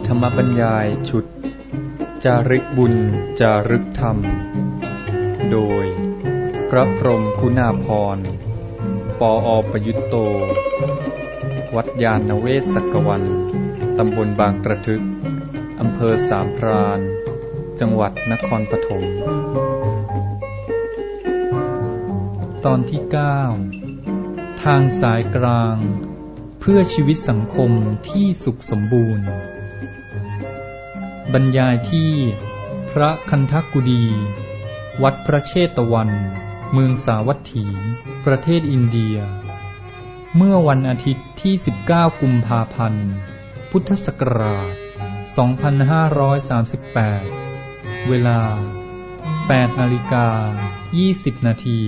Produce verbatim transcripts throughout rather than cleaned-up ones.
ธรรมบรรยายชุดจารึกบุญจารึกธรรมโดยพระพรหมคุณาภรณ์ปอ.ประยุตโตวัดยาณเวศกวันตำบลบางกระทึกอำเภอสามพรานจังหวัดนครปฐมตอนที่เก้าทางสายกลางเพื่อชีวิตสังคมที่สุขสมบูรณ์บรรยายที่พระคันธกุฎีวัดพระเชตวันเมืองสาวัตถีประเทศอินเดียเมื่อวันอาทิตย์ที่สิบเก้ากุมภาพันธ์พุทธศักราชสองพันห้าร้อยสามสิบแปดเวลา แปดนาฬิกายี่สิบนาที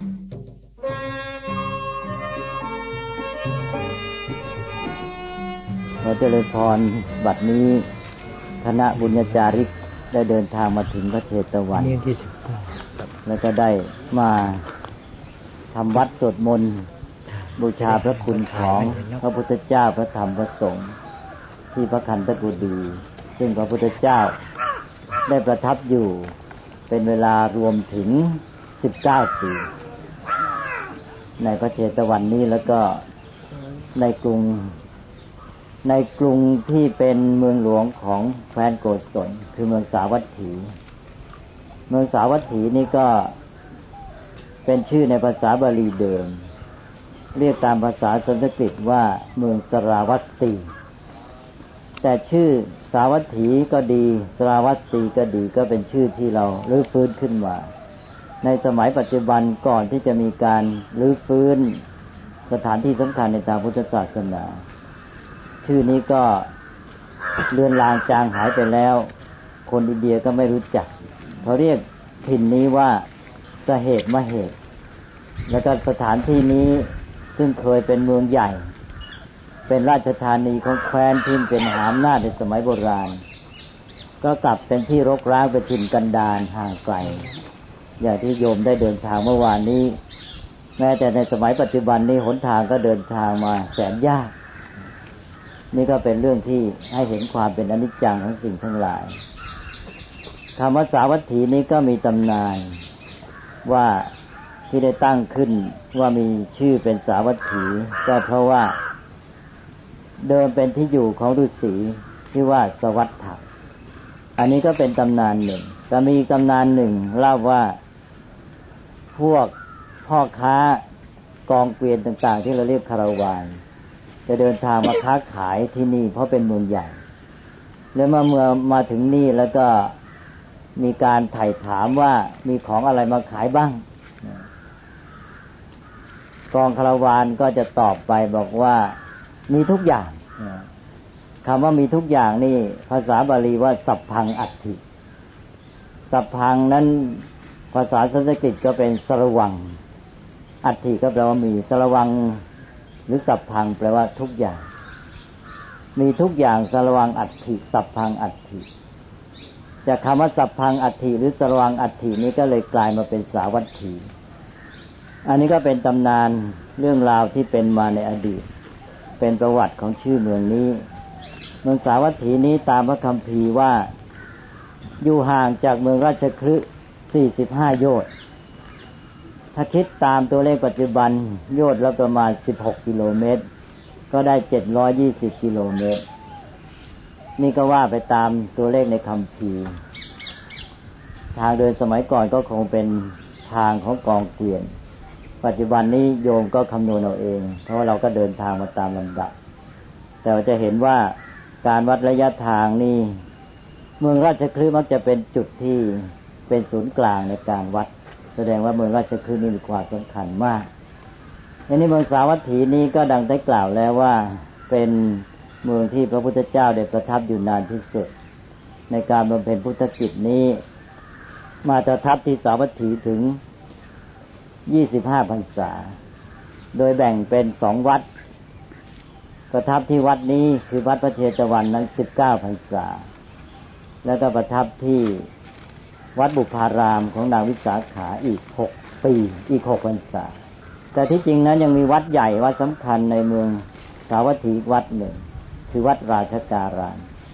ขอเจริญพรบัดนี้คณะบุญญาจาริกได้เดินทางมาถึงพระเชตวันนี่ที่สิบเก้าแล้วก็ได้มาทำวัดสวดมนต์บูชาพระคุณของพระพุทธเจ้าพระธรรมพระสงฆ์ที่พระคันธกุฎีซึ่งพระพุทธเจ้าได้ประทับอยู่เป็นเวลารวมถึงสิบเก้าปีในพระเชตวันนี้แล้วก็ในกรุงในกรุงที่เป็นเมืองหลวงของแคว้นโกศลคือเมืองสาวัตถีเมืองสาวัตถีนี่ก็เป็นชื่อในภาษาบาลีเดิมเรียกตามภาษาสันสกฤตว่าเมืองสราวัตตีแต่ชื่อสาวัตถีก็ดีสราวัตตีก็ดีก็เป็นชื่อที่เรารื้อฟื้นขึ้นมาในสมัยปัจจุบันก่อนที่จะมีการรื้อฟื้นสถานที่สำคัญในทางพุทธศาสนาชื่อนี้ก็เลือนลางจางหายไปแล้วคนอินเดียก็ไม่รู้จักเขาเรียกถิ่นนี้ว่าสเหตุมเหตุแล้วก็สถานที่นี้ซึ่งเคยเป็นเมืองใหญ่เป็นราชธานีของแคว้นที่เป็นมหาอำนาจในสมัยโบราณก็กลับเป็นที่รกร้างเป็นถิ่นกันดารห่างไกลอย่างที่โยมได้เดินทางเมื่อวานนี้แม้แต่ในสมัยปัจจุบันนี้หนทางก็เดินทางมาแสนยากนี่ก็เป็นเรื่องที่ให้เห็นความเป็นอนิจจังของสิ่งทั้งหลายคำว่าสาวัตถีนี้ก็มีตำนานว่าที่ได้ตั้งขึ้นว่ามีชื่อเป็นสาวัตถีก็เพราะว่าเดิมเป็นที่อยู่ของฤาษีที่ว่าสวัฏฐะอันนี้ก็เป็นตำนานหนึ่งแต่มีตำนานหนึ่งเล่าว่าพวกพ่อค้ากองเกวียนต่างๆที่เราเรียกคาราวานจะเดินทางมาค้าขายที่นี่เพราะเป็นเมืองใหญ่แล้วมาเมื่อมาถึงนี่แล้วก็มีการไถ่ถามว่ามีของอะไรมาขายบ้างกองคาราวานก็จะตอบไปบอกว่ามีทุกอย่างคำว่ามีทุกอย่างนี่ภาษาบาลีว่าสัพพังอัตถิสัพพังนั้นภาษาสันสกฤตก็เป็นสรวังอัตถิก็แปลว่ามีสรวังหรือสัพพังแปลว่าทุกอย่างมีทุกอย่างสรวังอัตถิสัพพังอัตถิจากคำว่าสัพพังอัตถิหรือสรวังอัตถินี้ก็เลยกลายมาเป็นสาวัตถีอันนี้ก็เป็นตำนานเรื่องราวที่เป็นมาในอดีตเป็นประวัติของชื่อเมืองนี้เมืองสาวัตถีนี้ตามพระคัมภีร์ว่าอยู่ห่างจากเมืองราชคฤห์สี่สิบห้าโยชน์ถ้าคิดตามตัวเลขปัจจุบันโยชน์ละประมาณสิบหกกิโลเมตรก็ได้เจ็ดร้อยยี่สิบกิโลเมตรนี่ก็ว่าไปตามตัวเลขในคัมภีร์ทางเดินสมัยก่อนก็คงเป็นทางของกองเกวียนปัจจุบันนี้โยมก็คำนวณเอาเองเพราะว่าเราก็เดินทางมาตามลำดับแต่เราจะเห็นว่าการวัดระยะทางนี่เมืองราชคฤห์มักจะเป็นจุดที่เป็นศูนย์กลางในการวัดแสดงว่าเมืองราชคฤห์นี่มีความสำคัญมากในนี้เมืองสาวัตถีนี้ก็ดังได้กล่าวแล้วว่าเป็นเมืองที่พระพุทธเจ้าได้ประทับอยู่นานที่สุดในการบำเพ็ญพุทธกิจนี้มาประทับที่สาวัตถีถึงยี่สิบห้าพรรษาโดยแบ่งเป็นสองวัดประทับที่วัดนี้คือวัดพระเชตวันนั้นสิบเก้าพรรษาแล้วก็ประทับที่วัดบุพารามของนางวิสาขาอีกหกปีอีกหกพรรษาแต่ที่จริงนั้นยังมีวัดใหญ่วัดสำคัญในเมืองสาวัตถีวัดหนึ่งคือวัดราชการาม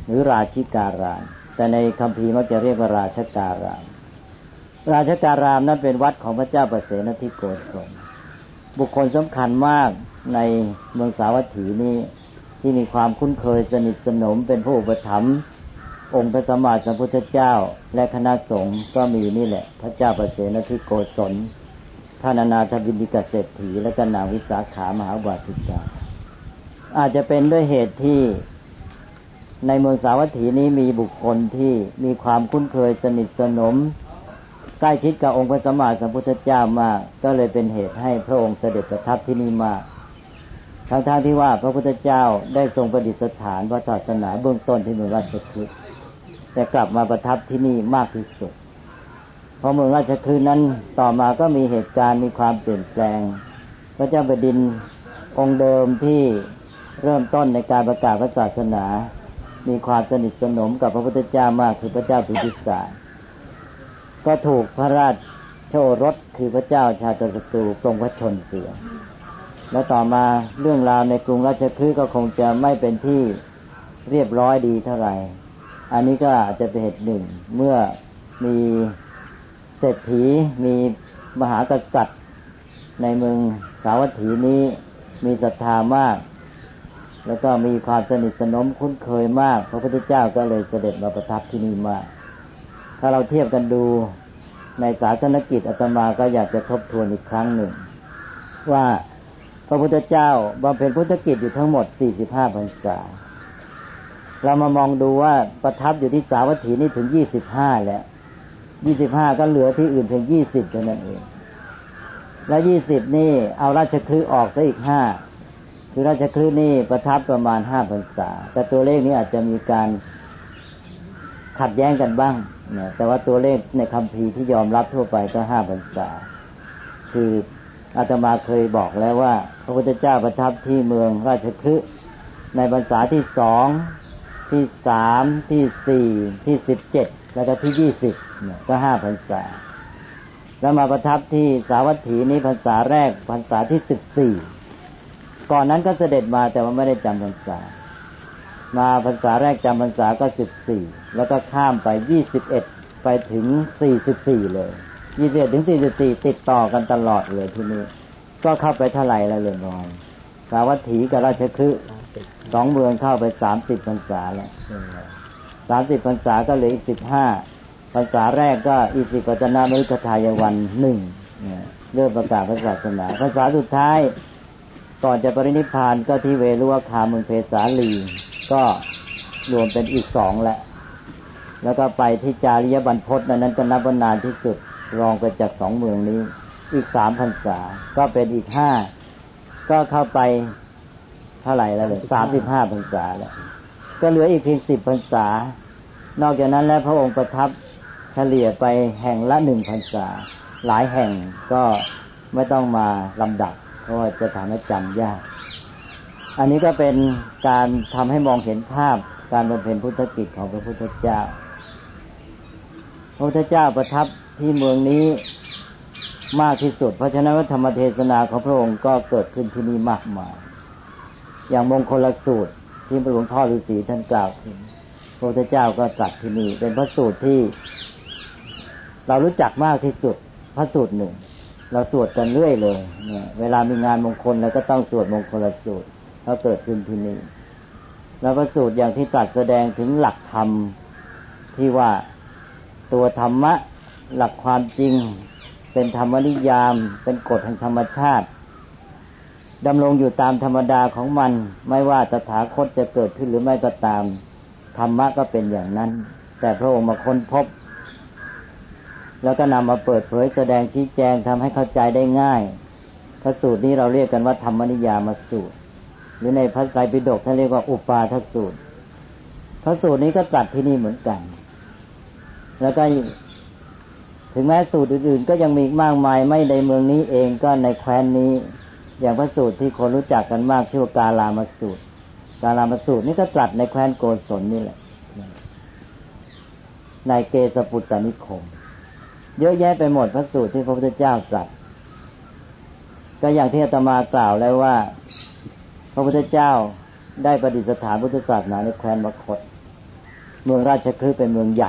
หรือราชิการามแต่ในคัมภีร์มักจะเรียกว่าราชการามราชการามนั้นเป็นวัดของพระเจ้าประเสนทิโกศลบุคคลสำคัญมากในเมืองสาวัตถีนี้ที่มีความคุ้นเคยสนิทสนมเป็นผู้อุปถัมภ์องค์พระสัมมาสัมพุทธเจ้าและคณะสงฆ์ก็มีนี่แหละพระเจ้าประเสนทิโกศลท่านอนาถบิณฑิกเศรษฐีและก็นางวิสาขามหาอุบาสิกาอาจจะเป็นด้วยเหตุที่ในเมืองสาวัตถีนี้มีบุคคลที่มีความคุ้นเคยสนิทสนมใกล้ชิดกับองค์พระสัมมาสัมพุทธเจ้ามากก็เลยเป็นเหตุให้พระองค์เสด็จประทับที่นี่มากทั้งๆที่ว่าพระพุทธเจ้าได้ทรงประดิษฐานพระศาสนาเบื้องต้นที่เมืองราชคฤห์แต่กลับมาประทับที่นี่มากที่สุดเพราะเมืองราชคฤห์นั้นต่อมาก็มีเหตุการณ์มีความเปลี่ยนแปลงพระเจ้าแผ่นดินองค์เดิมที่เริ่มต้นในการประกาศพระศาสนามีความสนิทสนมกับพระพุทธเจ้ามากคือพระเจ้าพิมพิสารก็ถูกพระราชโอรสคือพระเจ้าชาติศัตรูทรงพระชนเสียแล้วต่อมาเรื่องราวในกรุงราชคฤห์ก็คงจะไม่เป็นที่เรียบร้อยดีเท่าไหร่อันนี้ก็อาจจะเป็นเหตุหนึ่งเมื่อมีเศรษฐีมีมหากษัตริย์ในเมืองสาวัตถีนี้มีศรัทธามากแล้วก็มีความสนิทสนมคุ้นเคยมากพระพุทธเจ้าก็เลยเสด็จมาประทับที่นี่มากถ้าเราเทียบกันดูในศาสนกิจอาตมาก็อยากจะทบทวนอีกครั้งหนึ่งว่าพระพุทธเจ้าบำเพ็ญพุทธกิจอยู่ทั้งหมดสี่สิบห้าพรรษาเรามามองดูว่าประทับอยู่ที่สาวัตถีนี่ถึงยี่สิบห้าแล้วยี่สิบห้าก็เหลือที่อื่นเพียงยี่สิบเท่านั้นเองและยี่สิบนี่เอาราชคฤห์ออกซะอีกห้าคือราชคฤห์นี่ประทับประมาณห้าพรรษาแต่ตัวเลขนี้อาจจะมีการขัดแย้งกันบ้างนะแต่ว่าตัวเลขในคัมภีร์ที่ยอมรับทั่วไปก็ห้าพรรษาคืออาตมาเคยบอกแล้วว่าพระพุทธเจ้าประทับที่เมืองราชคฤห์ในพรรษาที่สองที่สามที่สี่ที่สิบเจ็ดแล้วก็ที่ยี่สิบเนี่ยก็ห้าพรรษาแล้วมาประทับที่สาวัตถีนี้พรรษาแรกพรรษาที่สิบสี่ก่อนนั้นก็เสด็จมาแต่ว่าไม่ได้จำพรรษามาพรรษาแรกจำพรรษาก็สิบสี่แล้วก็ข้ามไปยี่สิบเอ็ดไปถึงสี่สิบสี่เลยยี่สิบเอ็ดถึงสี่สิบสี่ติดต่อกันตลอดเลยทีนี้ก็เข้าไปเท่าไหร่แล้วเลยน้อยสาวัตถีกับราชคฤห์สองเมืองเข้าไปสามสิบพรรษาแล้วสามสิบพรรษาก็เหลืออีกสิบห้าพรรษาแรกก็อิสิปตนมฤคทายวันหนึ่งเริ่มประกาศพระศาสนาพรรษาสุดท้ายก่อนจะปรินิพพานก็ที่เวรุวคามเมืองเพสาลีก็รวมเป็นอีกสองแหละแล้วก็ไปที่จาริยบรรพตนั้นก็นับว่านานที่สุดรองไปจากสองเมืองนี้อีกสามพรรษาก็เป็นอีกห้าก็เข้าไปเท่าไหร่แล้วเลยสามสิบห้าพรรษาแล้วก็เหลืออีกเพียงสิบพรรษานอกจากนั้นแล้วพระองค์ประทับเฉลี่ยไปแห่งละหนึ่งพรรษาหลายแห่งก็ไม่ต้องมาลำดับเพราะว่าจะทำให้จำยากอันนี้ก็เป็นการทำให้มองเห็นภาพการบำเพ็ญพุทธกิจของพระพุทธเจ้าพระพุทธเจ้าประทับที่เมืองนี้มากที่สุดเพราะฉะนั้นธรรมเทศนาของพระองค์ก็เกิดขึ้นที่นี่มากมายอย่างมงคลสูตรที่พระหลวงพ่อฤาษีท่านกล่าวถึงพระพุทธเจ้าก็ตรัสที่นี่เป็นพระสูตรที่เรารู้จักมากที่สุดพระสูตรหนึ่งเราสวดกันเรื่อยเลยเนี่ยเวลามีงานมงคลเราก็ต้องสวดมงคลสูตรเขาเกิดขึ้นที่นี่แล้วพระสูตรอย่างที่ตรัสแสดงถึงหลักธรรมที่ว่าตัวธรรมะหลักความจริงเป็นธรรมนิยามเป็นกฎแห่งธรรมชาติดำรงอยู่ตามธรรมดาของมันไม่ว่าตถาคตจะเกิดขึ้นหรือไม่ก็ตามธรรมะก็เป็นอย่างนั้นแต่พระองค์มาค้นพบแล้วก็นำมาเปิดเผยแสดงชี้แจงทำให้เข้าใจได้ง่ายพระสูตรนี้เราเรียกกันว่าธรรมนิยามสูตรหรือในพระไตรปิฎกท่านเรียกว่าอุปาทสูตรพระสูตรนี้ก็ตรัสที่นี่เหมือนกันแล้วก็ถึงแม้สูตรอื่นๆก็ยังมีมากมายไม่ในเมืองนี้เองก็ในแคว้นนี้อย่างพระสูตรที่คนรู้จักกันมากชื่อว่ากาลามสูตรกาลามสูตรนี่ก็ตรัสในแคว้นโกศลนี่แหละในเกสปุตตนิคมเยอะแยะไปหมดพระสูตรที่พระพุทธเจ้าตรัสก็อย่างที่อาตมากล่าวแล้วว่าพระพุทธเจ้าได้ประดิษฐานพุทธศาสนาในแคว้นมคธเมืองราชคฤห์เป็นเมืองใหญ่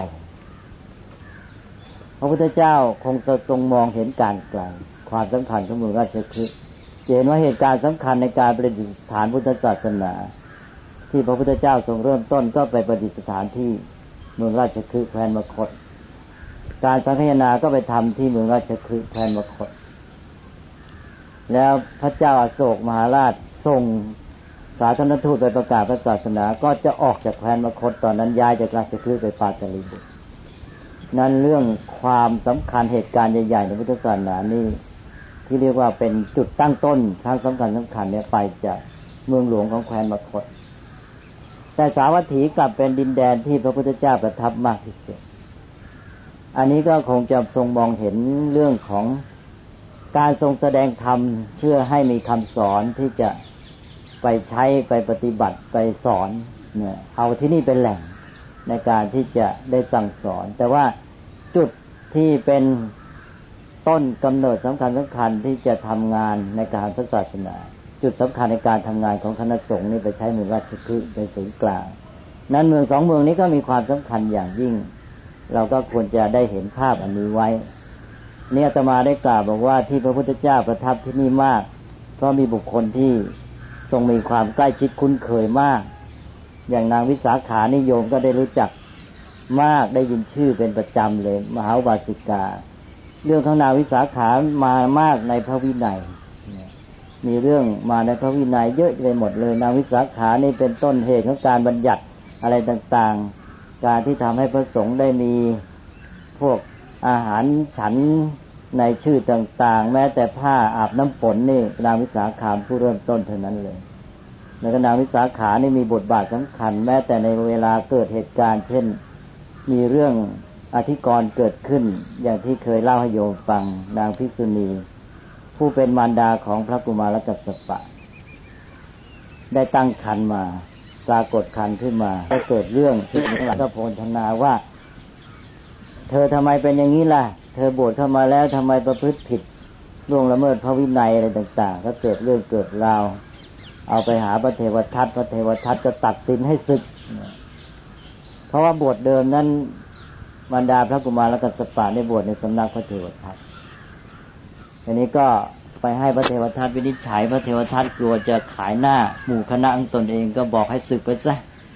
พระพุทธเจ้าคงทรงมองเห็นการไกลความสำคัญของเมืองราชคฤห์เห็นว่าเหตุการณ์สำคัญในการประดิษฐานพุทธศาสนาที่พระพุทธเจ้าทรงเริ่มต้นก็ไปประดิษฐานที่เมืองราชคฤห์แคว้นมคธการสังฆายนาก็ไปทำที่เมืองราชคฤห์แคว้นมคธแล้วพระเจ้าอโศกมหาราชส่งสาธารณทูตไปประกาศพระศาสนาก็จะออกจากแคว้นมคธตอนนั้นย้ายจากราชคฤห์ไปปาตลีบุตรนั้นเรื่องความสำคัญเหตุการณ์ใหญ่ๆในพุทธศาสนานี่ที่เรียกว่าเป็นจุดตั้งต้นครั้งสำคัญสำคัญเนี่ยไปจากเมืองหลวงของแคว้นมคธแต่สาวัตถีกลับเป็นดินแดนที่พระพุทธเจ้าประทับมากที่สุดอันนี้ก็คงจะทรงมองเห็นเรื่องของการทรงแสดงธรรมเพื่อให้มีคำสอนที่จะไปใช้ไปปฏิบัติไปสอนเนี่ยเอาที่นี่เป็นแหล่งในการที่จะได้สั่งสอนแต่ว่าจุดที่เป็นต้นกำเนิดสำคัญสำคัญที่จะทำงานในการศาสนาจุดสำคัญในการทำงานของคณะสงฆ์นี่ไปใช้เมืองราชคฤห์เป็นศูนย์กลางนั้นเมืองสองเมืองนี้ก็มีความสำคัญอย่างยิ่งเราก็ควรจะได้เห็นภาพอันนี้ไว้เนี่ยอาตมาได้กล่าวบอกว่าที่พระพุทธเจ้าประทับที่นี่มากเพราะมีบุคคลที่ทรงมีความใกล้ชิดคุ้นเคยมากอย่างนางวิสาขานิโยมก็ได้รู้จักมากได้ยินชื่อเป็นประจำเลยมหาอุบาสิกาเรื่องของนางวิสาขามามากในพระวินัยมีเรื่องมาในพระวินัยเยอะเลยหมดเลยนางวิสาขานี่เป็นต้นเหตุของการบัญญัติอะไรต่างๆการที่ทำให้พระสงฆ์ได้มีพวกอาหารฉันในชื่อต่างๆแม้แต่ผ้าอาบน้ำฝนนี่นางวิสาขาผู้เริ่มต้นเท่านั้นเลยแล้วก็นางวิสาขานี่มีบทบาทสำคัญแม้แต่ในเวลาเกิดเหตุการณ์เช่นมีเรื่องอธิกรณ์เกิดขึ้นอย่างที่เคยเล่าให้โยมฟังนางภิกษุณีผู้เป็นมารดาของพระกุมารกัสสปะได้ตั้งครรภ์มาปรากฏครรภ์ขึ้นมาได้เกิดเรื่องที่ทั้งหลายก็โพลธนาว่าเธอทำไมเป็นอย่างนี้ล่ะเธอบวชเข้ามาแล้วทำไมประพฤติผิดล่วงละเมิดพระวินัยอะไรต่างๆก็เกิดเรื่องเกิดราวเอาไปหาพระเทวทัตพระเทวทัตจะตัดสินให้สึกเพราะว่าบวชเดิมนั้นบรรดาพระกุมารกัสสปะได้บวชในสำนักพระเทวทัตทีนี้ก็ไปให้พระเทวทัตวินิจฉัยพระเทวทัตกลัวจะขายหน้าหมู่คณะของตนเองก็บอกให้สึกไปซะ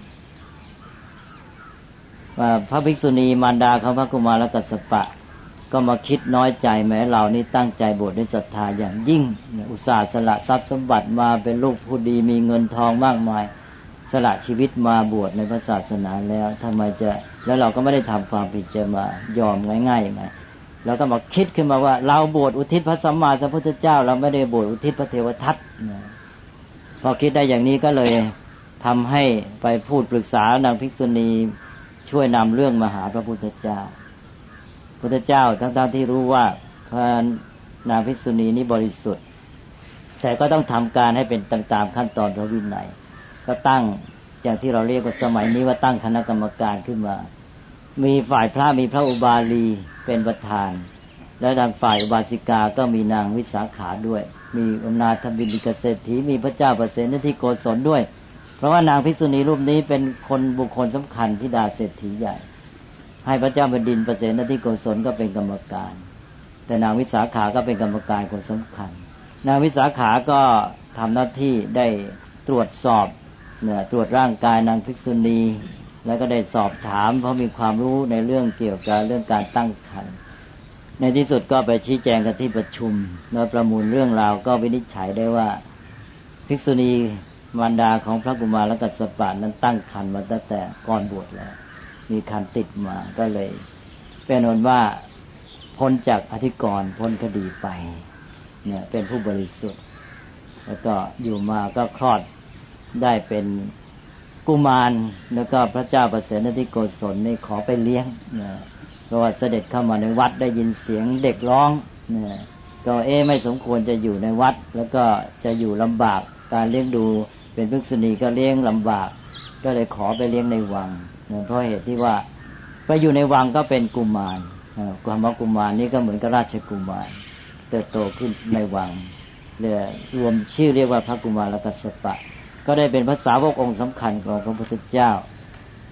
ว่าพระภิกษุณีมารดาของพระกุมารกัสสปะก็มาคิดน้อยใจแม้เรานี่ตั้งใจบวชด้วยศรัทธาอย่างยิ่งอุตส่าห์สละทรัพย์สมบัติมาเป็นลูกผู้ดีมีเงินทองมากมายสละชีวิตมาบวชในพระศาสนาแล้วทำไมจะแล้วเราก็ไม่ได้ทำความผิดจะมายอมง่ายๆไหมเราก็มาคิดขึ้นมาว่าเราบวชอุทิศพระสัมมาสัมพุทธเจ้าเราไม่ได้บวชอุทิศพระเทวทัตพอคิดได้อย่างนี้ก็เลยทำให้ไปพูดปรึกษานางภิกษุณีช่วยนำเรื่องมาหาพระพุทธเจ้าพุทธเจ้าทั้งๆที่รู้ว่าพระนางภิกษุณีนี้บริสุทธิ์แต่ก็ต้องทำการให้เป็นตามขั้นตอนพระวินัยก็ตั้งอย่างที่เราเรียกว่าสมัยนี้ว่าตั้งคณะกรรมการขึ้นมามีฝ่ายพระมีพระอุบาลีเป็นประธานและทางฝ่ายอุบาสิกาก็มีนางวิสาขาด้วยมีอำนาจธบิลิกเศรษฐีมีพระเจ้าประเสนทิโกศลด้วยเพราะว่านางภิกษุณีรูปนี้เป็นคนบุคคลสำคัญธิดาเศรษฐีใหญ่ให้พระเจ้าแผ่นดินประเสนทิโกศลก็เป็นกรรมการแต่นางวิสาขาก็เป็นกรรมการคนสำคัญนางวิสาขาก็ทำหน้าที่ได้ตรวจสอบเนี่ยตรวจร่างกายนางภิกษุณีแล้วก็ได้สอบถามเพราะมีความรู้ในเรื่องเกี่ยวกับเรื่องการตั้งครรภ์ในที่สุดก็ไปชี้แจงกันที่ประชุมแล้วประมูลเรื่องราวก็วินิจฉัยได้ว่าภิกษุณีมารดาของพระกุมารกัสสปะนั้นตั้งครรภ์มาตั้งแต่ก่อนบวชแล้วมีครรภ์ติดมาก็เลยเป็นอันว่าพ้นจากอธิกรณ์พ้นคดีไปเนี่ยเป็นผู้บริสุทธิ์แล้วก็อยู่มาก็คลอดได้เป็นกุมารแล้วก็พระเจ้าประเสนทิโกศลนี่ขอไปเลี้ยงเนี่ยเพราะว่าเสด็จเข้ามาในวัดได้ยินเสียงเด็กร้องเนี่ยก็เอ๊ะไม่สมควรจะอยู่ในวัดแล้วก็จะอยู่ลำบากการเลี้ยงดูเป็นภิกษุณีก็เลี้ยงลำบากก็เลยขอไปเลี้ยงในวังเพราะเหตุที่ว่าไปอยู่ในวังก็เป็นกุมารความว่ากุมารนี่ก็เหมือนกับราชกุมารเติบโตขึ้นในวังเรียกรวมชื่อเรียกว่าพระกุมารกัสสปะก็ได้เป็นพระสาวกองค์สำคัญของพระพุทธเจ้า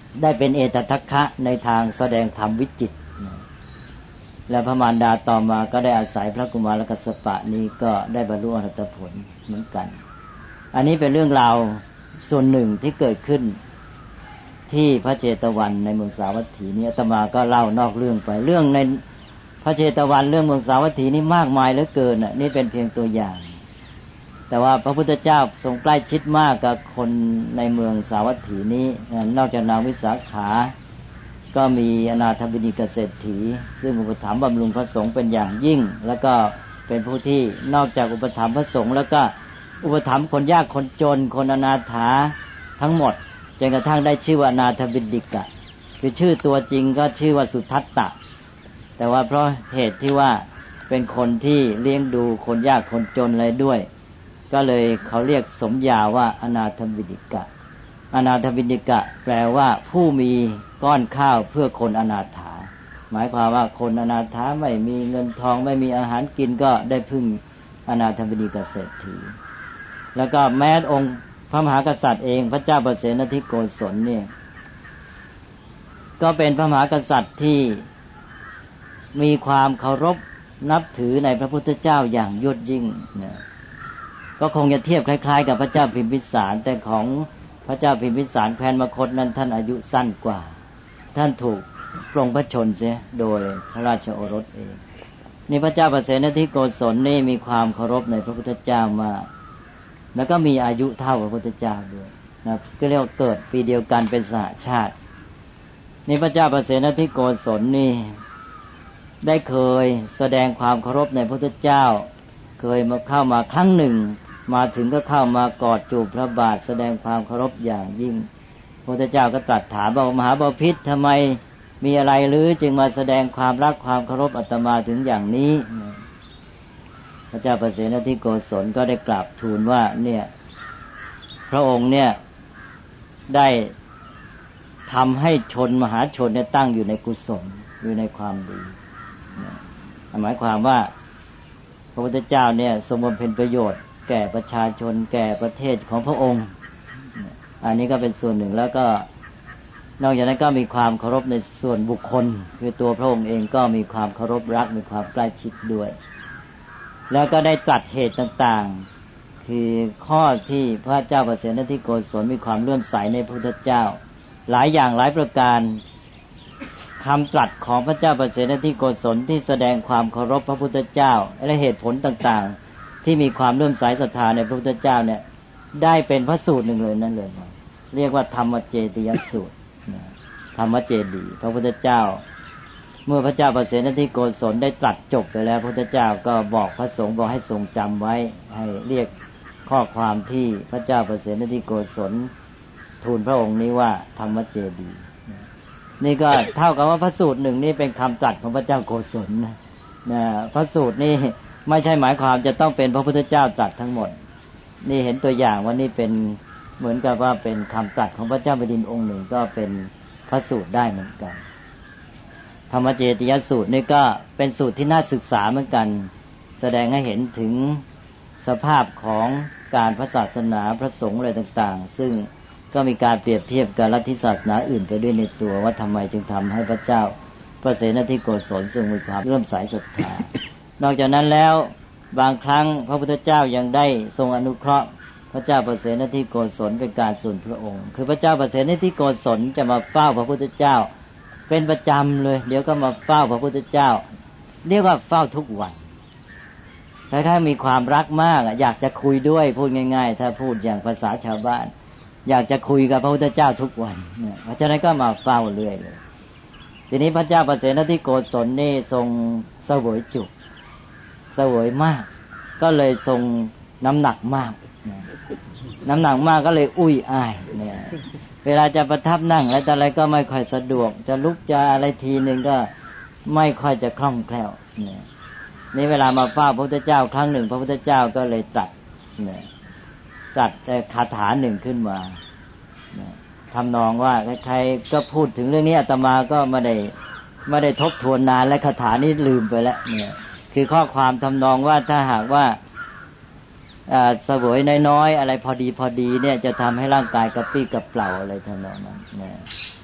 ได้เป็นเอตทัคคะในทางแสดงธรรมวิจิตรและพระมารดาต่อมาก็ได้อาศัยพระกุมารกัสสปะนี้ก็ได้บรรลุอรหัตผลเหมือนกันอันนี้เป็นเรื่องราวส่วนหนึ่งที่เกิดขึ้นที่พระเจตวันในเมืองสาวัตถีนี้อาตมาก็เล่านอกเรื่องไปเรื่องในพระเจตวันเรื่องเมืองสาวัตถีนี้มากมายเหลือเกินน่ะนี่เป็นเพียงตัวอย่างแต่ว่าพระพุทธเจ้าทรงใกล้ชิดมากกับคนในเมืองสาวัตถีนี้นอกจากนางวิสาขาก็มีอนาถบิณฑิกเศรษฐีซึ่งอุปถัมภ์บำรุงพระสงฆ์เป็นอย่างยิ่งแล้วก็เป็นผู้ที่นอกจากอุปถัมภ์พระสงฆ์แล้วก็อุปถัมภ์คนยากคนจนคนอนาถาทั้งหมดจนกระทั่งได้ชื่อว่าอนาถบิณฑิกะคือชื่อตัวจริงก็ชื่อว่าสุทัตตะแต่ว่าเพราะเหตุที่ว่าเป็นคนที่เลี้ยงดูคนยากคนจนเลยด้วยก็เลยเขาเรียกสมญาว่าอนาถบิณฑิกะอนาถบิณฑิกะแปลว่าผู้มีก้อนข้าวเพื่อคนอนาถาหมายความว่าคนอนาถาไม่มีเงินทองไม่มีอาหารกินก็ได้พึ่งอนาถบิณฑิกเศรษฐีแล้วก็แม้องค์พระมหากษัตริย์เองพระเจ้าประเสนทิโกศลเนี่ยก็เป็นพระมหากษัตริย์ที่มีความเคารพนับถือในพระพุทธเจ้าอย่างยอดยิ่งนะก็คงจะเทียบคล้ายๆกับพระเจ้าพิมพิสารแต่ของพระเจ้าพิมพิสารแคว้นมคธนั้นท่านอายุสั้นกว่าท่านถูกปลงพระชนเสียโดยพระราชโอรสเองนี่พระเจ้าประเสนทิโกศลนี่มีความเคารพในพระพุทธเจ้ามากแล้วก็มีอายุเท่าพระพุทธเจ้าด้วยนะก็เรียกว่าเกิดปีเดียวกันเป็นสหชาตินี่พระเจ้าประเสนทิโกศลนี่ได้เคยแสดงความเคารพในพระพุทธเจ้าเคยมาเข้ามาครั้งหนึ่งมาถึงก็เข้ามากอดจูบพระบาทแสดงความเคารพอย่างยิ่งพระพุทธเจ้าก็ตรัสถามบอกมหาบพิตรทำไมมีอะไรหรือจึงมาแสดงความรักความเคารพอาตมาถึงอย่างนี้พระเจ้าประเสนทิโกศลก็ได้กราบทูลว่าเนี่ยพระองค์เนี่ยได้ทำให้ชนมหาชนเนี่ยตั้งอยู่ในกุศลอยู่ในความดีหมายความว่าพระพุทธเจ้าเนี่ยทรงบำเพ็ญประโยชน์แก่ประชาชนแก่ประเทศของพระองค์อันนี้ก็เป็นส่วนหนึ่งแล้วก็นอกจากนั้นก็มีความเคารพในส่วนบุคคลคือตัวพระองค์เองก็มีความเคารพรักมีความใกล้ชิดด้วยแล้วก็ได้ตรัสเหตุต่างๆคือข้อที่พระเจ้าประเสนทิโกศลมีความเลื่อมใสในพระพุทธเจ้าหลายอย่างหลายประการคำตรัสของพระเจ้าประเสนทิโกศลที่แสดงความเคารพพระพุทธเจ้าและเหตุผลต่างๆที่มีความเลื่อมใสศรัทธาในพระพุทธเจ้าเนี่ยได้เป็นพระสูตรหนึ่งเลยนั่นเลยเรียกว่าธรรมเจติยสูตรธรรมเจดีย์พระพุทธเจ้าเมื่อพระเจ้าประเสนทิโกศลได้ตรัสจบไปแล้วพระพุทธเจ้าก็บอกพระสงฆ์บอกให้ทรงจำไว้ให้เรียกข้อความที่พระเจ้าประเสนทิโกศลทูลพระองค์นี้ว่าธรรมเจดีย์นี่ก็เท่ากับว่าพระสูตรหนึ่งนี่เป็นคำตรัสของพระเจ้าโกศลนะนะพระสูตรนี่ไม่ใช่หมายความจะต้องเป็นพระพุทธเจ้าตรัสทั้งหมดนี่เห็นตัวอย่างว่านี่เป็นเหมือนกับว่าเป็นคำตรัสของพระเจ้าแผ่นดินองค์หนึ่งก็เป็นพระสูตรได้เหมือนกันธรรมเจติยสูตรนี่ก็เป็นสูตรที่น่าศึกษาเหมือนกันแสดงให้เห็นถึงสภาพของการพระศาสนาพระสงฆ์อะไรต่างๆซึ่งก็มีการเปรียบเทียบกับลัทธิศาสนาอื่นไปด้วยในตัวว่าทำไมจึงทำให้พระเจ้าประเสนทิโกศลทรงมีความเลื่อมใสศรัทธานอกจากนั้นแล้วบางครั้งพระพุทธเจ้ายังได้ทรงอนุเคราะห์พระเจ้าประเสนทิโกศลเป็นการส่วนพระองค์คือพระเจ้าประเสนทิโกศลจะมาเฝ้าพระพุทธเจ้าเป็นประจำเลยเดี๋ยวก็มาเฝ้าพระพุทธเจ้าเรียกว่าเฝ้าทุกวันคล้ายๆมีความรักมากอยากจะคุยด้วยพูดง่ายๆถ้าพูดอย่างภาษาชาวบ้านอยากจะคุยกับพระพุทธเจ้าทุกวันเนี่ยเพราะฉะนั้นก็มาเฝ้าเรื่อยเลยทีนี้พระเจ้าประเสนทิโกศลนี่ทรงเสวยจุเสวยมากก็เลยทรงน้ำหนักมากน้ำหนักมากก็เลยอุ้ยอ้ายเนี่ยเวลาจะประทับนั่งอะไรแต่อะไรก็ไม่ค่อยสะดวกจะลุกจะอะไรทีนึงก็ไม่ค่อยจะคล่องแคล่วเนี่ยนี่เวลามาเฝ้าพระพุทธเจ้าครั้งหนึ่งพระพุทธเจ้าก็เลยตรัสเนี่ยตรัสแต่คาถาหนึ่งขึ้นมาทำนองว่าใครๆก็พูดถึงเรื่องนี้อาตมาก็ไม่ได้ไม่ได้ทบทวนนานและคาถานี้ลืมไปแล้วเนี่ยคือข้อความทำนองว่าถ้าหากว่าเสวยน้อยๆอะไรพอดีพอดีเนี่ยจะทำให้ร่างกายกระปรี้กระเปร่าอะไรทำนองนั้นเนี่ย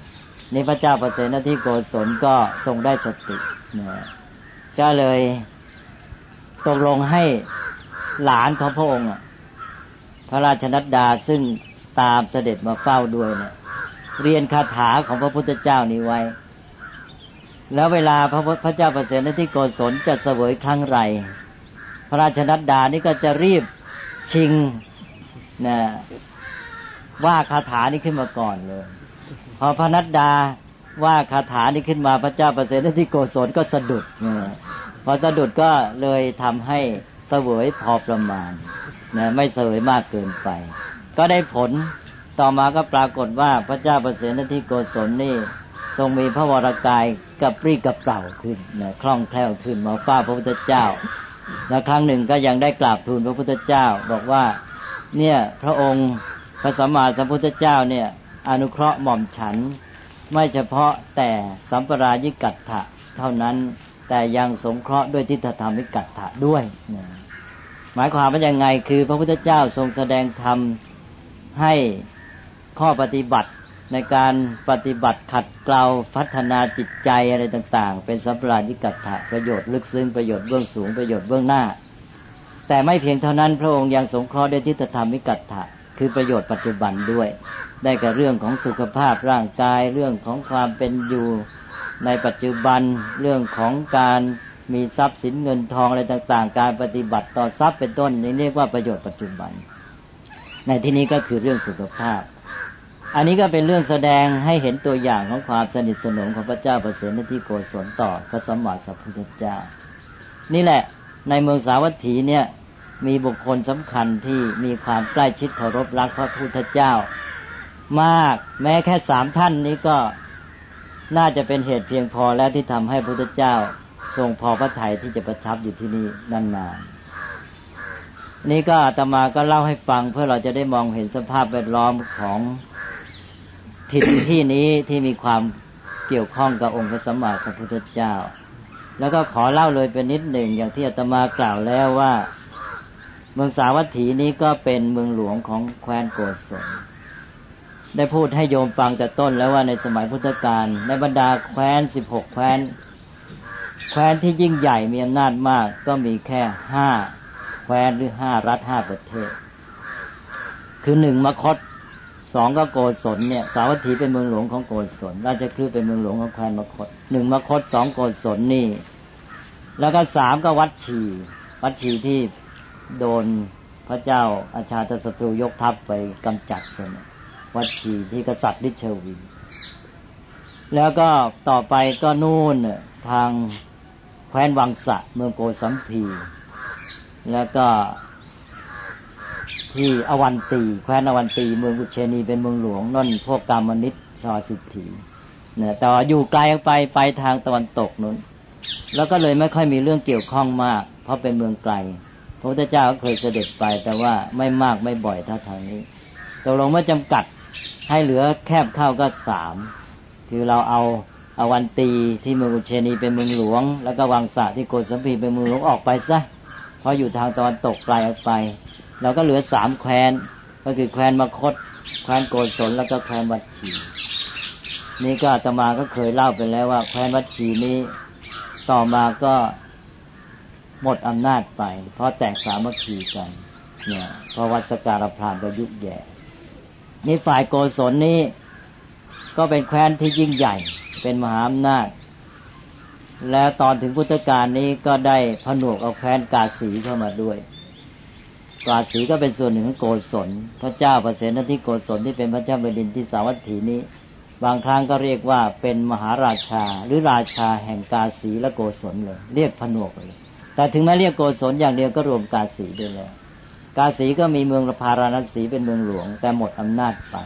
นี่พระเจ้าประเสนทิโกศลก็ทรงได้สตินะก็เลยตกลงให้หลานของพระองค์พระราชนัดดาซึ่งตามเสด็จมาเฝ้าด้วยเนี่ยเรียนคาถาของพระพุทธเจ้านี้ไว้แล้วเวลาพระพระเจ้าประเสนทิโกศลจะเสวยครั้งไรพระราชนัดดานี่ก็จะรีบชิงนะว่าคาถานี้ขึ้นมาก่อนเลยพอพระนัดดาว่าคาถานี้ขึ้นมาพระเจ้าประเสนทิโกศลก็สะดุดพอสะดุดก็เลยทำให้เสวยพอประมาณนะไม่เสวยมากเกินไปก็ได้ผลต่อมาก็ปรากฏว่าพระเจ้าประเสนทิโกศลนี่ทรงมีพระวรกายกระปรี้กระเปร่าขึ้นนะคล่องแคล่วขึ้นมาเฝ้าพระพุทธเจ้าและครั้งหนึ่งก็ยังได้กราบทูลพระพุทธเจ้าบอกว่าเนี่ยพระองค์พระสัมมาสัมพุทธเจ้าเนี่ยอนุเคราะห์หม่อมฉันไม่เฉพาะแต่สัมปรายิกัตถะเท่านั้นแต่ยังสงเคราะห์ด้วยทิฏฐธรรมิกัตถะด้วยนะหมายความว่ายังไงคือพระพุทธเจ้าทรงแสดงธรรมให้ข้อปฏิบัติในการปฏิบัติขัดเกลาพัฒนาจิตใจอะไรต่างๆเป็นสัมปรายิกัตถะประโยชน์ลึกซึ้งประโยชน์เบื้องสูงประโยชน์เบื้องหน้าแต่ไม่เพียงเท่านั้นพระองค์ยังสงเคราะห์ด้วยทิฏฐธรรมิกัตถะคือประโยชน์ปัจจุบันด้วยได้กับเรื่องของสุขภาพร่างกายเรื่องของความเป็นอยู่ในปัจจุบันเรื่องของการมีทรัพย์สินเงินทองอะไรต่างๆการปฏิบัติต่อทรัพย์เป็นต้นนี่เรียกว่าประโยชน์ปัจจุบันในที่นี้ก็คือเรื่องสุขภาพอันนี้ก็เป็นเรื่องแสดงให้เห็นตัวอย่างของความสนิทสนมของพระเจ้าประเสนทิโกศลต่อพระสัมมาสัมพุทธเจ้านี่แหละในเมืองสาวัตถีเนี่ยมีบุคคลสำคัญที่มีความใกล้ชิดเคารพรักพระพุทธเจ้ามากแม้แค่สามท่านนี้ก็น่าจะเป็นเหตุเพียงพอแล้วที่ทำให้พระพุทธเจ้าทรงพอพระทัยที่จะประทับอยู่ที่นี่นานๆนี่ก็อาตมาก็เล่าให้ฟังเพื่อเราจะได้มองเห็นสภาพแวดล้อมของถิ่นที่นี้ที่มีความเกี่ยวข้องกับองค์พระสัมมาสัมพุทธเจ้าแล้วก็ขอเล่าเลยเป็นนิดหนึ่งอย่างที่อาตมากล่าวแล้วว่าเมืองสาวัตถีนี้ก็เป็นเมืองหลวงของแคว้นโกศลได้พูดให้โยมฟังแต่ต้นแล้วว่าในสมัยพุทธกาลในบรรดาแคว้นสิบหกแคว้นแคว้นที่ยิ่งใหญ่มีอำนาจมากก็มีแค่ห้าแคว้นหรือห้ารัฐห้าประเทศคือหนึ่งมคธสองก็โกศลเนี่ยสาวัตถีเป็นเมืองหลวงของโกศลราชคฤห์เป็นเมืองหลวงของแคว้นมคธหนึ่งมคธสองโกศลนี่แล้วก็สามก็วัดชีวัดชีที่โดนพระเจ้าอาชาตศัตรูยกทัพไปกำจัดใช่ไหมวัดชีที่กษัตริย์ฤชวีแล้วก็ต่อไปก็นู่นทางแคว้นวังสะเมืองโกสัมพีแล้วก็ที่อวันตีแคว้นอวันตีเมืองอุเชนีเป็นเมืองหลวงนั่นพวกกามนิชชาสิทธิเนี่ยแต่อยู่ไกลออกไปไปทางตะวันตกนู้นแล้วก็เลยไม่ค่อยมีเรื่องเกี่ยวข้องมากเพราะเป็นเมืองไกลพระพุทธเจ้าก็เคยเสด็จไปแต่ว่าไม่มากไม่บ่อยเท่าทางนี้ตกลงว่าจำกัดให้เหลือแคบเข้าก็สามคือเราเอาอวันตีที่เมืองอุเชนีเป็นเมืองหลวงแล้วก็วังสะที่โกสัมพีเป็นเมืองหลวงออกไปซะเพราะอยู่ทางตะวันตกไกลออกไปเราก็เหลือสามแคว้นก็คือแคว้นมคธแคว้นโกศลแล้วก็แคว้นวัดชีนี่ก็อาตมาก็เคยเล่าไปแล้วว่าแคว้นวัดชีนี้ต่อมาก็หมดอำนาจไปเพราะแตกสามัคคีกันเนี่ยเพราะวัดสการพราหมณ์ก็ยุบแย่นี่ฝ่ายโกศลนี้ก็เป็นแคว้นที่ยิ่งใหญ่เป็นมหาอำนาจแล้วตอนถึงพุทธกาลนี้ก็ได้ผนวกเอาแคว้นกาสีเข้ามาด้วยกาสีก็เป็นส่วนหนึ่งของโกศลพระเจ้าประเสนทิโกศลที่เป็นพระเจ้าแผ่นดินที่สาวัตถีนี้บางครั้งก็เรียกว่าเป็นมหาราชาหรือราชาแห่งกาสีและโกศลเลยเรียกผนวกเลยแต่ถึงแม้เรียกโกศลอย่างเดียวก็รวมกาสีด้วยแล้วกาสีก็มีเมืองพาราณสีเป็นเมืองหลวงแต่หมดอำนาจไป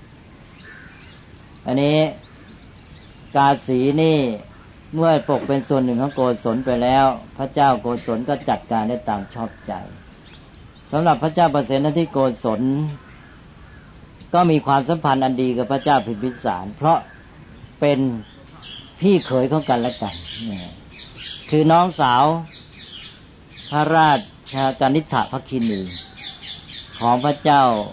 อันนี้กาสีนี่เมื่อตกเป็นส่วนหนึ่งของโกศลไปแล้วพระเจ้าโกศลก็จัดการได้ตามชอบใจสำหรับพระเจ้าประเสนทิโกศลก็มีความสัมพันธ์อันดีกับพระเจ้าพิมพิสารเพราะเป็นพี่เขยของกันและกันคือน้องสาวพระราชกนิษฐภคินีของพระเจ้า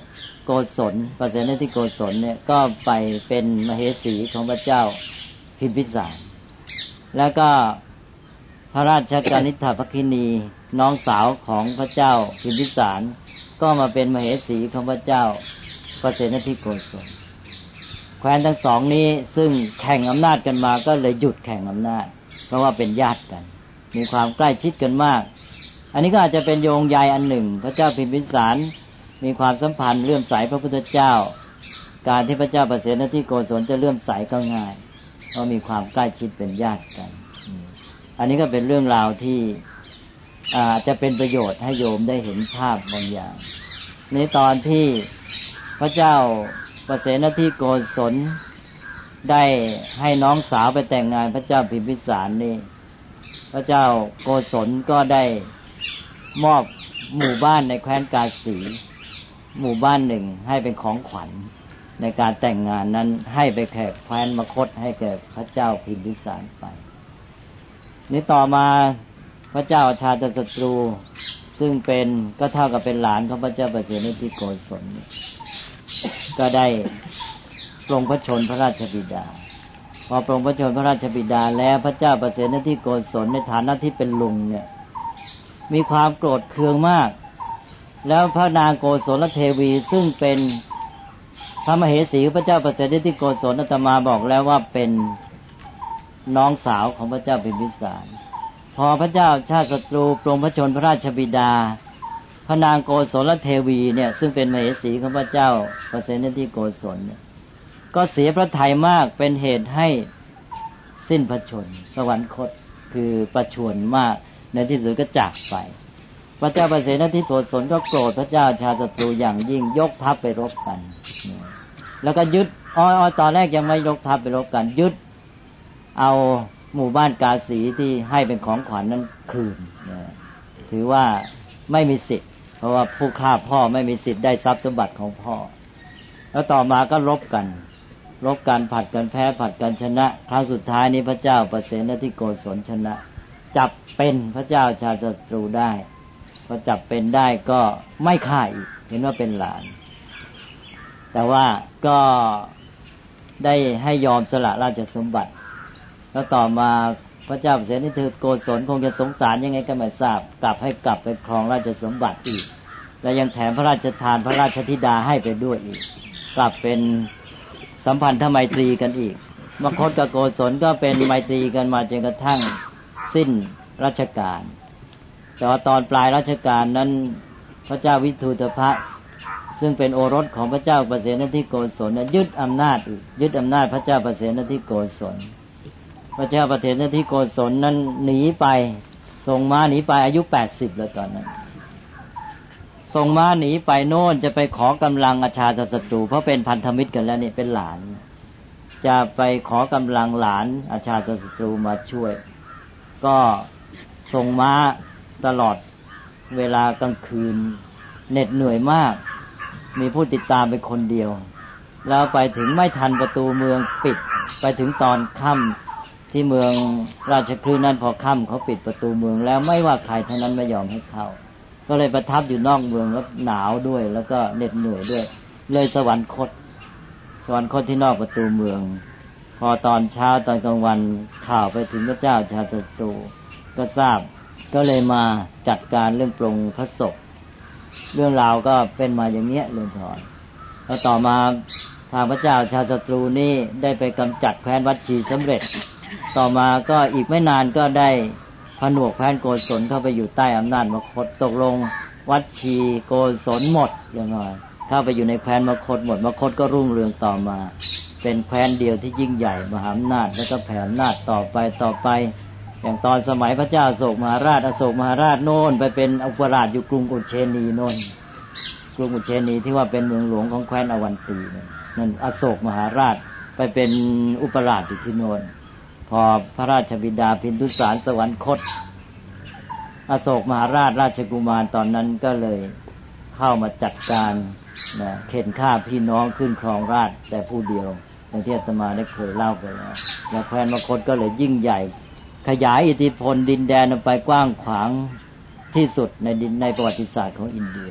โกศลพระเสนาธิโกศลเนี่ยก็ไปเป็นมเหสีของพระเจ้าพิมพิสารแล้วก็พระราชกนิษฐภคินีน้องสาวของพระเจ้าพิมพิสารก็มาเป็นมเหสีของพระเจ้าพระเสนาธิโกศลแคว้นทั้งสองนี้ซึ่งแข่งอำนาจกันมาก็เลยหยุดแข่งอำนาจเพราะว่าเป็นญาติกันมีความใกล้ชิดกันมากอันนี้ก็อาจจะเป็นโยงใยอันหนึ่งพระเจ้าพิมพิสารมีความสัมพันธ์เลื่อมใสพระพุทธเจ้าการที่พระเจ้าพระเสนาธิโกศลจะเลื่อมใสก็ง่ายเพราะมีความใกล้ชิดเป็นญาติกันอันนี้ก็เป็นเรื่องราวที่อาจจะเป็นประโยชน์ให้โยมได้เห็นภาพบางอย่างในตอนที่พระเจ้าพระเสนาธิโกศลได้ให้น้องสาวไปแต่งงานพระเจ้าพิมพิสารนี่พระเจ้าโกศลก็ได้มอบหมู่บ้านในแคว้นกาสีหมู่บ้านหนึ่งให้เป็นของขวัญในการแต่งงานนั้นให้ไปแขกแคว้นมคธให้แก่พระเจ้าพิมพิสารไปนี้ต่อมาพระเจ้าอาชาติศัตรูซึ่งเป็นก็เท่ากับเป็นหลานของพระเจ้าพระเสนาธิโกศลก็ได้ปลงพระชนพระราชบิดาพอปลงพระชนพระราชบิดาแล้วพระเจ้าพระเสนาธิโกศลในฐานะที่เป็นลุงเนี่ยมีความโกรธเคืองมากแล้วพระนางโกศลเทวีซึ่งเป็นพระมเหสีพระเจ้าพระเสนาธิโกศลอาตมาบอกแล้วว่าเป็นน้องสาวของพระเจ้าพิมพิสารพอพระเจ้าชาติศัตรูปลงพระชนพระราชบิดาพระนางโกศลเทวีเนี่ยซึ่งเป็นมเหสีของพระเจ้าพระเสนาธิโกศลเนี่ยก็เสียพระทัยมากเป็นเหตุให้สิ้นพระชนสวรรคตคือประชวรมากในที่สุดก็จากไปพระเจ้าพระเสนาธิโกศลก็โกรธพระเจ้าชาติศัตรูอย่างยิ่งยกทัพไปรบกันแล้วก็ยึดอ้อตอนแรกยังไม่ยกทัพไปรบกันยึดเอาหมู่บ้านกาสีที่ให้เป็นของขวัญนั้นคืนถือว่าไม่มีสิทธิ์เพราะว่าผู้ฆ่าพ่อไม่มีสิทธิ์ได้ทรัพย์สมบัติของพ่อแล้วต่อมาก็รบกันรบกันผัดกันแพ้ผัดกันชนะครั้งสุดท้ายนี้พระเจ้าพระเสนาธิโกศลชนะจับเป็นพระเจ้าชาติศัตรูได้พอจับเป็นได้ก็ไม่ฆ่าอีกเห็นว่าเป็นหลานแต่ว่าก็ได้ให้ยอมสละราชสมบัติแล้วต่อมาพระเจ้าพระเสนาธิโกศลคงจะสงสารยังไงก็ไม่ทราบกลับให้กลับไปครองราชสมบัติอีกและยังแถมพระราชทานพระราชธิดาให้ไปด้วยอีกกลับเป็นสัมพันธไมตรีกันอีกมคธกับโกศลก็เป็นไมตรีกันมาจนกระทั่งสิ้นรัชกาลแต่ว่าตอนปลายรัชกาลนั้นพระเจ้าวิทูตภะซึ่งเป็นโอรสของพระเจ้าพระเสนาธิโกศลยึดอำนาจอีกยึดอำนาจพระเจ้าพระเสนาธิโกศลพระเจ้าพระเสนาธิโกศลนั้นหนีไปส่งม้าหนีไปอายุแปดสิบแล้วตอนนั้นส่งม้าหนีไปโน่นจะไปขอกำลังอาชาติศัตรูเพราะเป็นพันธมิตรกันแล้วนี่เป็นหลานจะไปขอกำลังหลานอาชาติศัตรูมาช่วยก็ส่งม้าตลอดเวลากลางคืนเหน็ดเหนื่อยมากมีผู้ติดตามเป็นคนเดียวแล้วไปถึงไม่ทันประตูเมืองปิดไปถึงตอนค่ำที่เมืองราชคฤห์นั้นพอค่ำเขาปิดประตูเมืองแล้วไม่ว่าใครทั้งนั้นไม่ยอมให้เข้าก็เลยประทับอยู่นอกเมืองแล้วหนาวด้วยแล้วก็เหน็ดเหนื่อยด้วยเลยสวรรคตสวรรคตที่นอกประตูเมืองพอตอนเช้าตอนกลางวันข่าวไปถึงพระเจ้าชาติศัตรูก็ทราบก็เลยมาจัดการเรื่องปลงพระศพเรื่องราวก็เป็นมาอย่างเนี้ยเรื่องถอนแล้วต่อมาทางพระเจ้าชาติศัตรูนี่ได้ไปกำจัดแคว้นวัดชีสำเร็จต่อมาก็อีกไม่นานก็ได้ผนวกแคว้นโกศลเข้าไปอยู่ใต้อำนาจมคธตกลงวัดชีโกศลหมดอย่างน้อยเข้าไปอยู่ในแคว้นมคธหมดมคธก็รุ่งเรืองต่อมาเป็นแคว้นเดียวที่ยิ่งใหญ่มหาอำนาจแล้วก็แผ่อำนาจต่อไปต่อไปอย่างตอนสมัยพระเจ้าอโศกมหาราชอโศกมหาราชโน่นไปเป็นอุปราชอยู่กรุงอุเชนีโน่นกรุงอุเชนีที่ว่าเป็นเมืองหลวงของแคว้นอวันตีนั่นอโศกมหาราชไปเป็นอุปราชอยู่ที่โน่นพอพระราชบิดาพินทุสารสวรรคตอโศกมหาราชราชกุมารตอนนั้นก็เลยเข้ามาจัดการนะเข็นฆ่าพี่น้องขึ้นครองราชย์แต่ผู้เดียวอย่างที่อาตมาได้เคยเล่าไปแล้วและแคว้นมคธก็เลยยิ่งใหญ่ขยายอิทธิพลดินแดนไปกว้างขวางที่สุดในดินในประวัติศาสตร์ของอินเดีย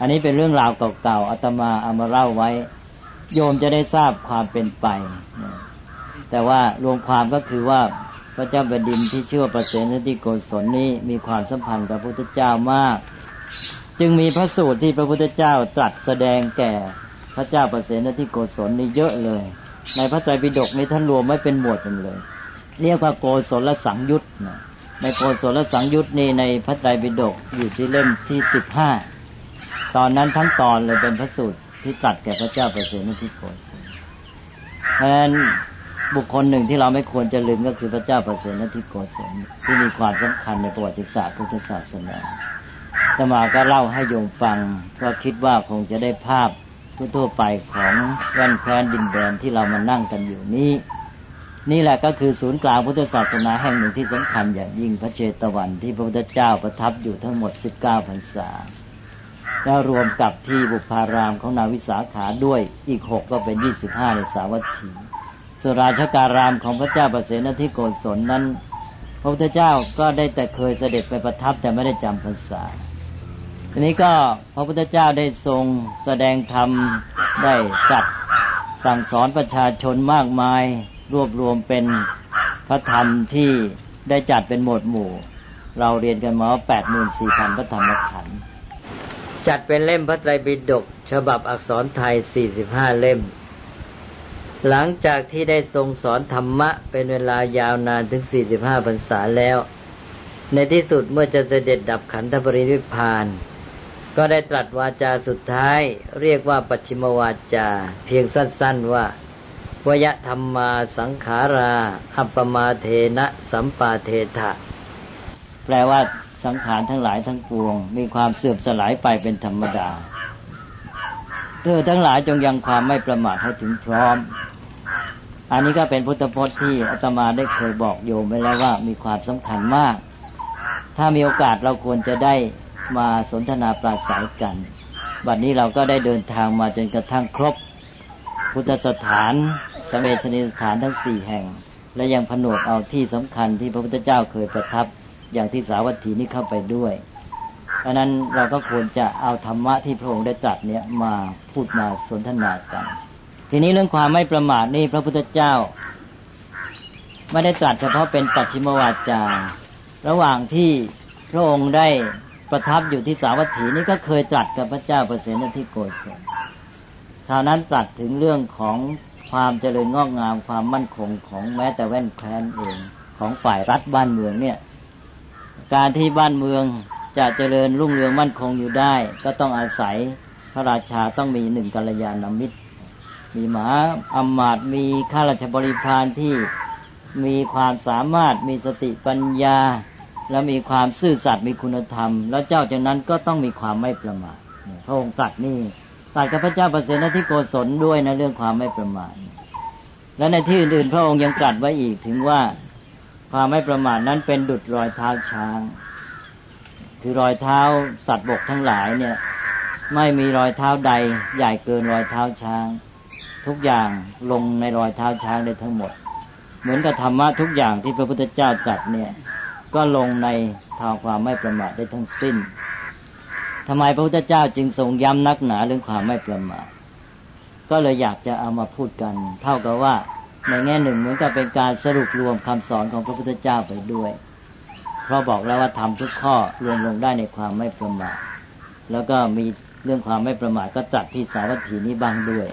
อันนี้เป็นเรื่องราวเก่าๆอาตมาเอามาเล่าไว้โยมจะได้ทราบความเป็นไปแต่ว่ารวมความก็คือว่าพระเจ้าแผ่นดินที่ชื่อว่าประเสนทิโกศลนี้มีความสัมพันธ์กับพระพุทธเจ้ามากจึงมีพระสูตรที่พระพุทธเจ้าตรัสแสดงแก่พระเจ้าประเสนทิโกศลนี่เยอะเลยในพระไตรปิฎกนี้ท่านรวมไว้เป็นหมวดกันเลยเรียกว่าโกศลสังยุตนะในโกศลสังยุตนี่ในพระไตรปิฎกอยู่ที่เล่มที่สิบห้าตอนนั้นทั้งตอนเลยเป็นพระสูตรที่ตรัสแก่พระเจ้าประเสนทิโกศลเพราะฉะนั้นบุคคลหนึ่งที่เราไม่ควรจะลืมก็คือพระเจ้าประเสนทิโกศลที่มีความสำคัญในประวัติศาสตร์พุทธศาสนาอาตมาก็เล่าให้โยมฟังก็คิดว่าคงจะได้ภาพทั่วๆไปของแว่นแคว้นดินแดนที่เรามานั่งกันอยู่นี้นี่แหละก็คือศูนย์กลางพุทธศาสนาแห่งหนึ่งที่สำคัญอย่างยิ่งพระเชตวันที่พระพุทธเจ้าประทับอยู่ทั้งหมดสิบเก้าพรรษาแล้วรวมกับที่บุพารามของนางวิสาขาด้วยอีกหกก็เป็นยี่สิบห้าในสาวัตถีส่วนราชการามของพระเจ้าประเสนทิโกศลนั้นพระพุทธเจ้าก็ได้แต่เคยเสด็จไปประทับแต่ไม่ได้จำพรรษาทีนี้ก็พระพุทธเจ้าได้ทรงแสดงธรรมได้จัดสั่งสอนประชาชนมากมายรวบรวมเป็นพระธรรมที่ได้จัดเป็นหมวดหมู่เราเรียนกันมาว่า แปดหมื่นสี่พัน พระธรรมขันธ์จัดเป็นเล่มพระไตรปิฎกฉบับอักษรไทยสี่สิบห้าเล่มหลังจากที่ได้ทรงสอนธรรมะเป็นเวลายาวนานถึงสี่สิบห้าพรรษาแล้วในที่สุดเมื่อจะเสด็จดับขันธปรินิพพานก็ได้ตรัสวาจาสุดท้ายเรียกว่าปัจฉิมวาจาเพียงสั้นๆว่าวยธรรมาสังขาราอัปปมาเทนะสัมปาเทถะแปลว่าสังขารทั้งหลายทั้งปวงมีความเสื่อมสลายไปเป็นธรรมดาเธอทั้งหลายจงยังความไม่ประมาทให้ถึงพร้อมอันนี้ก็เป็นพุทธพจน์ที่อาตมาได้เคยบอกโยมไว้แล้วว่ามีความสำคัญมากถ้ามีโอกาสเราควรจะได้มาสนทนาปราศัยกันบัดนี้เราก็ได้เดินทางมาจนกระทั่งครบพุทธสถานสเวชนียสถานทั้งสี่แห่งและยังผนวกเอาที่สำคัญที่พระพุทธเจ้าเคยประทับอย่างที่สาวัตถีนี้เข้าไปด้วยเพราะนั้นเราก็ควรจะเอาธรรมะที่พระองค์ได้ตรัสเนี่ยมาพูดมาสนทนากันทีนี้เรื่องความไม่ประมาทนี่พระพุทธเจ้าไม่ได้ตรัสเฉพาะเป็นปัจฉิมวาจาระหว่างที่พระองค์ได้ประทับอยู่ที่สาวัตถีนี้ก็เคยตรัสกับพระเจ้าประเสนทิโกศลคราวนั้นตรัสถึงเรื่องของความเจริญงอกงามความมั่นคงของแม้แต่แว่นแคว้นเองของฝ่ายรัฐบ้านเมืองเนี่ยการที่บ้านเมืองจะเจริญรุ่งเรืองมั่นคงอยู่ได้ก็ต้องอาศัยพระราชาต้องมีหนึ่งกัลยาณมิตรมีมหาอมาตย์มีข้าราชบริพารที่มีความสามารถมีสติปัญญาและมีความซื่อสัตย์มีคุณธรรมแล้วเจ้าจากนั้นก็ต้องมีความไม่ประมาทพระองค์ตรัสนี่ตรัสกับพระเจ้าประเสนทิโกศลด้วยในเรื่องความไม่ประมาทและในที่อื่นๆพระองค์ยังตรัสไว้อีกถึงว่าความไม่ประมาทนั้นเป็นดุจรอยเท้าช้างคือรอยเท้าสัตว์บกทั้งหลายเนี่ยไม่มีรอยเท้าใดใหญ่เกินรอยเท้าช้างทุกอย่างลงในรอยเท้าช้างได้ทั้งหมดเหมือนกับธรรมะทุกอย่างที่พระพุทธเจ้าตรัสเนี่ยก็ลงในทางความไม่ประมาทได้ทั้งสิ้นทำไมพระพุทธเจ้าจึงทรงย้ำนักหนาเรื่องความไม่ประมาทก็เลยอยากจะเอามาพูดกันเท่ากับว่าในแง่หนึ่งเหมือนกับเป็นการสรุปรวมคำสอนของพระพุทธเจ้าไปด้วยเพราะบอกแล้วว่าทำทุกข้อรวมลงได้ในความไม่ประมาทแล้วก็มีเรื่องความไม่ประมาทก็ตรัสที่สาวัตถีนี้บ้างด้วย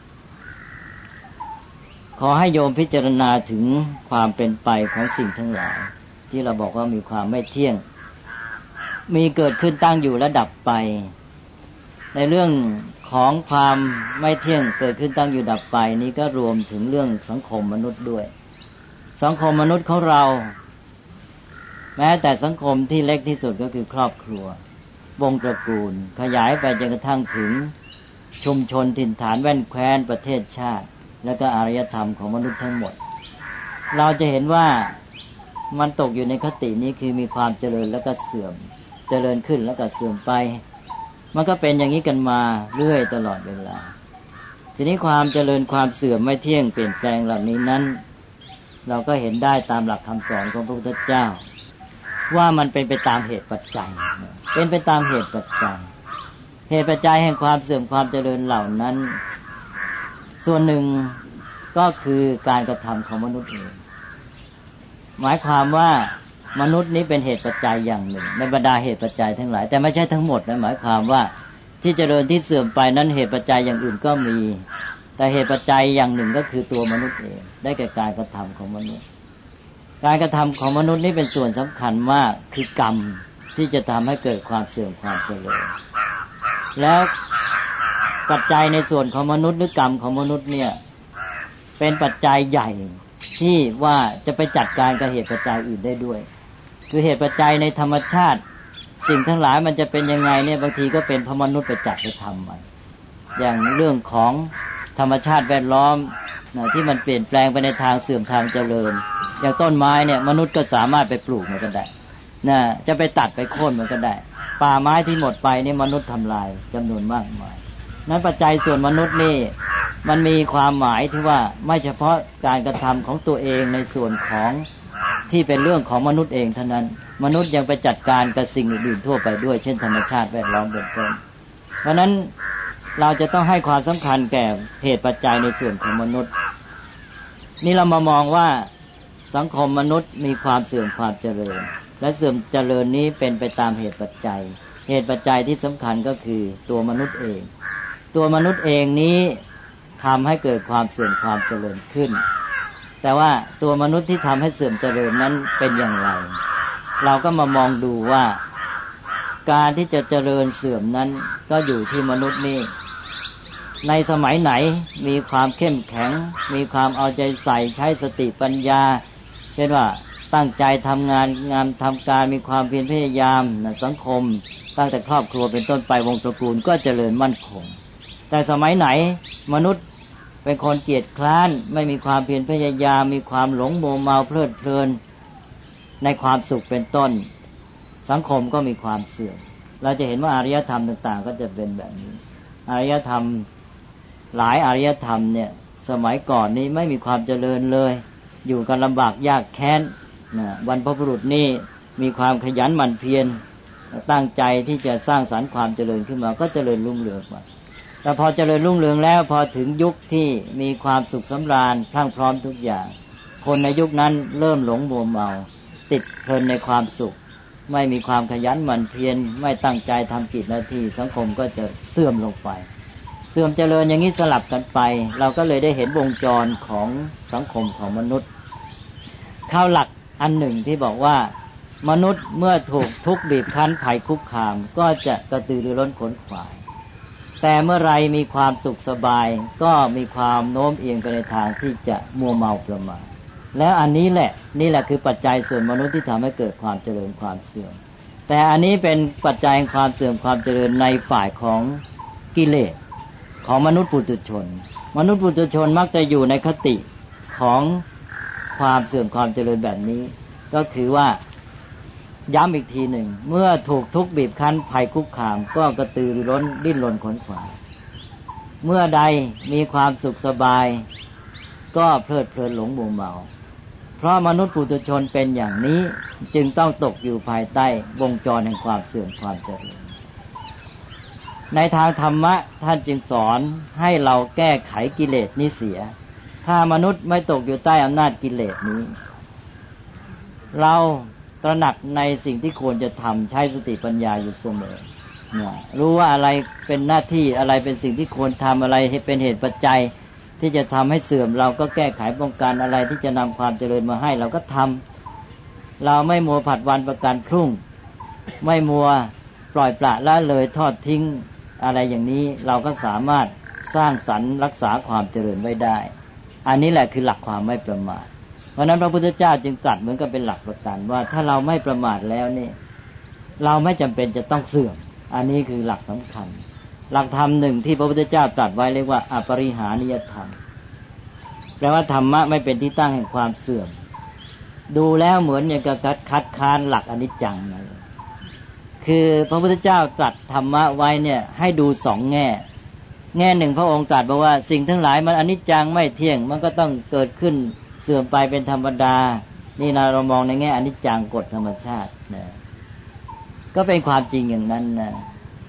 ขอให้โยมพิจารณาถึงความเป็นไปของสิ่งทั้งหลายที่เราบอกว่ามีความไม่เที่ยงมีเกิดขึ้นตั้งอยู่และดับไปในเรื่องของความไม่เที่ยงเกิดขึ้นตั้งอยู่ดับไปนี้ก็รวมถึงเรื่องสังคมมนุษย์ด้วยสังคมมนุษย์ของเราแม้แต่สังคมที่เล็กที่สุดก็คือครอบครัววงตระกูลขยายไปจนกระทั่งถึงชุมชนถิ่นฐานแว่นแคว้นประเทศชาติและก็อารยธรรมของมนุษย์ทั้งหมดเราจะเห็นว่ามันตกอยู่ในคตินี้คือมีความเจริญแล้วก็เสื่อมเจริญขึ้นแล้วก็เสื่อมไปมันก็เป็นอย่างนี้กันมาเรื่อยตลอดเวลาทีนี้ความเจริญความเสื่อมไม่เที่ยงเปลี่ยนแปลงเหล่านี้นั้นเราก็เห็นได้ตามหลักคำสอนของพระพุทธเจ้าว่ามันเป็นไปตามเหตุปัจจัยเป็นไปตามเหตุปัจจัยเหตุปัจจัยแห่งความเสื่อมความเจริญเหล่านั้นส่วนหนึ่งก็คือการกระทำของมนุษย์เองหมายความว่ามนุษย์นี้เป็นเหตุปัจจัยอย่างหนึ่งในบรรดาเหตุปัจจัยทั้งหลายแต่ไม่ใช่ทั้งหมดนะหมายความว่าที่เจริญที่เสื่อมไปนั้นเหตุปัจจัยอย่างอื่นก็มีแต่เหตุปัจจัยอย่างหนึ่งก็คือตัวมนุษย์เองได้แก่การกระทำของมนุษย์การกระทำของมนุษย์นี้เป็นส่วนสำคัญมากคือกรรมที่จะทำให้เกิดความเสื่อมความเจริญแล้วปัจจัยในส่วนของมนุษย์หรือกรรมของมนุษย์เนี่ยเป็นปัจจัยใหญ่ที่ว่าจะไปจัดการกับเหตุปัจจัยอื่นได้ด้วยคือเหตุปัจจัยในธรรมชาติสิ่งทั้งหลายมันจะเป็นยังไงเนี่ยบางทีก็เป็นเพราะมนุษย์ไปจัดไปทำมันอย่างเรื่องของธรรมชาติแวดล้อมนะที่มันเปลี่ยนแปลงไปในทางเสื่อมทางเจริญอย่างต้นไม้เนี่ยมนุษย์ก็สามารถไปปลูกมันก็ได้นะจะไปตัดไปโค่นมันก็ได้ป่าไม้ที่หมดไปนี่มนุษย์ทำลายจำนวนมากมายนั้นปัจจัยส่วนมนุษย์นี่มันมีความหมายที่ว่าไม่เฉพาะการกระทำของตัวเองในส่วนของที่เป็นเรื่องของมนุษย์เองเท่านั้นมนุษย์ยังไปจัดการกับสิ่งอื่นๆทั่วไปด้วยเช่นธรรมชาติแวดล้อมเป็นต้นเพราะนั้นเราจะต้องให้ความสำคัญแก่เหตุปัจจัยในส่วนของมนุษย์นี่เรามามองว่าสังคมมนุษย์มีความเสื่อมความเจริญและเสื่อมเจริญนี้เป็นไปตามเหตุปัจจัยเหตุปัจจัยที่สำคัญก็คือตัวมนุษย์เองตัวมนุษย์เองนี้ทำให้เกิดความเสื่อมความเจริญขึ้นแต่ว่าตัวมนุษย์ที่ทำให้เสื่อมเจริญนั้นเป็นอย่างไรเราก็มามองดูว่าการที่จะเจริญเสื่อมนั้นก็อยู่ที่มนุษย์นี่ในสมัยไหนมีความเข้มแข็งมีความเอาใจใส่ใช้สติปัญญาเช่นว่าตั้งใจทำงานงานทำการมีความเพียรพยายามสังคมตั้งแต่ครอบครัวเป็นต้นไปวงตระกูลก็เจริญมั่นคงแต่สมัยไหนมนุษย์เป็นคนเกียจคร้านไม่มีความเพียรพยายามมีความหลงโมเมาเพลิดเพลินในความสุขเป็นต้นสังคมก็มีความเสื่อมเราจะเห็นว่าอารยธรรมต่างๆก็จะเป็นแบบนี้อารยธรรมหลายอารยธรรมเนี่ยสมัยก่อนนี้ไม่มีความเจริญเลยอยู่กันลำบากยากแค้นนะบรรพบุรุษนี่มีความขยันหมั่นเพียรตั้งใจที่จะสร้างสรรค์ความเจริญขึ้นมาก็เจริญรุ่งเรืองมาแต่พอเจริญรุ่งเรืองแล้วพอถึงยุคที่มีความสุขสำราญพรั่งพร้อมทุกอย่างคนในยุคนั้นเริ่มหลงมัวเมาติดเพลินในความสุขไม่มีความขยันหมั่นเพียรไม่ตั้งใจทำกิจหน้าที่สังคมก็จะเสื่อมลงไปเสื่อมเจริญอย่างนี้สลับกันไปเราก็เลยได้เห็นวงจรของสังคมของมนุษย์ข้าวหลักอันหนึ่งที่บอกว่ามนุษย์เมื่อถูกทุกข์บีบคั้นภัยคุกคามก็จะกระตือรือร้นขนขวายแต่เมื่อไรมีความสุขสบายก็มีความโน้มเอียงไปในทางที่จะมัวเมาประมาทแล้วอันนี้แหละนี่แหละคือปัจจัยส่วนมนุษย์ที่ทำให้เกิดความเจริญความเสื่อมแต่อันนี้เป็นปัจจัยความเสื่อมความเจริญในฝ่ายของกิเลสของมนุษย์ปุถุชนมนุษย์ปุถุชนมักจะอยู่ในคติของความเสื่อมความเจริญแบบนี้ก็คือว่าย้ำอีกทีหนึ่งเมื่อถูกทุกข์บีบคั้นภัยคุกคามก็กระตือรือร้นดิ้นรนขนขวายเมื่อใดมีความสุขสบายก็เพลิดเพลินหลงมัวเมาเพราะมนุษย์ปุถุชนเป็นอย่างนี้จึงต้องตกอยู่ภายใต้วงจรแห่งความเสื่อมความเจริญในทางธรรมะท่านจึงสอนให้เราแก้ไขกิเลสนี้เสียถ้ามนุษย์ไม่ตกอยู่ใต้อำนาจกิเลสนี้เราตระหนักในสิ่งที่ควรจะทำใช้สติปัญญาอยู่เสมอเนี่ยรู้ว่าอะไรเป็นหน้าที่อะไรเป็นสิ่งที่ควรทำอะไรเป็นเหตุปัจจัยที่จะทำให้เสื่อมเราก็แก้ไขป้องกันอะไรที่จะนำความเจริญมาให้เราก็ทำเราไม่มัวผัดวันประกันพรุ่งไม่มัวปล่อยปละละเลยทอดทิ้งอะไรอย่างนี้เราก็สามารถสร้างสรรค์รักษาความเจริญไว้ได้อันนี้แหละคือหลักความไม่ประมาทเพราะนั้นพระพุทธเจ้าจึงตรัสเหมือนกับเป็นหลักประกันว่าถ้าเราไม่ประมาทแล้วนี่เราไม่จำเป็นจะต้องเสื่อมอันนี้คือหลักสำคัญหลักธรรมหนึ่งที่พระพุทธเจ้าตรัสไว้เรียกว่าอปริหานิยธรรมแปลว่าธรรมะไม่เป็นที่ตั้งแห่งความเสื่อมดูแล้วเหมือนอย่างกับคัดค้านหลักอนิจจังนะคือพระพุทธเจ้าตรัสธรรมะไว้เนี่ยให้ดูสองแง่แง่หนึ่งพระองค์ตรัสบอกว่าสิ่งทั้งหลายมันอนิจจังไม่เที่ยงมันก็ต้องเกิดขึ้นเสื่อมไปเป็นธรรมดานี่นะเรามองในแง่อนิจจังกฎธรรมชาตินะก็เป็นความจริงอย่างนั้นนะ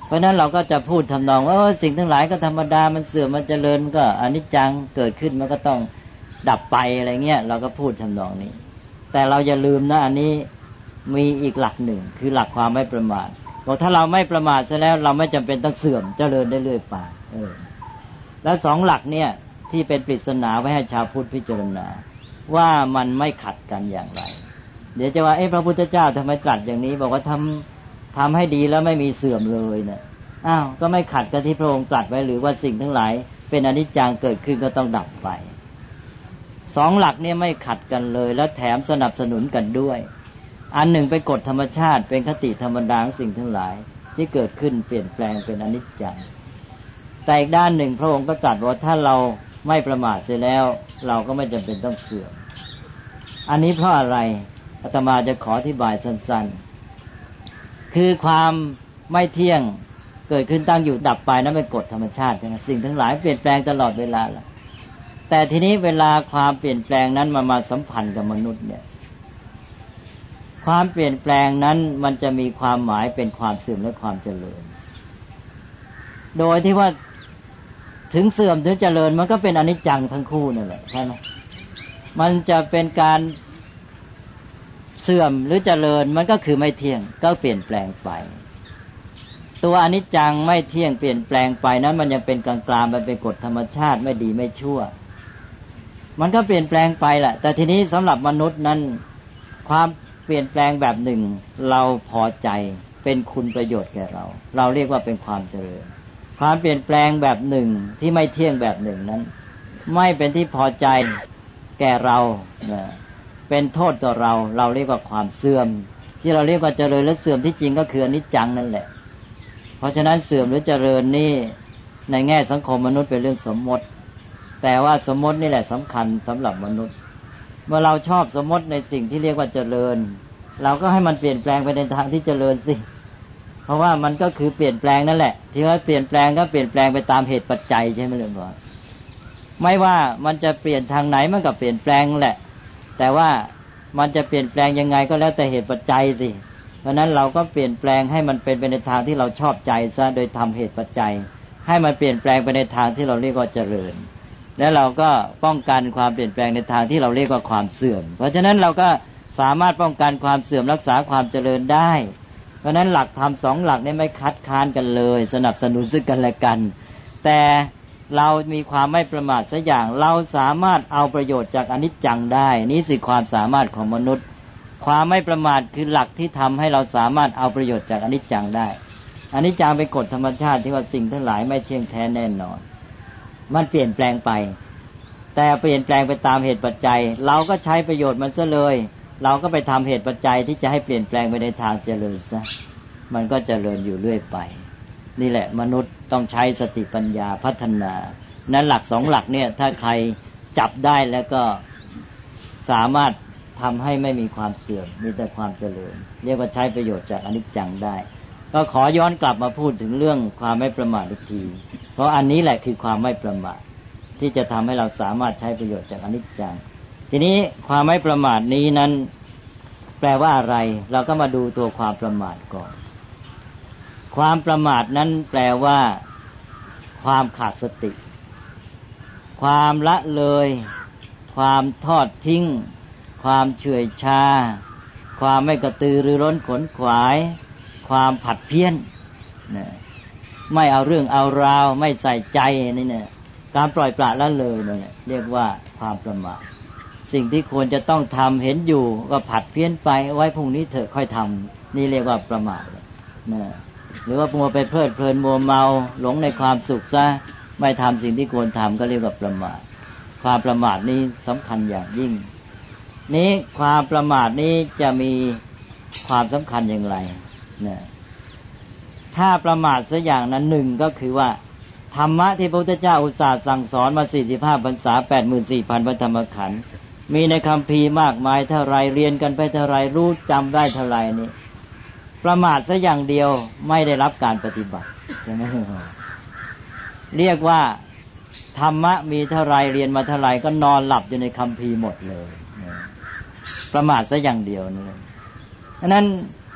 เพราะนั้นเราก็จะพูดทำนองว่าสิ่งทั้งหลายก็ธรรมดามันเสื่อมมันเจริญก็อนิจจังเกิดขึ้นมันก็ต้องดับไปอะไรเงี้ยเราก็พูดทำนองนี้แต่เราอย่าลืมนะอันนี้มีอีกหลักหนึ่งคือหลักความไม่ประมาทบอกถ้าเราไม่ประมาทซะแล้วเราไม่จำเป็นต้องเสื่อมเจริญได้เรื่อยไปเออแล้วสองหลักเนี่ยที่เป็นปริศนาไว้ให้ชาวพุทธพิจารณาว่ามันไม่ขัดกันอย่างไรเดี๋ยวจะว่าเอ๊ะพระพุทธเจ้าทำไมตรัสอย่างนี้บอกว่าทำทำให้ดีแล้วไม่มีเสื่อมเลยเนี่ยอ้าวก็ไม่ขัดกันที่พระองค์ตรัสไว้หรือว่าสิ่งทั้งหลายเป็นอนิจจังเกิดขึ้นก็ต้องดับไปสองหลักเนี่ยไม่ขัดกันเลยแล้วแถมสนับสนุนกันด้วยอันหนึ่งเป็นกฎธรรมชาติเป็นคติธรรมดาของสิ่งทั้งหลายที่เกิดขึ้นเปลี่ยนแปลงเป็นอนิจจังแต่อีกด้านหนึ่งพระองค์ก็ตรัสว่าถ้าเราไม่ประมาทเสียแล้วเราก็ไม่จำเป็นต้องเสื่อมอันนี้เพราะอะไรอาตมาจะขออธิบายสั้นๆคือความไม่เที่ยงเกิดขึ้นตั้งอยู่ดับไปนั้นเป็นกฎธรรมชาติใช่ไหมสิ่งทั้งหลายเปลี่ยนแปลงตลอดเวลาละแต่ทีนี้เวลาความเปลี่ยนแปลงนั้นมามาสัมพันธ์กับมนุษย์เนี่ยความเปลี่ยนแปลงนั้นมันจะมีความหมายเป็นความเสื่อมและความเจริญโดยที่ว่าถึงเสื่อมถึงเจริญมันก็เป็นอนิจจังทั้งคู่นั่นแหละใช่ไหมมันจะเป็นการเสื่อมหรือเจริญมันก็คือไม่เที่ยงก็เปลี่ยนแปลงไปตัวอนิจจังไม่เที่ยงเปลี่ยนแปลงไปนั้นมันยังเป็นกลางๆมันเป็นกฎธรรมชาติไม่ดีไม่ชั่วมันก็เปลี่ยนแปลงไปแหละแต่ทีนี้สำหรับมนุษย์นั้นความเปลี่ยนแปลงแบบหนึ่งเราพอใจเป็นคุณประโยชน์แก่เราเราเรียกว่าเป็นความเจริญความเปลี่ยนแปลงแบบหนึ่งที่ไม่เที่ยงแบบหนึ่งนั้นไม่เป็นที่พอใจแก่เราเป็นโทษต่อเราเราเรียกว่าความเสื่อมที่เราเรียกว่าเจริญและเสื่อมที่จริงก็คืออนิจจังนั่นแหละเพราะฉะนั้นเสื่อมหรือเจริญนี่ในแง่สังคมมนุษย์เป็นเรื่องสมมติแต่ว่าสมมตินี่แหละสำคัญสำหรับมนุษย์เมื่อเราชอบสมมติในสิ่งที่เรียกว่าเจริญเราก็ให้มันเปลี่ยนแปลงไปในทางที่เจริญสิเพราะว่ามันก็คือเปลี่ยนแปลงนั่นแหละที่ว่าเปลี่ยนแปลงก็เปลี่ยนแปลงไปตามเหตุปัจจัยใช่ไหมหลวงพ่อไม่ว่ามันจะเปลี่ยนทางไหนมันก็เปลี่ยนแปลงแหละแต่ว่ามันจะเปลี่ยนแปลงยังไงก็แล้วแต่เหตุปัจจัยสิเพราะนั้นเราก็เปลี่ยนแปลงให้มันเป็นไปในทางที่เราชอบใจซะโดยทำเหตุปัจจัยให้มันเปลี่ยนแปลงไปในทางที่เราเรียกว่าเจริญแล้วเราก็ป้องกันความเปลี่ยนแปลงในทางที่เราเรียกว่าความเสื่อมเพราะฉะนั้นเราก็สามารถป้องกันความเสื่อมรักษาความเจริญได้เพราะฉะนั้นหลักธรรมสองหลักนี้ไม่คัดค้านกันเลยสนับสนุนซึ่งกันและกันแต่เรามีความไม่ประมาทสักอย่างเราสามารถเอาประโยชน์จากอนิจจังได้นี่สิความสามารถของมนุษย์ความไม่ประมาทคือหลักที่ทำให้เราสามารถเอาประโยชน์จากอนิจจังได้อนิจจังเป็นกฎธรรมชาติที่ว่าสิ่งทั้งหลายไม่เที่ยงแท้แน่นอนมันเปลี่ยนแปลงไปแต่เปลี่ยนแปลงไปตามเหตุปัจจัยเราก็ใช้ประโยชน์มันซะเลยเราก็ไปทำเหตุปัจจัยที่จะให้เปลี่ยนแปลงไปในทางเจริญซะมันก็เจริญอยู่เรื่อยไปนี่แหละมนุษย์ต้องใช้สติปัญญาพัฒนานั้นหลักสองหลักเนี่ยถ้าใครจับได้แล้วก็สามารถทำให้ไม่มีความเสื่อมมีแต่ความเจริญเรียกว่าใช้ประโยชน์จากอนิจจังได้ก็ขอย้อนกลับมาพูดถึงเรื่องความไม่ประมาทอีกทีเพราะอันนี้แหละคือความไม่ประมาทที่จะทำให้เราสามารถใช้ประโยชน์จากอนิจจังทีนี้ความไม่ประมาทนี้นั้นแปลว่าอะไรเราก็มาดูตัวความประมาทก่อนความประมาทนั้นแปลว่าความขาดสติความละเลยความทอดทิ้งความเฉื่อยชาความไม่กระตือรือร้นขนขวายความผัดเพี้ยนนะไม่เอาเรื่องเอาราวไม่ใส่ใจนี่เนี่ยการปล่อยปละละเลยเนี่ยเรียกว่าความประมาทสิ่งที่ควรจะต้องทำเห็นอยู่ก็ผัดเพี้ยนไปไว้พรุ่งนี้เถอะค่อยทำนี่เรียกว่าประมาทนะหรือว่ามัวไปเพลิดเพลินมัวเมาหลงในความสุขซะไม่ทำสิ่งที่ควรทำก็เรียกว่าประมาทความประมาทนี้สำคัญอย่างยิ่งนี้ความประมาทนี้จะมีความสำคัญอย่างไรนะถ้าประมาทสักอย่างนั้นหนึ่งก็คือว่าธรรมะที่พระพุทธเจ้าอุตส่าห์สั่งสอนมาสี่สิบห้าพรรษา แปดหมื่นสี่พัน พระธรรมขันธ์มีในคัมภีร์มากมายเท่าไรเรียนกันไปเท่าไรรู้จำได้เท่าไรนี่ประมาทสักอย่างเดียวไม่ได้รับการปฏิบัติใช่ไหมเรียกว่าธรรมะมีเท่าไรเรียนมาเท่าไรก็นอนหลับอยู่ในคัมภีร์หมดเลยประมาทสักอย่างเดียวนี่ฉะนั้นใ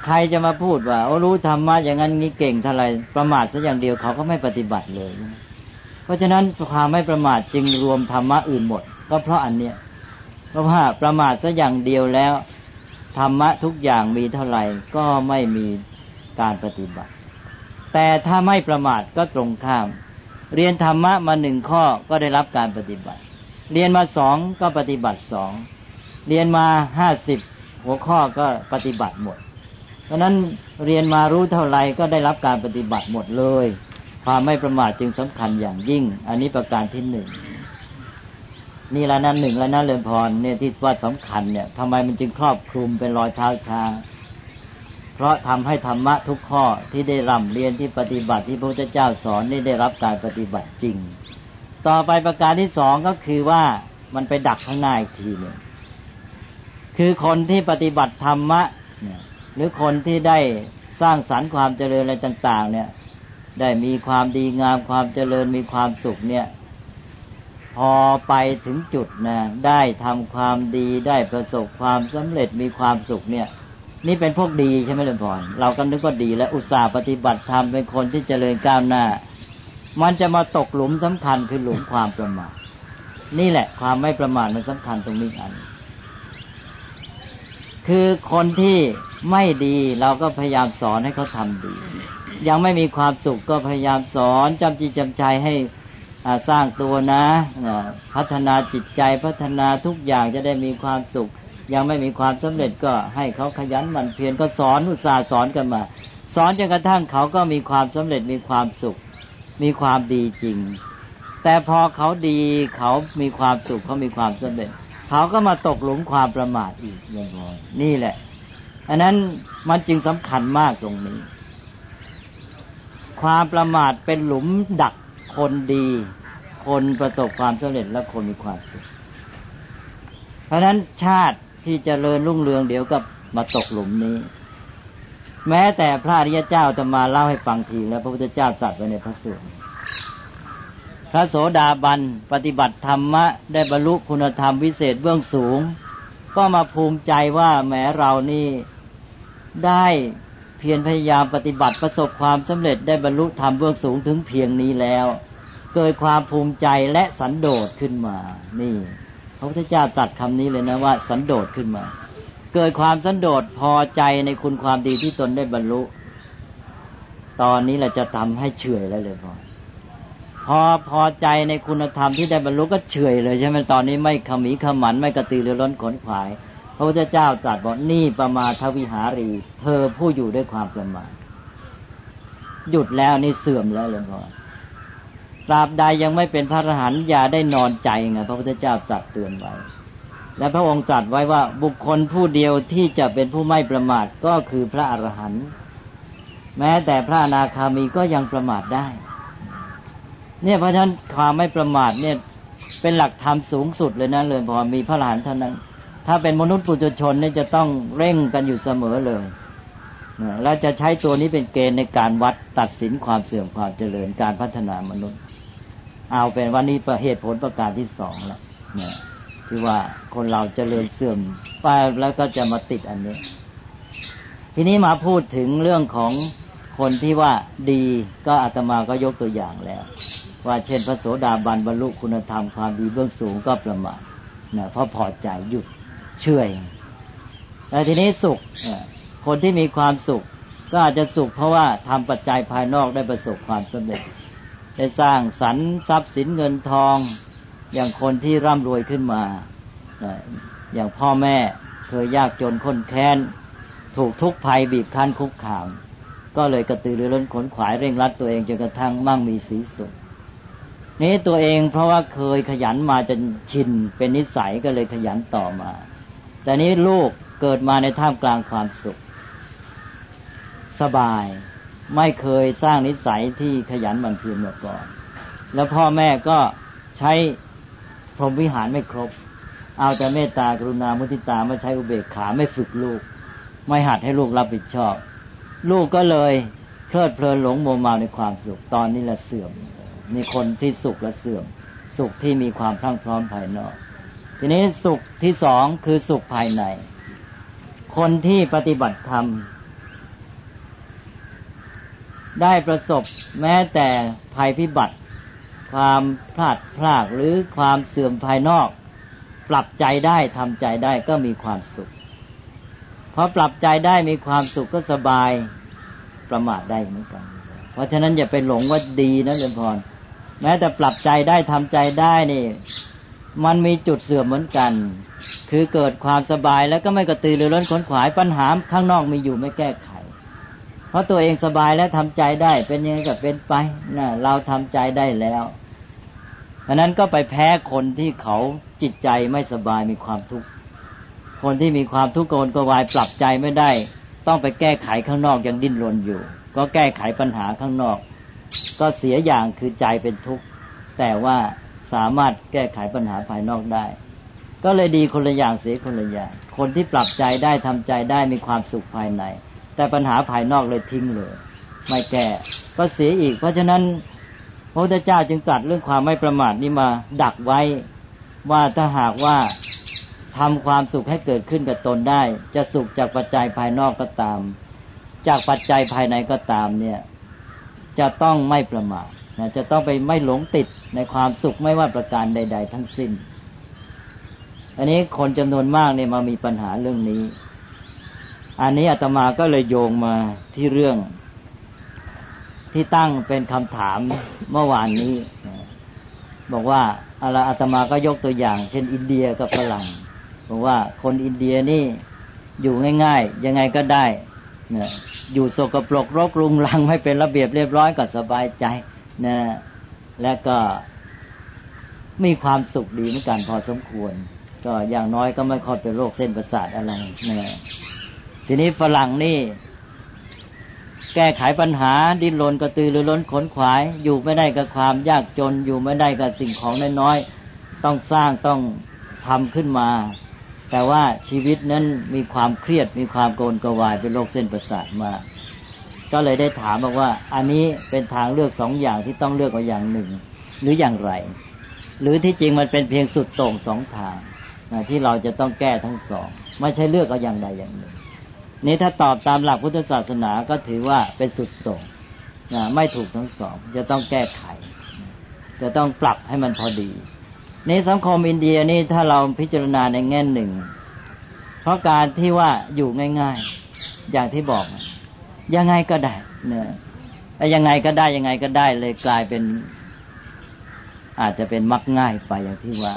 รจะมาพูดว่าโอ้รู้ธรรมะอย่างนั้นงี้เก่งเท่าไรประมาทซะอย่างเดียวเขาก็ไม่ปฏิบัติเลยเพราะฉะนั้นความไม่ประมาทจึงรวมธรรมะอื่นหมดก็เพราะอันเนี้ยเพราะว่าประมาทซะอย่างเดียวแล้วธรรมะทุกอย่างมีเท่าไหร่ก็ไม่มีการปฏิบัติแต่ถ้าไม่ประมาทก็ตรงข้ามเรียนธรรมะมาหนึ่งข้อก็ได้รับการปฏิบัติเรียนมาสองก็ปฏิบัติสองเรียนมาห้าสิบหัวข้อก็ปฏิบัติหมดเพราะนั้นเรียนมารู้เท่าไหร่ก็ได้รับการปฏิบัติหมดเลยความไม่ประมาทจึงสำคัญอย่างยิ่งอันนี้ประการที่หนึ่งนี่ละนั้นหนึ่งแล้วนะเรือนพรเนี่ยที่ว่าสำคัญเนี่ยทำไมมันจึงครอบคลุมเป็นรอยเท้าช้างเพราะทำให้ธรรมะทุกข้อที่ได้ร่ำเรียนที่ปฏิบัติที่พระพุทธเจ้าสอนนี่ได้รับการปฏิบัติจริงต่อไปประการที่สองก็คือว่ามันไปดักข้างหน้าอีกทีหนึ่งคือคนที่ปฏิบัติธรรมะเนี่ยหรือคนที่ได้สร้างสรรค์ความเจริญอะไรต่างๆเนี่ยได้มีความดีงามความเจริญมีความสุขเนี่ยพอไปถึงจุดนะได้ทำความดีได้ประสบความสำเร็จมีความสุขเนี่ยนี่เป็นพวกดีใช่ไหมหลวงพ่อเราก็นึกว่าดีแล้วอุตส่าห์ปฏิบัติธรรมเป็นคนที่เจริญก้าวหน้ามันจะมาตกหลุมสำคัญคือหลุมความประมาทนี่แหละความไม่ประมาทมันสำคัญตรงนี้อันคือคนที่ไม่ดีเราก็พยายามสอนให้เขาทำดียังไม่มีความสุขก็พยายามสอนจำจีจำใจให้สร้างตัวนะพัฒนาจิตใจพัฒนาทุกอย่างจะได้มีความสุขยังไม่มีความสำเร็จก็ให้เขาขยันหมั่นเพียรก็สอนอุตส่าห์สอนกันมาสอนจนกระทั่งเขาก็มีความสำเร็จมีความสุขมีความดีจริงแต่พอเขาดีเขามีความสุขเขามีความสำเร็จเขาก็มาตกหลุมความประมาทอีกอย่างน้อยนี่แหละอันนั้นมันจึงสำคัญมากตรงนี้ความประมาทเป็นหลุมดักคนดีคนประสบความสำเร็จและคนมีความสุขเพราะฉะนั้นชาติที่เจริญรุ่งเรืองเดี๋ยวก็มาตกหลุมนี้แม้แต่พระอริยเจ้าจะมาเล่าให้ฟังทีแล้วพระพุทธเจ้าตรัสไว้ในพระสูตรพระโสดาบันปฏิบัติธรรมะได้บรรลุคุณธรรมวิเศษเบื้องสูงก็มาภูมิใจว่าแม้เรานี่ได้เพียรพยายามปฏิบัติประสบความสำเร็จได้บรรลุธรรมเบื้องสูงถึงเพียงนี้แล้วเกิดความภูมิใจและสันโดษขึ้นมานี่พระพุทธเจ้าตรัสคำนี้เลยนะว่าสันโดษขึ้นมาเกิดความสันโดษพอใจในคุณความดีที่ตนได้บรรลุตอนนี้แหละจะทำให้เฉื่อยแล้วเลยพอพอพอใจในคุณธรรมที่ได้บรรลุก็เฉื่อยเลยใช่ไหมตอนนี้ไม่ขมีขมันไม่กระตือรือร้นขนขวายพระพุทธเจ้าตรัสบอกนี่ประมาทวิหารีเธอผู้อยู่ด้วยความประมาทหยุดแล้วนี่เสื่อมแล้วเลยพอตราบใดยังไม่เป็นพระอรหันต์อย่าได้นอนใจไงพระพุทธเจ้าตรัสเตือนไว้และพระองค์ตรัสไว้ว่าบุคคลผู้เดียวที่จะเป็นผู้ไม่ประมาทก็คือพระอรหันต์แม้แต่พระอนาคามีก็ยังประมาทได้เนี่ยเพราะฉะนั้นความไม่ประมาทเนี่ยเป็นหลักธรรมสูงสุดเลยนะเลยพอมีพระอรหันต์เท่านั้นถ้าเป็นมนุษย์ปุถุชนเนี่ยจะต้องเร่งกันอยู่เสมอเลยแล้วจะใช้ตัวนี้เป็นเกณฑ์ในการวัดตัดสินความเสื่อมความเจริญการพัฒนามนุษย์เอาเป็นว่านี่เหตุผลประการที่สองแล้วเนี่ยที่ว่าคนเราเจริญเสื่อมไปแล้วก็จะมาติดอันนี้ทีนี้มาพูดถึงเรื่องของคนที่ว่าดีก็อาตมาก็ยกตัวอย่างแล้วว่าเช่นพระโสดาบันบรรลุคุณธรรมความดีเบื้องสูงก็ประมาทนะเพราะพอใจหยุดเชื่อแล้วทีนี้สุขคนที่มีความสุขก็อาจจะสุขเพราะว่าทำปัจจัยภายนอกได้ประสบความสำเร็จได้สร้างสรรค์ทรัพย์สินเงินทองอย่างคนที่ร่ำรวยขึ้นมาอย่างพ่อแม่เคยยากจนข้นแค้นถูกทุกข์ภัยบีบคั้นคุกคามก็เลยกระตือรือร้นขนขวายเร่งรัดตัวเองจนกระทั่งมั่งมีสีสุขนี้ตัวเองเพราะว่าเคยขยันมาจนชินเป็นนิสัยก็เลยขยันต่อมาแต่นี้ลูกเกิดมาในท่ามกลางความสุขสบายไม่เคยสร้างนิสัยที่ขยันหมั่นเพียรมาก่อนแล้วพ่อแม่ก็ใช้พรหมวิหารไม่ครบเอาแต่เมตตากรุณามุทิตาไม่ใช้อุเบกขาไม่ฝึกลูกไม่หัดให้ลูกรับผิดชอบลูกก็เลยเพลิดเพลินหลงมัวเมาในความสุขตอนนี้ละเสื่อมมีคนที่สุขและเสื่อมสุขที่มีความพรั่งพร้อมภายนอกทีนี้สุขที่สองคือสุขภายในคนที่ปฏิบัติธรรมได้ประสบแม้แต่ภัยพิบัติความพลาดพลาดหรือความเสื่อมภายนอกปรับใจได้ทำใจได้ก็มีความสุขพอปรับใจได้มีความสุขก็สบายประมาทได้เหมือนกันเพราะฉะนั้นอย่าไปหลงว่าดีนะเจริญพรแม้แต่ปรับใจได้ทำใจได้นี่มันมีจุดเสื่อมเหมือนกันคือเกิดความสบายแล้วก็ไม่กระตือรือร้นขนขวายปัญหาข้างนอกมีอยู่ไม่แก้ไขเพราะตัวเองสบายแล้วทำใจได้เป็นยังไงก็เป็นไปนะเราทำใจได้แล้วเพราะนั้นก็ไปแพ้คนที่เขาจิตใจไม่สบายมีความทุกข์คนที่มีความทุกข์โกรธกวายปรับใจไม่ได้ต้องไปแก้ไขข้างนอกยังดิ้นรนอยู่ก็แก้ไขปัญหาข้างนอกก็เสียอย่างคือใจเป็นทุกข์แต่ว่าสามารถแก้ไขปัญหาภายนอกได้ก็เลยดีคนละอย่างเสียคนละอย่างคนที่ปรับใจได้ทำใจได้มีความสุขภายในแต่ปัญหาภายนอกเลยทิ้งเลยไม่แก้ก็เสียอีกเพราะฉะนั้นพระพุทธเจ้าจึงตรัสเรื่องความไม่ประมาทนี้มาดักไว้ว่าถ้าหากว่าทำความสุขให้เกิดขึ้นกับตนได้จะสุขจากปัจจัยภายนอกก็ตามจากปัจจัยภายในก็ตามเนี่ยจะต้องไม่ประมาทนะจะต้องไปไม่หลงติดในความสุขไม่ว่าประการใดๆทั้งสิ้นอันนี้คนจำนวนมากเนี่ยมามีปัญหาเรื่องนี้อันนี้อาตมาก็เลยโยงมาที่เรื่องที่ตั้งเป็นคำถามเมื่อวานนี้บอกว่าอะไรอาตมาก็ยกตัวอย่างเช่นอินเดียกับฝรั่งบอกว่าคนอินเดียนี่อยู่ง่ายๆยังไงก็ได้นะอยู่สกปรกรกรุงรังไม่เป็นระเบียบเรียบร้อยก็สบายใจนะและก็มีความสุขดีเหมือนกันพอสมควรก็อย่างน้อยก็ไม่ค่อยเป็นโรคเส้นประสาทอะไรนะทีนี้ฝรั่งนี่แก้ไขปัญหาดิ้นรนกระตือรือร้นขนขวายอยู่ไม่ได้กับความยากจนอยู่ไม่ได้กับสิ่งของน้อยๆต้องสร้างต้องทำขึ้นมาแต่ว่าชีวิตนั้นมีความเครียดมีความโกรธกวายเป็นโรคเส้นประสาทมาก็เลยได้ถามบอกว่าอันนี้เป็นทางเลือกสองอย่างที่ต้องเลือกเอาอย่างหนึ่งหรืออย่างไรหรือที่จริงมันเป็นเพียงสุดโต่งสองทางนะที่เราจะต้องแก้ทั้งสองไม่ใช่เลือกเอาอย่างใดอย่างหนึ่งนี้ถ้าตอบตามหลักพุทธศาสนาก็ถือว่าเป็นสุดโต่งนะไม่ถูกทั้งสองจะต้องแก้ไขจะต้องปรับให้มันพอดีในสังคมอินเดียนี่ถ้าเราพิจารณาในแง่หนึ่งเพราะการที่ว่าอยู่ง่ายๆอย่างที่บอกยังไงก็ได้เนี่ยยังไงก็ได้ยังไงก็ได้เลยกลายเป็นอาจจะเป็นมักง่ายไปอย่างที่ว่า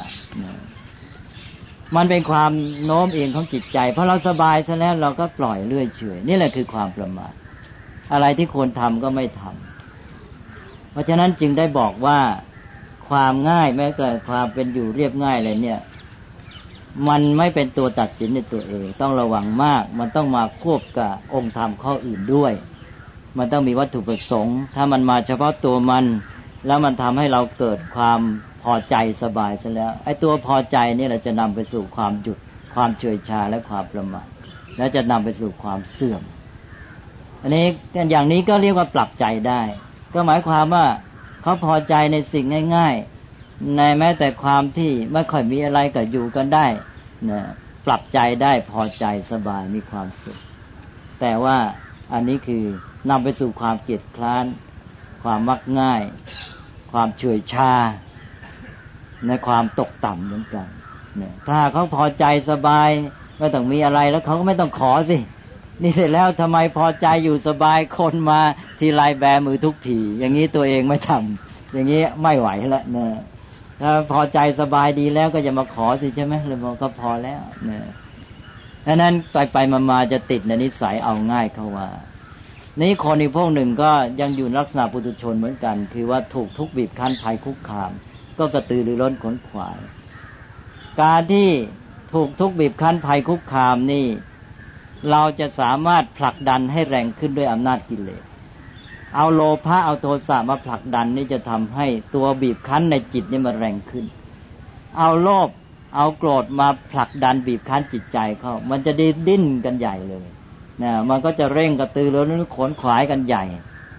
มันเป็นความโน้มเอียงของจิตใจเพราะเราสบายซะแล้วเราก็ปล่อยเลื่อยเฉยนี่แหละคือความประมาทอะไรที่ควรทำก็ไม่ทำเพราะฉะนั้นจึงได้บอกว่าความง่ายแม้แต่ความเป็นอยู่เรียบง่ายอะไรเนี่ยมันไม่เป็นตัวตัดสินในตัวเองต้องระวังมากมันต้องมาควบกับองค์ธรรมข้ออื่นด้วยมันต้องมีวัตถุประสงค์ถ้ามันมาเฉพาะตัวมันแล้วมันทำให้เราเกิดความพอใจสบายซะแล้วไอ้ตัวพอใจนี่เราจะนำไปสู่ความหยุดความเฉยชาและความประมาทแล้วจะนำไปสู่ความเสื่อมอันนี้อย่างนี้ก็เรียกว่าปรับใจได้ก็หมายความว่าเขาพอใจในสิ่งง่ายๆในแม้แต่ความที่ไม่ค่อยมีอะไรก็อยู่กันได้นะปรับใจได้พอใจสบายมีความสุขแต่ว่าอันนี้คือนำไปสู่ความเกียจคร้านความมักง่ายความเฉยชาในความตกต่ำเหมือนกันเนี่ยถ้าเขาพอใจสบายไม่ต้องมีอะไรแล้วเขาก็ไม่ต้องขอสินี่เสร็จแล้วทำไมพอใจอยู่สบายคนมาทีไรแบมือทุกทีอย่างนี้ตัวเองไม่ทำอย่างนี้ไม่ไหวแล้วเนี่ยถ้าพอใจสบายดีแล้วก็จะมาขอสิใช่ไหมเลยบอกก็พอแล้วเนี่ยดังนั้นไปไปมาๆจะติดในนิสัยเอาง่ายเขาว่านี้คนอีกพวกหนึ่งก็ยังอยู่ลักษณะปุถุชนเหมือนกันคือว่าถูกทุกข์บีบคั้นภัยคุกคามก็กระตือรือร้นขนขวายการที่ถูกทุกข์บีบคั้นภัยคุกคามนี่เราจะสามารถผลักดันให้แรงขึ้นด้วยอำนาจกิเลสเอาโลภะเอาโทสะมาผลักดันนี่จะทำให้ตัวบีบคั้นในจิตนี่มันแรงขึ้นเอาโลภเอาโกรธมาผลักดันบีบคั้นจิตใจเขามันจะดิ้นกันใหญ่เลยนะมันก็จะเร่งกระตือรือร้นขนขวายกันใหญ่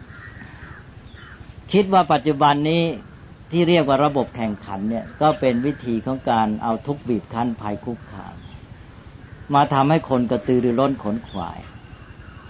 คิดว่าปัจจุบันนี้ที่เรียกว่าระบบแข่งขันเนี่ยก็เป็นวิธีของการเอาทุกข์บีบคั้นภัยคุกคามมาทำให้คนกระตือรือร้นขนขวาย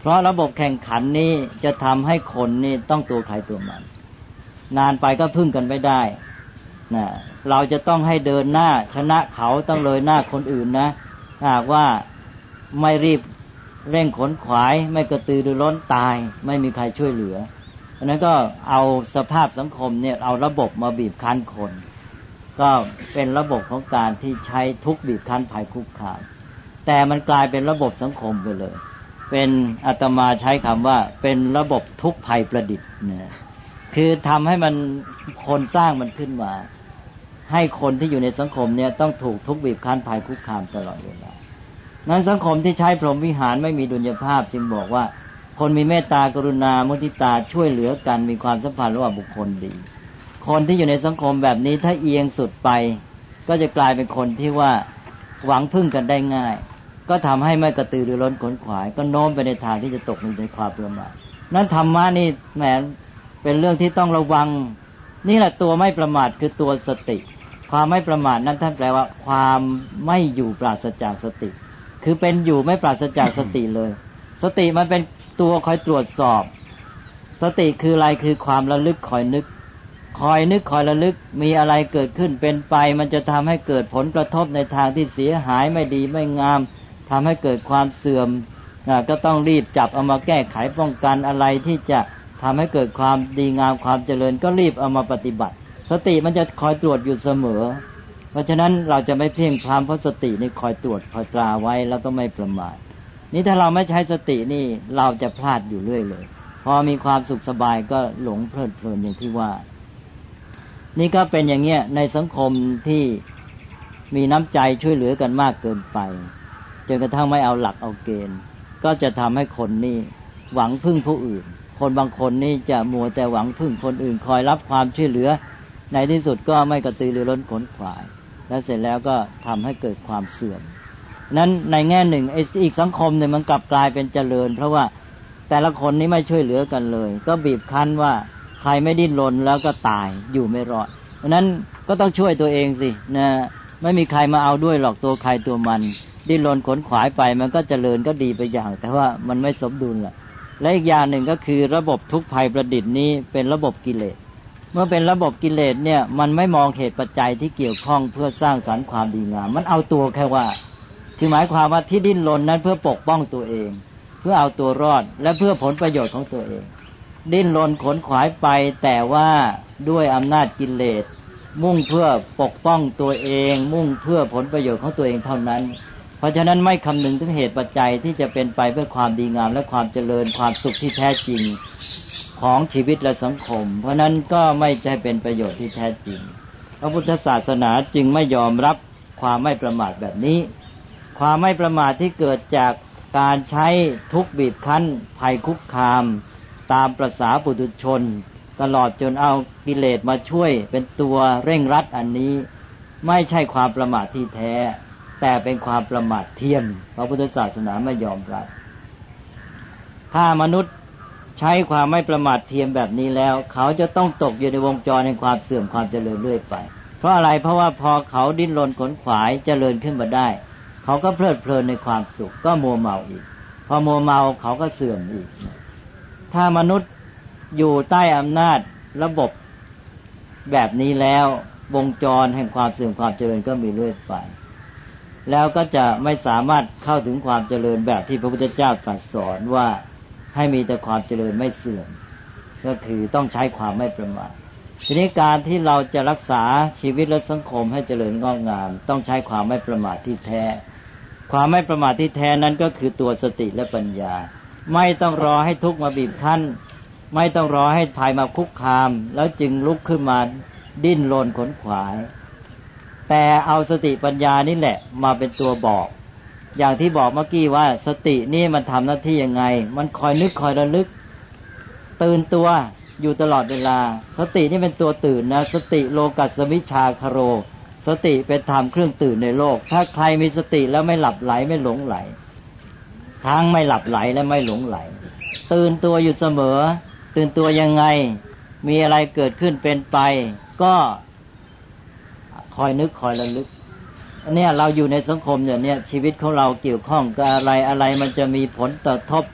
เพราะระบบแข่งขันนี้จะทำให้คนนี่ต้องตัวใครตัวมันนานไปก็พึ่งกันไม่ได้นะเราจะต้องให้เดินหน้าชนะเขาต้องเลยหน้าคนอื่นนะหากว่าไม่รีบเร่งขนขวายไม่กระตือรือร้นตายไม่มีใครช่วยเหลือเพราะนั้นก็เอาสภาพสังคมเนี่ยเอาระบบมาบีบคั้นคนก็เป็นระบบของการที่ใช้ทุกข์บีบคั้นภัยคุกคามแต่มันกลายเป็นระบบสังคมไปเลยเป็นอาตมาใช้คำว่าเป็นระบบทุกข์ภัยประดิษฐ์นะคือทำให้มันคนสร้างมันขึ้นมาให้คนที่อยู่ในสังคมเนี่ยต้องถูกทุกข์บีบคั้นภัยคุกคามตลอดเวลานั้นสังคมที่ใช้พรหมวิหารไม่มีดุลยภาพจึงบอกว่าคนมีเมตตากรุณามุทิตาช่วยเหลือกันมีความสัมพันธ์ระหว่างบุคคลดีคนที่อยู่ในสังคมแบบนี้ถ้าเอียงสุดไปก็จะกลายเป็นคนที่ว่าหวังพึ่งกันได้ง่ายก็ทำให้ไม่กระตือรือร้นขนขวายก็โน้มไปในทางที่จะตกในความประมาทนั้นธรรมะนี่แหมเป็นเรื่องที่ต้องระวังนี่แหละตัวไม่ประมาทคือตัวสติความไม่ประมาทนั้นท่านแปลว่าความไม่อยู่ปราศจากสติคือเป็นอยู่ไม่ปราศจากสติเลยสติมันเป็นตัวคอยตรวจสอบสติคืออะไรคือความระลึกคอยนึกคอยนึกคอยระลึกมีอะไรเกิดขึ้นเป็นไปมันจะทำให้เกิดผลกระทบในทางที่เสียหายไม่ดีไม่งามทำให้เกิดความเสื่อมก็ต้องรีบจับเอามาแก้ไขป้องกันอะไรที่จะทำให้เกิดความดีงามความเจริญก็รีบเอามาปฏิบัติสติมันจะคอยตรวจอยู่เสมอเพราะฉะนั้นเราจะไม่เพียงพร้ำเพราะสตินี่คอยตรวจคอยตราไว้แล้วก็ไม่ประมาทนี่ถ้าเราไม่ใช้สตินี่เราจะพลาดอยู่เรื่อยเลยพอมีความสุขสบายก็หลงเพลิดเพลินอย่างที่ว่านี่ก็เป็นอย่างเงี้ยในสังคมที่มีน้ำใจช่วยเหลือกันมากเกินไปจนกระทั่งไม่เอาหลักเอาเกณฑ์ก็จะทำให้คนนี่หวังพึ่งผู้อื่นคนบางคนนี่จะมัวแต่หวังพึ่งคนอื่นคอยรับความช่วยเหลือในที่สุดก็ไม่กระตือรือร้นขนขวายแล้วเสร็จแล้วก็ทำให้เกิดความเสื่อมนั้นในแง่หนึ่งไอ้อีกสังคมเนี่ยมันกลับกลายเป็นเจริญเพราะว่าแต่ละคนนี้ไม่ช่วยเหลือกันเลยก็บีบคั้นว่าใครไม่ดิ้นรนแล้วก็ตายอยู่ไม่รอดเพราะนั้นก็ต้องช่วยตัวเองสินะไม่มีใครมาเอาด้วยหรอกตัวใครตัวมันดิ้นรนขนขวายไปมันก็เจริญก็ดีไปอย่างแต่ว่ามันไม่สมดุลแหละและอีกอย่างหนึ่งก็คือระบบทุกข์ภัยประดิษฐ์นี้เป็นระบบกิเลสเมื่อเป็นระบบกิเลสเนี่ยมันไม่มองเหตุปัจจัยที่เกี่ยวข้องเพื่อสร้างสรรค์ความดีงามมันเอาตัวแค่ว่าคือหมายความว่าที่ดิ้นรนนั้นเพื่อปกป้องตัวเองเพื่อเอาตัวรอดและเพื่อผลประโยชน์ของตัวเองดิ้นรนขนขวายไปแต่ว่าด้วยอำนาจกิเลสมุ่งเพื่อปกป้องตัวเองมุ่งเพื่อผลประโยชน์ของตัวเองเท่านั้นเพราะฉะนั้นไม่คำนึงถึงเหตุปัจจัยที่จะเป็นไปเพื่อความดีงามและความเจริญความสุขที่แท้จริงของชีวิตและสังคมเพราะนั้นก็ไม่ใช่เป็นประโยชน์ที่แท้จริงพระพุทธศาสนาจึงไม่ยอมรับความไม่ประมาทแบบนี้ความไม่ประมาทที่เกิดจากการใช้ทุกข์บีบคั้นภัยคุกคามตามประสาปุถุชนตลอดจนเอากิเลสมาช่วยเป็นตัวเร่งรัดอันนี้ไม่ใช่ความประมาทที่แท้แต่เป็นความประมาทเทียมพระพุทธศาสนาไม่ยอมรับถ้ามนุษย์ใช้ความไม่ประมาทเทียมแบบนี้แล้วเขาจะต้องตกอยู่ในวงจรแห่งความเสื่อมความเจริญเรื่อยไปเพราะอะไรเพราะว่าพอเขาดิ้นรนขนขวายเจริญขึ้นมาได้เขาก็เพลิดเพลินในความสุขก็มัวเมาอีกพอมัวเมาเขาก็เสื่อมอีกถ้ามนุษย์อยู่ใต้อำนาจระบบแบบนี้แล้ววงจรแห่งความเสื่อมความเจริญก็มีเรื่อยไปแล้วก็จะไม่สามารถเข้าถึงความเจริญแบบที่พระพุทธเจ้าตรัสสอนว่าให้มีแต่ความเจริญไม่เสื่อมก็คือต้องใช้ความไม่ประมาททีนี้การที่เราจะรักษาชีวิตและสังคมให้เจริญงอกงามต้องใช้ความไม่ประมาทที่แท้ความไม่ประมาทที่แท้นั้นก็คือตัวสติและปัญญาไม่ต้องรอให้ทุกข์มาบีบคั้นไม่ต้องรอให้ภัยมาคุกคามแล้วจึงลุกขึ้นมาดิ้นรนขนขวายแต่เอาสติปัญญานี่แหละมาเป็นตัวบอกอย่างที่บอกเมื่อกี้ว่าสตินี่มันทำหน้าที่ยังไงมันคอยนึกคอยระลึกตื่นตัวอยู่ตลอดเวลาสตินี่เป็นตัวตื่นนะสติโลกัสสมิชฌาคโรสติเป็นธรรมเครื่องตื่นในโลกถ้าใครมีสติแล้วไม่หลับไหลไม่หลงไหลทั้งไม่หลับไหลและไม่หลงไหลตื่นตัวอยู่เสมอตื่นตัวยังไงมีอะไรเกิดขึ้นเป็นไปก็คอยนึกคอยระลึกเนี่ยเราอยู่ในสังคมอย่างเนี้ยชีวิตของเราเกี่ยวข้องกับอะไรอะไรมันจะมีผลกระทบ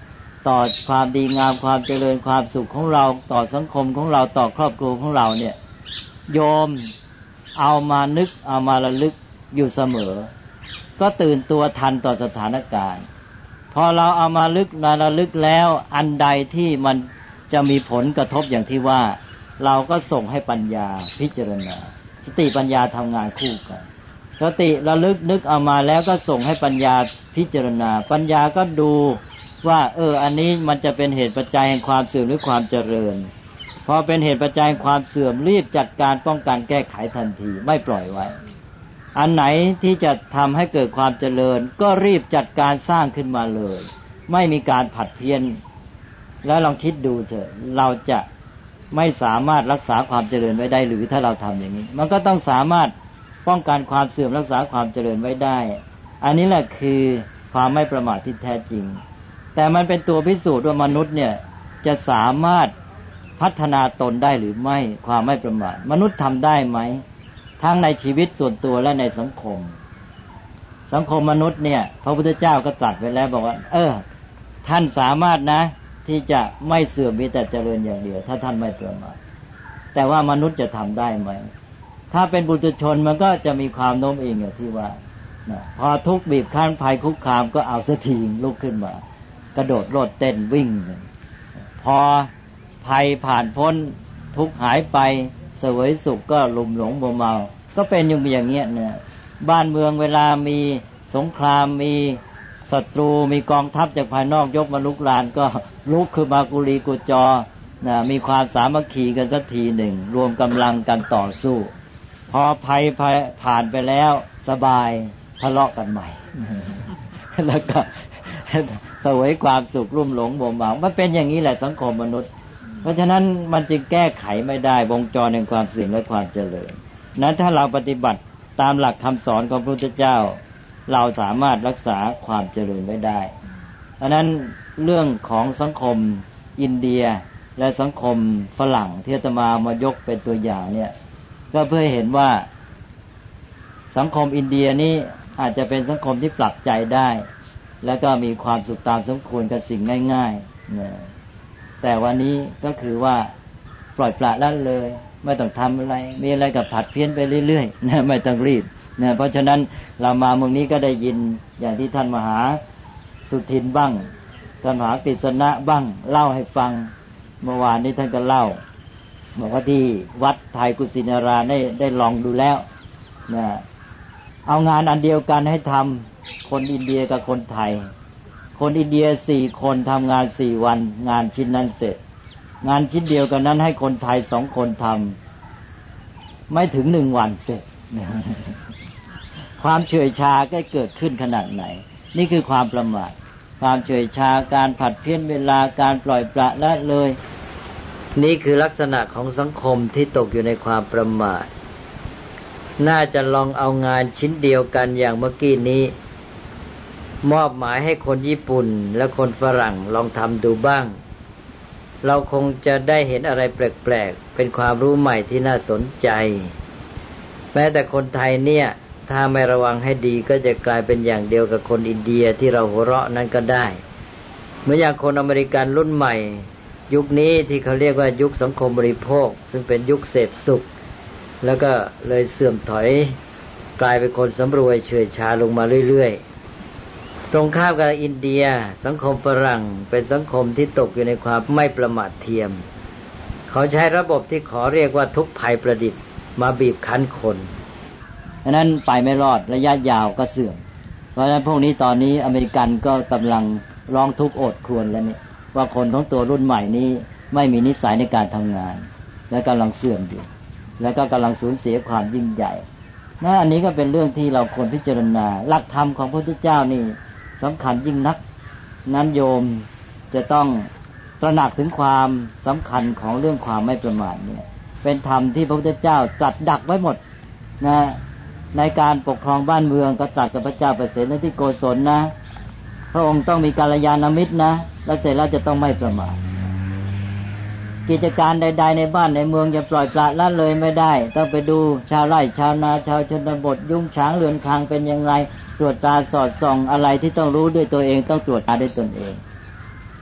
ต่อความดีงามความเจริญความสุขของเราต่อสังคมของเราต่อครอบครัวของเราเนี่ยโยมเอามานึกเอามาระลึกอยู่เสมอก็ตื่นตัวทันต่อสถานการณ์พอเราเอามาลึกมาระลึกแล้วอันใดที่มันจะมีผลกระทบอย่างที่ว่าเราก็ส่งให้ปัญญาพิจารณาสติปัญญาทำงานคู่กันสติระลึกนึกเอามาแล้วก็ส่งให้ปัญญาพิจารณาปัญญาก็ดูว่าเอออันนี้มันจะเป็นเหตุปัจจัยแห่งความเสื่อมหรือความเจริญพอเป็นเหตุปัจจัยแห่งความเสื่อมรีบจัดการป้องกันแก้ไขทันทีไม่ปล่อยไว้อันไหนที่จะทำให้เกิดความเจริญก็รีบจัดการสร้างขึ้นมาเลยไม่มีการผัดเพี้ยนแล้วลองคิดดูเถอะเราจะไม่สามารถรักษาความเจริญไว้ได้หรือถ้าเราทำอย่างนี้มันก็ต้องสามารถป้องกันความเสื่อมรักษาความเจริญไว้ได้อันนี้แหละคือความไม่ประมาทที่แท้จริงแต่มันเป็นตัวพิสูจน์ว่ามนุษย์เนี่ยจะสามารถพัฒนาตนได้หรือไม่ความไม่ประมาทมนุษย์ทำได้ไหมทั้งในชีวิตส่วนตัวและในสังคมสังคมมนุษย์เนี่ยพระพุทธเจ้าก็ตรัสไว้แล้วบอกว่าเออท่านสามารถนะที่จะไม่เสื่อมมีแต่เจริญอย่างเดียวถ้าท่านไม่ประมาทแต่ว่ามนุษย์จะทำได้ไหมถ้าเป็นบุตุชนมันก็จะมีความโน้มเอียงอย่างที่ว่านะพอทุกข์บีบคั้นภัยคุกคามก็เอาสักทีลุกขึ้นมากระโดดโลดเต้นวิ่งพอภัยผ่านพ้นทุกข์หายไปเสวยสุขก็ลุ่มหลงมัวเมาก็เป็นอยู่อย่างเงี้ยเนี่ยบ้านเมืองเวลามีสงครามมีศัตรูมีกองทัพจากภายนอกยกมาลุกลานก็ลุกขึ้นมากุลีกุจอนะมีความสามัคคีกันสักทีหนึ่งรวมกำลังกันต่อสู้พอภัยผ่านไปแล้วสบายทะเลาะกันใหม่ แล้วก็เสวยความสุขรุ่มหลงมัวเมามันเป็นอย่างนี้แหละสังคมมนุษย์เพราะฉะนั้นมันจึงแก้ไขไม่ได้วงจรแห่งความเสื่อมและความเจริญนั้นถ้าเราปฏิบัติตามหลักคำสอนของพระพุทธเจ้าเราสามารถรักษาความเจริญไว้ได้เพราะนั้นเรื่องของสังคมอินเดียและสังคมฝรั่งที่อาตมามายกเป็นตัวอย่างเนี่ยก็เพื่อเห็นว่าสังคมอินเดียนี้อาจจะเป็นสังคมที่ปรับใจได้แล้วก็มีความสุขตามสมควรกับสิ่งง่ายๆนะแต่วันนี้ก็คือว่าปล่อยปละละเลยไม่ต้องทำอะไรมีอะไรกับผัดเพี้ยนไปเรื่อยๆนะไม่ต้องรีบนะเพราะฉะนั้นเรามาเมืองนี้ก็ได้ยินอย่างที่ท่านมหาสุทินบ้างท่านมหากฤษณะบ้างเล่าให้ฟังเมื่อวานนี้ท่านก็เล่าบอกว่าที่วัดไทยกุสินาราได้ได้ลองดูแล้วนะเอางานอันเดียวกันให้ทำคนอินเดียกับคนไทยคนอินเดียสี่คนทำงานสี่วันงานชิ้นนั้นเสร็จงานชิ้นเดียวกันนั้นให้คนไทยสองคนทำไม่ถึงหนึ่งวันเสร็จ ความเฉื่อยชาก็เกิดขึ้นขนาดไหนนี่คือความประมาทความเฉื่อยชาการผัดเพี้ยนเวลาการปล่อยปละละเลยนี่คือลักษณะของสังคมที่ตกอยู่ในความประมาทน่าจะลองเอางานชิ้นเดียวกันอย่างเมื่อกี้นี้มอบหมายให้คนญี่ปุ่นและคนฝรั่งลองทำดูบ้างเราคงจะได้เห็นอะไรแปลกๆเป็นความรู้ใหม่ที่น่าสนใจแม้แต่คนไทยเนี่ยถ้าไม่ระวังให้ดีก็จะกลายเป็นอย่างเดียวกับคนอินเดียที่เราหัวเราะนั้นก็ได้เหมือนอย่างคนอเมริกันรุ่นใหม่ยุคนี้ที่เขาเรียกว่ายุคสังคมบริโภคซึ่งเป็นยุคเสพสุขแล้วก็เลยเสื่อมถอยกลายเป็นคนสำรวยเฉื่อยชาลงมาเรื่อยๆตรงข้ามกับอินเดียสังคมฝรั่งเป็นสังคมที่ตกอยู่ในความไม่ประมาทเทียมเขาใช้ระบบที่ขอเรียกว่าทุกข์ภัยประดิษฐ์มาบีบคั้นคนฉะนั้นไปไม่รอดระยะยาวก็เสื่อมเพราะฉะนั้นพวกนี้ตอนนี้อเมริกันก็กำลังร้องทุกข์โอดครวญแล้วนี่ว่าคนของตัวรุ่นใหม่นี้ไม่มีนิสัยในการทำงานและกำลังเสื่อมอยู่แล้วก็กำลังสูญเสียความยิ่งใหญ่นะอันนี้ก็เป็นเรื่องที่เราควรพิจารณาหลักธรรมของพระพุทธเจ้านี่สำคัญยิ่งนักนั้นโยมจะต้องตระหนักถึงความสำคัญของเรื่องความไม่ประมาทเนี่ยเป็นธรรมที่พระพุทธเจ้าตรัสดักไว้หมดนะในการปกครองบ้านเมืองก็ตรัสกับพระเจ้าประเสริฐที่โกศลนะพระองค์ต้องมีกัลยาณมิตรนะแล้วเสร็จแล้วจะต้องไม่ประมาทกิจการใดๆในบ้านในเมืองจะปล่อยปละละเลยไม่ได้ต้องไปดูชาวไร่ชาวนาชาวชนบทยุ่งฉางเรือนคางเป็นอย่างไรตรวจตาสอดส่องอะไรที่ต้องรู้ด้วยตัวเองต้องตรวจตาด้วยตนเอง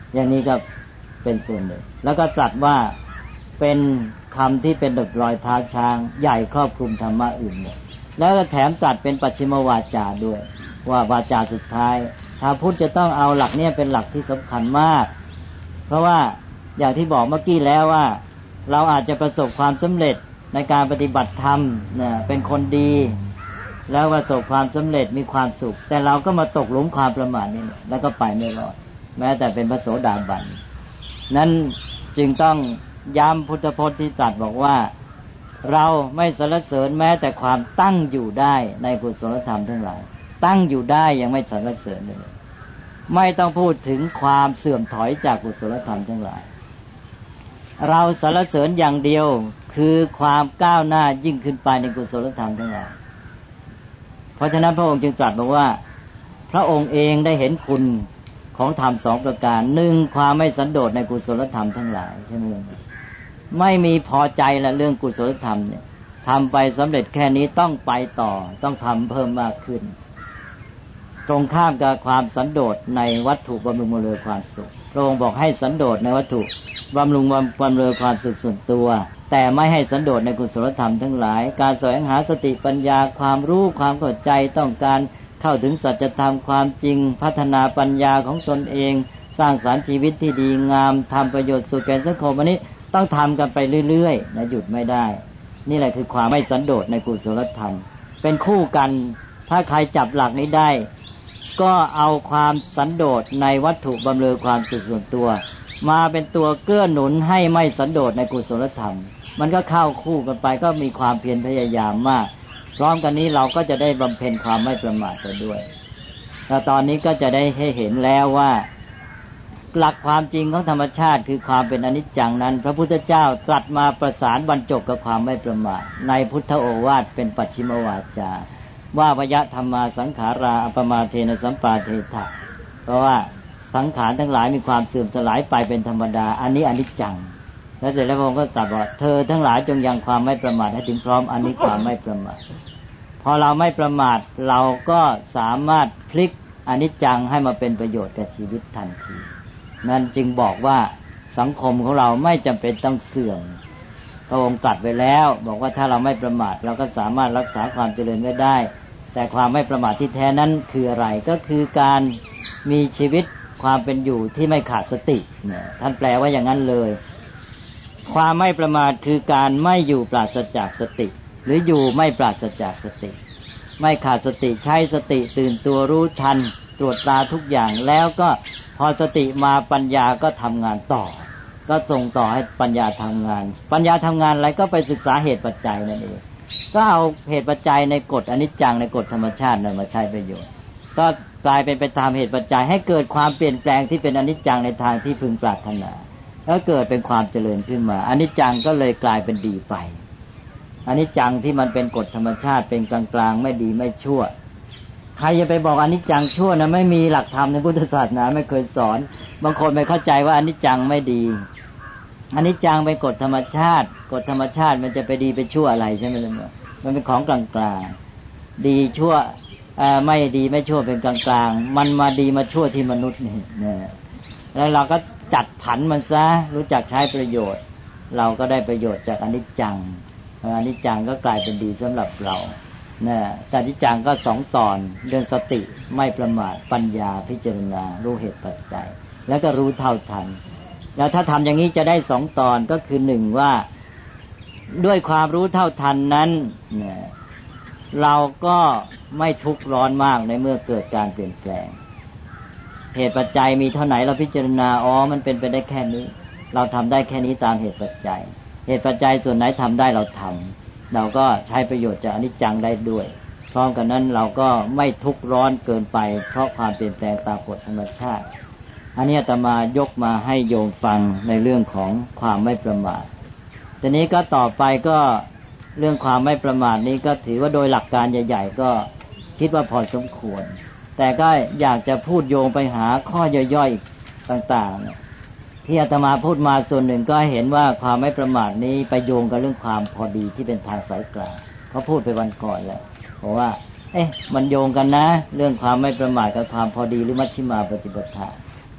อย่างนี้ก็เป็นส่วนหนึ่งแล้วก็ตรัสว่าเป็นคำที่เป็นดุจรอยเท้าช้างใหญ่ครอบคลุมธรรมะอื่นเลยแล้วก็แถมตรัสเป็นปัจฉิมวาจาด้วยว่าวาจาสุดท้ายชาวพุทธจะต้องเอาหลักนี้เป็นหลักที่สำคัญมากเพราะว่าอย่างที่บอกเมื่อกี้แล้วว่าเราอาจจะประสบความสำเร็จในการปฏิบัติธรรมเนี่ยเป็นคนดีแล้วประสบความสำเร็จมีความสุขแต่เราก็มาตกหลุมความประมาทนี่แล้วก็ไปไม่รอดแม้แต่เป็นพระโสดาบันนั้นจึงต้องย้ำพุทธพจน์ที่ตรัสบอกว่าเราไม่สรรเสริญแม้แต่ความตั้งอยู่ได้ในกุศลธรรมทั้งหลายตั้งอยู่ได้ยังไม่สรรเสริญเลยไม่ต้องพูดถึงความเสื่อมถอยจากกุศลธรรมทั้งหลายเราสรรเสริญอย่างเดียวคือความก้าวหน้ายิ่งขึ้นไปในกุศลธรรมทั้งหลายเพราะฉะนั้นพระองค์จึงตรัสบอกว่าพระองค์เองได้เห็นคุณของธรรมสองประการหนึ่งความไม่สันโดษในกุศลธรรมทั้งหลายใช่ไหมไม่มีพอใจละเรื่องกุศลธรรมเนี่ยทำไปสำเร็จแค่นี้ต้องไปต่อต้องทำเพิ่มมากขึ้นตรงข้ามกับความสันโดษในวัตถุบำรุงบำเรอความสุขพระองค์บอกให้สันโดษในวัตถุบำรุงบำเรอความสุขส่วนตัวแต่ไม่ให้สันโดษในกุศลธรรมทั้งหลายการแสวงหาสติปัญญาความรู้ความเข้าใจต้องการเข้าถึงสัจธรรมความจริงพัฒนาปัญญาของตนเองสร้างสรรค์ชีวิตที่ดีงามทำประโยชน์สุขแก่สังคมอันนี้ต้องทำกันไปเรื่อยๆนะหยุดไม่ได้นี่แหละคือความไม่สันโดษในกุศลธรรมเป็นคู่กันถ้าใครจับหลักนี้ได้ก็เอาความสันโดษในวัตถุบำเรอความสุขส่วนตัวมาเป็นตัวเกื้อหนุนให้ไม่สันโดษในกุศลธรรมมันก็เข้าคู่กันไปก็มีความเพียรพยายามมากพร้อมกันนี้เราก็จะได้บำเพ็ญความไม่ประมาทไปด้วยแล้วตอนนี้ก็จะได้ให้เห็นแล้วว่าหลักความจริงของธรรมชาติคือความเป็นอนิจจังนั้นพระพุทธเจ้าตรัสมาประสานบรรจบกับความไม่ประมาทในพุทธโอวาทเป็นปัจฉิมวาจาว่าวยธรรมาสังขาราอัปมาเทนะสัมปาเทถะเพราะว่าสังขารทั้งหลายมีความเสื่อมสลายไปเป็นธรรมดาอันนี้อนิจจังแล้วเสร็จแล้วพระองค์ก็ตรัสว่าเธอทั้งหลายจงยังความไม่ประมาทให้ถึงพร้อมอันนี้ความไม่ประมาทพอเราไม่ประมาทเราก็สามารถพลิกอนิจจังให้มาเป็นประโยชน์แก่ชีวิตทันทีนั่นจึงบอกว่าสังคมของเราไม่จำเป็นต้องเสื่อมพระองค์ตรัสไว้แล้วบอกว่าถ้าเราไม่ประมาทเราก็สามารถรักษาความเจริญไว้ได้แต่ความไม่ประมาทที่แท้นั้นคืออะไรก็คือการมีชีวิตความเป็นอยู่ที่ไม่ขาดสติเนี่ยท่านแปลว่าอย่างนั้นเลยความไม่ประมาทคือการไม่อยู่ปราศจากสติหรืออยู่ไม่ปราศจากสติไม่ขาดสติใช้สติตื่นตัวรู้ทันตรวจตราทุกอย่างแล้วก็พอสติมาปัญญาก็ทำงานต่อก็ส่งต่อให้ปัญญาทำงานปัญญาทำงานอะไรก็ไปศึกษาเหตุปัจจัยนั่นเองก็เอาเหตุปัจจัยในกฎอนิจจังในกฎธรรมชาตินั้นมาใช้ประโยชน์ก็กลายเป็นไปตามเหตุปัจจัยให้เกิดความเปลี่ยนแปลงที่เป็นอนิจจังในทางที่พึงปรารถนาแล้วเกิดเป็นความเจริญขึ้นมาอนิจจังก็เลยกลายเป็นดีไปอนิจจังที่มันเป็นกฎธรรมชาติเป็นกลางๆไม่ดีไม่ชั่วใครจะไปบอกอนิจจังชั่วนะไม่มีหลักธรรมในพุทธศาสนาไม่เคยสอนบางคนไม่เข้าใจว่าอนิจจังไม่ดีอนิจจังเป็นกฎธรรมชาติกฎธรรมชาติมันจะไปดีไปชั่วอะไรใช่ไหมล่ะมันเป็นของกลางๆดีชั่วไม่ดีไม่ชั่วเป็นกลางๆมันมาดีมาชั่วที่มนุษย์นี่นะแล้วเราก็จัดผันมันซะรู้จักใช้ประโยชน์เราก็ได้ประโยชน์จากอนิจจังอนิจจังก็กลายเป็นดีสำหรับเรานะอนิจจังก็สองตอนเรื่องสติไม่ประมาทปัญญาพิจารณารู้เหตุปัจจัยแล้วก็รู้เท่าทันแล้วถ้าทำอย่างนี้จะได้สองตอนก็คือหนึ่งว่าด้วยความรู้เท่าทันนั้นนะเราก็ไม่ทุกข์ร้อนมากในเมื่อเกิดการเปลี่ยนแปลงเหตุปัจจัยมีเท่าไหนเราพิจารณาอ๋อมันเป็นไปได้แค่นี้เราทำได้แค่นี้ตามเหตุปัจจัยเหตุปัจจัยส่วนไหนทำได้เราทำเราก็ใช้ประโยชน์จากอนิจจังได้ด้วยพร้อมกันนั้นเราก็ไม่ทุกข์ร้อนเกินไปเพราะความเปลี่ยนแปลงตามกฎธรรมชาติอันนี้อาตมายกมาให้โยมฟังในเรื่องของความไม่ประมาททีนี้ก็ต่อไปก็เรื่องความไม่ประมาทนี้ก็ถือว่าโดยหลักการใหญ่ๆก็คิดว่าพอสมควรแต่ก็อยากจะพูดโยงไปหาข้อย่อยๆต่างๆที่อาตมาพูดมาส่วนหนึ่งก็เห็นว่าความไม่ประมาทนี้ไปโยงกับเรื่องความพอดีที่เป็นทางสายกลางเขาพูดไปวันก่อนแล้วเพราะว่าเอ๊ะมันโยงกันนะเรื่องความไม่ประมาทกับความพอดีหรือมัชฌิมาปฏิปทา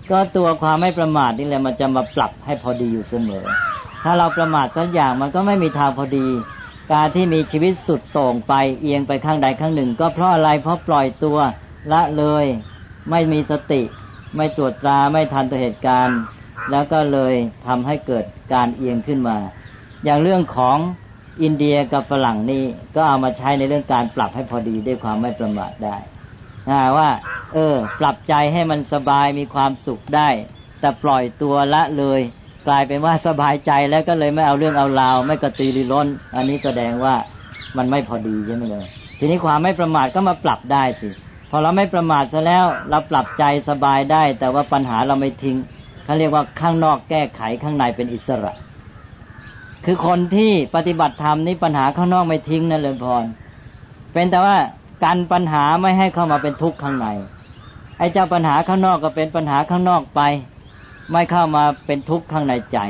ก็ตัวความไม่ประมาทนี่แหละมันจะมาปรับให้พอดีอยู่เสมอถ้าเราประมาทสักอย่างมันก็ไม่มีทางพอดีการที่มีชีวิตสุดโต่งไปเอียงไปข้างใดข้างหนึ่งก็เพราะอะไรเพราะปล่อยตัวละเลยไม่มีสติไม่ตรวจตราไม่ทันต่อเหตุการณ์แล้วก็เลยทำให้เกิดการเอียงขึ้นมาอย่างเรื่องของอินเดียกับฝรั่งนี่ก็เอามาใช้ในเรื่องการปรับให้พอดีด้วยความไม่ประมาทได้ว่าเออปรับใจให้มันสบายมีความสุขได้แต่ปล่อยตัวละเลยกลายเป็นว่าสบายใจแล้วก็เลยไม่เอาเรื่องเอาราวไม่กระตือรือร้นอันนี้แสดงว่ามันไม่พอดีใช่ไหมเลยทีนี้ความไม่ประมาทก็มาปรับได้สิพอเราไม่ประมาทซะแล้วเราปรับใจสบายได้แต่ว่าปัญหาเราไม่ทิ้งเขาเรียกว่าข้างนอกแก้ไขข้างในเป็นอิสระคือคนที่ปฏิบัติธรรมนี้ปัญหาข้างนอกไม่ทิ้งนั่นเลยพรเป็นแต่ว่ากันปัญหาไม่ให้เข้ามาเป็นทุกข์ข้างในไอ้เจ้าปัญหาข้างนอกก็เป็นปัญหาข้างนอกไปไม่เข้ามาเป็นทุกข์ข้างในใจ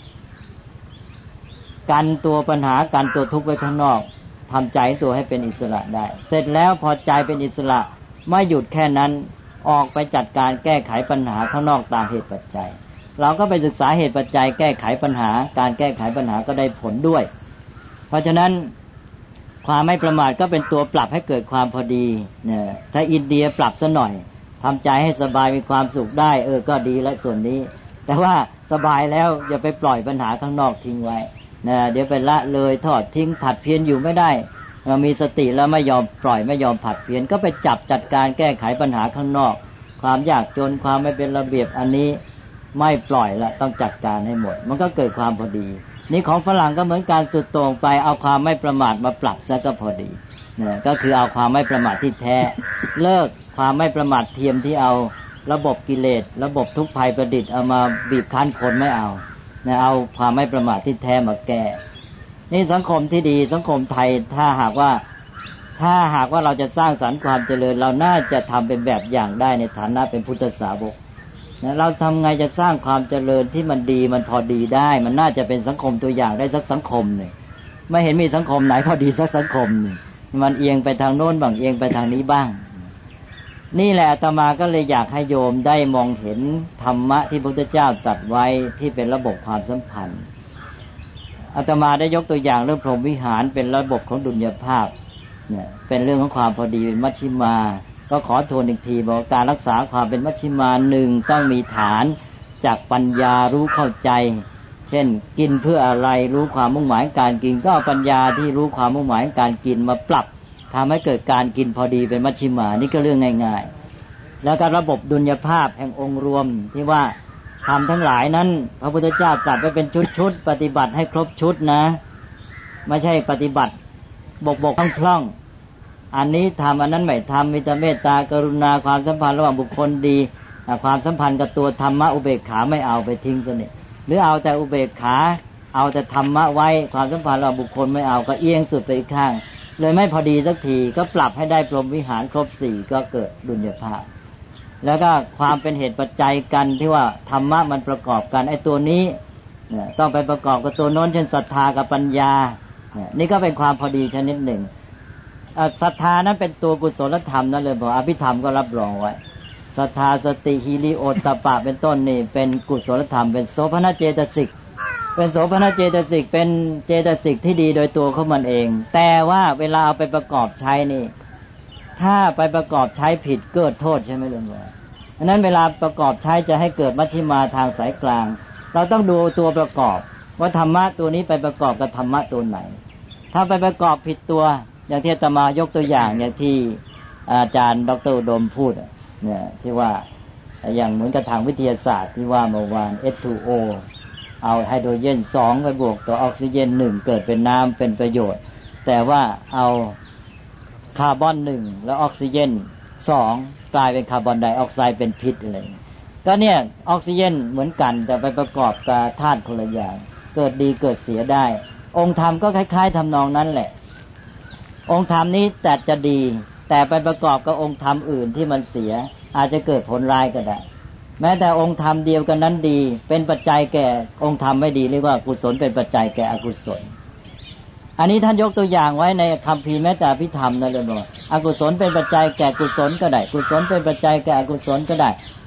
กันตัวปัญหากันตัวทุกข์ไว้ข้างนอกทำใจตัวให้เป็นอิสระได้เสร็จแล้วพอใจเป็นอิสระไม่หยุดแค่นั้นออกไปจัดการแก้ไขปัญหาข้างนอกตามเหตุปัจจัยเราก็ไปศึกษาเหตุปัจจัยแก้ไขปัญหาการแก้ไขปัญหาก็ได้ผลด้วยเพราะฉะนั้นความไม่ประมาทก็เป็นตัวปรับให้เกิดความพอดีเนี่ยถ้าอินเดียปรับซะหน่อยทำใจให้สบายมีความสุขได้เออก็ดีและส่วนนี้แต่ว่าสบายแล้วอย่าไปปล่อยปัญหาข้างนอกทิ้งไว้นะเดี๋ยวไปละเลยทอดทิ้งผัดเพี้ยนอยู่ไม่ได้เรามีสติแล้วไม่ยอมปล่อยไม่ยอมผัดเพี้ยนก็ไปจับจัดการแก้ไขปัญหาข้างนอกความยากจนความไม่เป็นระเบียบอันนี้ไม่ปล่อยละต้องจัดการให้หมดมันก็เกิดความพอดีนี่ของฝรั่งก็เหมือนการสุดโต่งไปเอาความไม่ประมาทมาปรับซะก็พอดีเนี่ยก็คือเอาความไม่ประมาทที่แท้เลิกความไม่ประมาทเทียมที่เอาระบบกิเลสระบบทุกข์ภัยประดิษฐ์เอามาบีบคั้นคนไม่เอาเนี่ยเอาความไม่ประมาทที่แท้มาแก้นี่สังคมที่ดีสังคมไทยถ้าหากว่าถ้าหากว่าเราจะสร้างสรรค์ความเจริญเราน่าจะทำเป็นแบบอย่างได้ในฐานะเป็นพุทธสาวกเราทำไงจะสร้างความเจริญที่มันดีมันพอดีได้มันน่าจะเป็นสังคมตัวอย่างได้สักสังคมหนึ่งไม่เห็นมีสังคมไหนพอดีสักสังคมหนึ่งมันเอียงไปทางโน้นบ้างเอียงไปทางนี้บ้างนี่แหละอาตมาก็เลยอยากให้โยมได้มองเห็นธรรมะที่พระพุทธเจ้าตรัสไว้ที่เป็นระบบความสัมพันธ์อาตมาได้ยกตัวอย่างเรื่องพรหมวิหารเป็นระบบของดุลยภาพเนี่ยเป็นเรื่องของความพอดีเป็นมัชฌิมาก็ขอทวนอีกทีบอกการรักษาความเป็นมัชฌิมาหนึ่งต้องมีฐานจากปัญญารู้เข้าใจเช่นกินเพื่ออะไรรู้ความมุ่งหมายการกินก็เอาปัญญาที่รู้ความมุ่งหมายการกินมาปรับทำให้เกิดการกินพอดีเป็นมัชฌิมานี่ก็เรื่องง่ายๆแล้วก็ระบบดุลยภาพแห่งองค์รวมที่ว่าทำทั้งหลายนั้นพระพุทธเจ้าตรัสไว้เป็นชุดๆปฏิบัติให้ครบชุดนะไม่ใช่ปฏิบัติบกๆพร่องๆอันนี้ทำอันนั้นไม่ทำมีแต่เมตตากรุณาความสัมพันธ์ระหว่างบุคคลดีความสัมพันธ์กับตัวธรรมะอุเบกขาไม่เอาไปทิ้งซะนี่หรือเอาแต่อุเบกขาเอาแต่ธรรมะไว้ความสัมพันธ์ระหว่างบุคคลไม่เอาก็เอียงสุดไปอีกข้างเลยไม่พอดีสักทีก็ปรับให้ได้พรหมวิหารครบสี่ก็เกิดดุลยภาพแล้วก็ความเป็นเหตุปัจจัยกันที่ว่าธรรมะมันประกอบกันไอ้ตัวนี้ต้องไปประกอบกับตัวโน้นเช่นศรัทธากับปัญญานี่ก็เป็นความพอดีชนิดหนึ่งศรัทธานั้นเป็นตัวกุศลธรรมนั่นเลยบอกอภิธรรมก็รับรองไว้ศรัทธาสติหิริโอตตัปปะเป็นต้นนี่เป็นกุศลธรรมเป็นโสภณเจตสิกเป็นโสภณเจตสิกเป็นเจตสิกที่ดีโดยตัวของมันเองแต่ว่าเวลาเอาไปประกอบใช้นี่ถ้าไปประกอบใช้ผิดเกิดโทษใช่ไหมลุงว่าฉะนั้นเวลาประกอบใช้จะให้เกิดมัชฌิมาทางสายกลางเราต้องดูตัวประกอบว่าธรรมะตัวนี้ไปประกอบกับธรรมะตัวไหนถ้าไปประกอบผิดตัวอย่างที่อาตมายกตัวอย่างอย่างที่อาจารย์ดร.อุดมพูดเนี่ยที่ว่าอย่างเหมือนกับทางวิทยาศาสตร์ที่ว่าเมื่อวาน เอช ทู โอ เอาไฮโดรเจนสองไปบวกต่อออกซิเจนหนึ่งเกิดเป็นน้ำเป็นประโยชน์แต่ว่าเอาคาร์บอนหนึ่งแล้วออกซิเจนสองกลายเป็นคาร์บอนไดออกไซด์เป็นพิษอะไรก็เนี่ยออกซิเจนเหมือนกันแต่ไปประกอบกับธาตุคนละอย่างเกิดดีเกิดเสียได้องค์ธรรมก็คล้ายๆทำนองนั้นแหละองค์ธรรมนี้แต่จะดีแต่ไปประกอบกับองค์ธรรมอื่นที่มันเสียอาจจะเกิดผลร้ายก็ได้แม้แต่องค์ธรรมเดียวกันนั้นดีเป็นปัจจัยแก่องค์ธรรมไม่ดีเรียกว่ากุศลเป็นปัจจัยแก่อกุศลอันนี้ท่านยกตัวอย่างไว้ในคัมภีร์แม้แต่อภิธรรมนั่นเลยบอกอกุศลเป็นปัจจัยแก่กุศลก็ได้กุศลเป็นปัจจัยแก่อกุศลก็ได้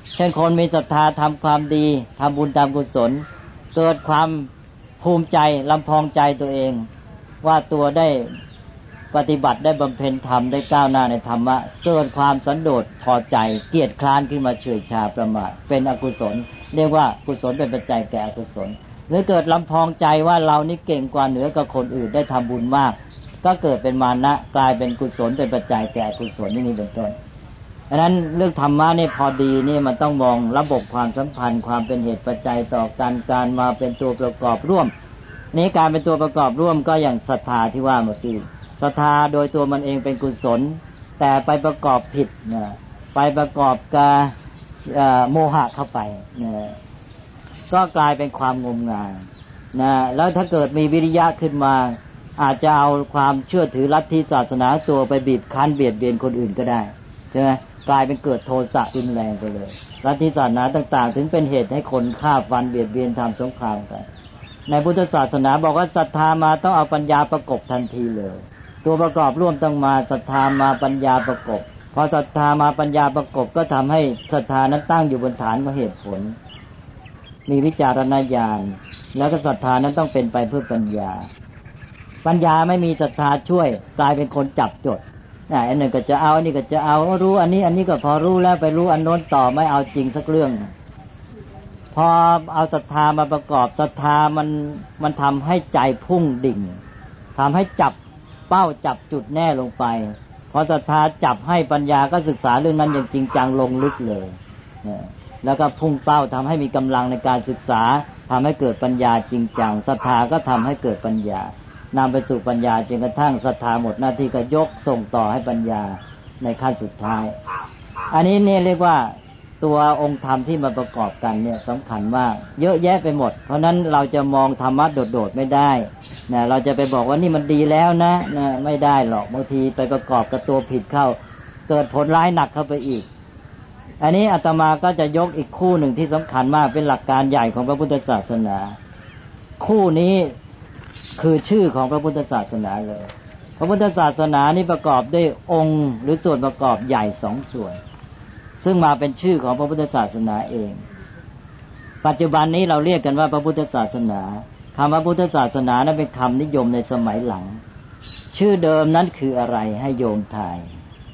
เช่นคนมีศรัทธาทำความดีทำบุญตามกุศลเกิดความภูมิใจลำพองใจตัวเองว่าตัวได้ปฏิบัติได้บำเพ็ญธรรมได้ก้าวหน้าในธรรมะเกิดความสันโดษพอใจเกียจคร้านขึ้นมาเฉยชาประมาทเป็นอกุศลเรียกว่ากุศลเป็นปัจจัยแก่อกุศลหรือเกิดลำพองใจว่าเรานี่เก่งกว่าเหนือกว่าคนอื่นได้ทำบุญมากก็เกิดเป็นมานะกลายเป็นกุศลเป็นปัจจัยแก่อกุศลนี่เป็นต้นดังนั้นเรื่องธรรมะนี่พอดีนี่มันต้องมองระบบความสัมพันธ์ความเป็นเหตุปัจจัยต่อกันการมาเป็นตัวประกอบร่วมนี้การเป็นตัวประกอบร่วมก็อย่างศรัทธาที่ว่าเมื่อกี้ศรัทธาโดยตัวมันเองเป็นกุศลแต่ไปประกอบผิดนะไปประกอบกับโมหะเข้าไปนะก็กลายเป็นความงมงายนะแล้วถ้าเกิดมีวิริยะขึ้นมาอาจจะเอาความเชื่อถือลัทธิศาสนาตัวไปบีบคั้นเบียดเบียนคนอื่นก็ได้ใช่ไหมกลายเป็นเกิดโทสะรุนแรงไปเลยลัทธิศาสนาต่างๆถึงเป็นเหตุให้คนฆ่าฟันเบียดเบียนทำสงครามกันในพุทธศาสนาบอกว่าศรัทธามาต้องเอาปัญญาประกบทันทีเลยตัวประกอบร่วมต้องมาศรัทธามาปัญญาประกบพอศรัทธามาปัญญาประกบก็ทำให้ศรัทธานั้นตั้งอยู่บนฐานของเหตุผลมีวิจารณญาณแล้วก็ศรัทธานั้นต้องเป็นไปเพื่อปัญญาปัญญาไม่มีศรัทธาช่วยกลายเป็นคนจับจดน่ะอันหนึ่งก็จะเอาอันนี้ก็จะเอารู้อันนี้อันนี้ก็พอรู้แล้วไปรู้อันโน้นต่อไม่เอาจริงสักเรื่องพอเอาศรัทธามาประกอบศรัทธามันมันทำให้ใจพุ่งดิ่งทำให้จับเป้าจับจุดแน่ลงไปพอศรัทธาจับให้ปัญญาก็ศึกษาเรื่องนั้นอย่างจริงจังลงลึกเลยแล้วก็พุ่งเป้าทำให้มีกำลังในการศึกษาทำให้เกิดปัญญาจริงจังศรัทธาก็ทำให้เกิดปัญญานำไปสู่ปัญญาจนกระทั่งศรัทธาหมดหน้าที่ก็ยกส่งต่อให้ปัญญาในขั้นสุดท้ายอันนี้เนี่ยเรียกว่าตัวองค์ธรรมที่มาประกอบกันเนี่ยสำคัญมากเยอะแยะไปหมดเพราะนั้นเราจะมองธรรมะโดดๆไม่ได้นะเราจะไปบอกว่านี่มันดีแล้วนะนะไม่ได้หรอกบางทีไปประกอบกับตัวผิดเข้าเกิดผลร้ายหนักเข้าไปอีกอันนี้อาตมาก็จะยกอีกคู่หนึ่งที่สำคัญมากเป็นหลักการใหญ่ของพระพุทธศาสนาคู่นี้คือชื่อของพระพุทธศาสนาเลยพระพุทธศาสนานี้ประกอบด้วยองค์หรือส่วนประกอบใหญ่สองส่วนซึ่งมาเป็นชื่อของพระพุทธศาสนาเองปัจจุบันนี้เราเรียกกันว่าพระพุทธศาสนาคำว่าพุทธศาสนานั้นเป็นคำนิยมในสมัยหลังชื่อเดิมนั้นคืออะไรให้โยมทาย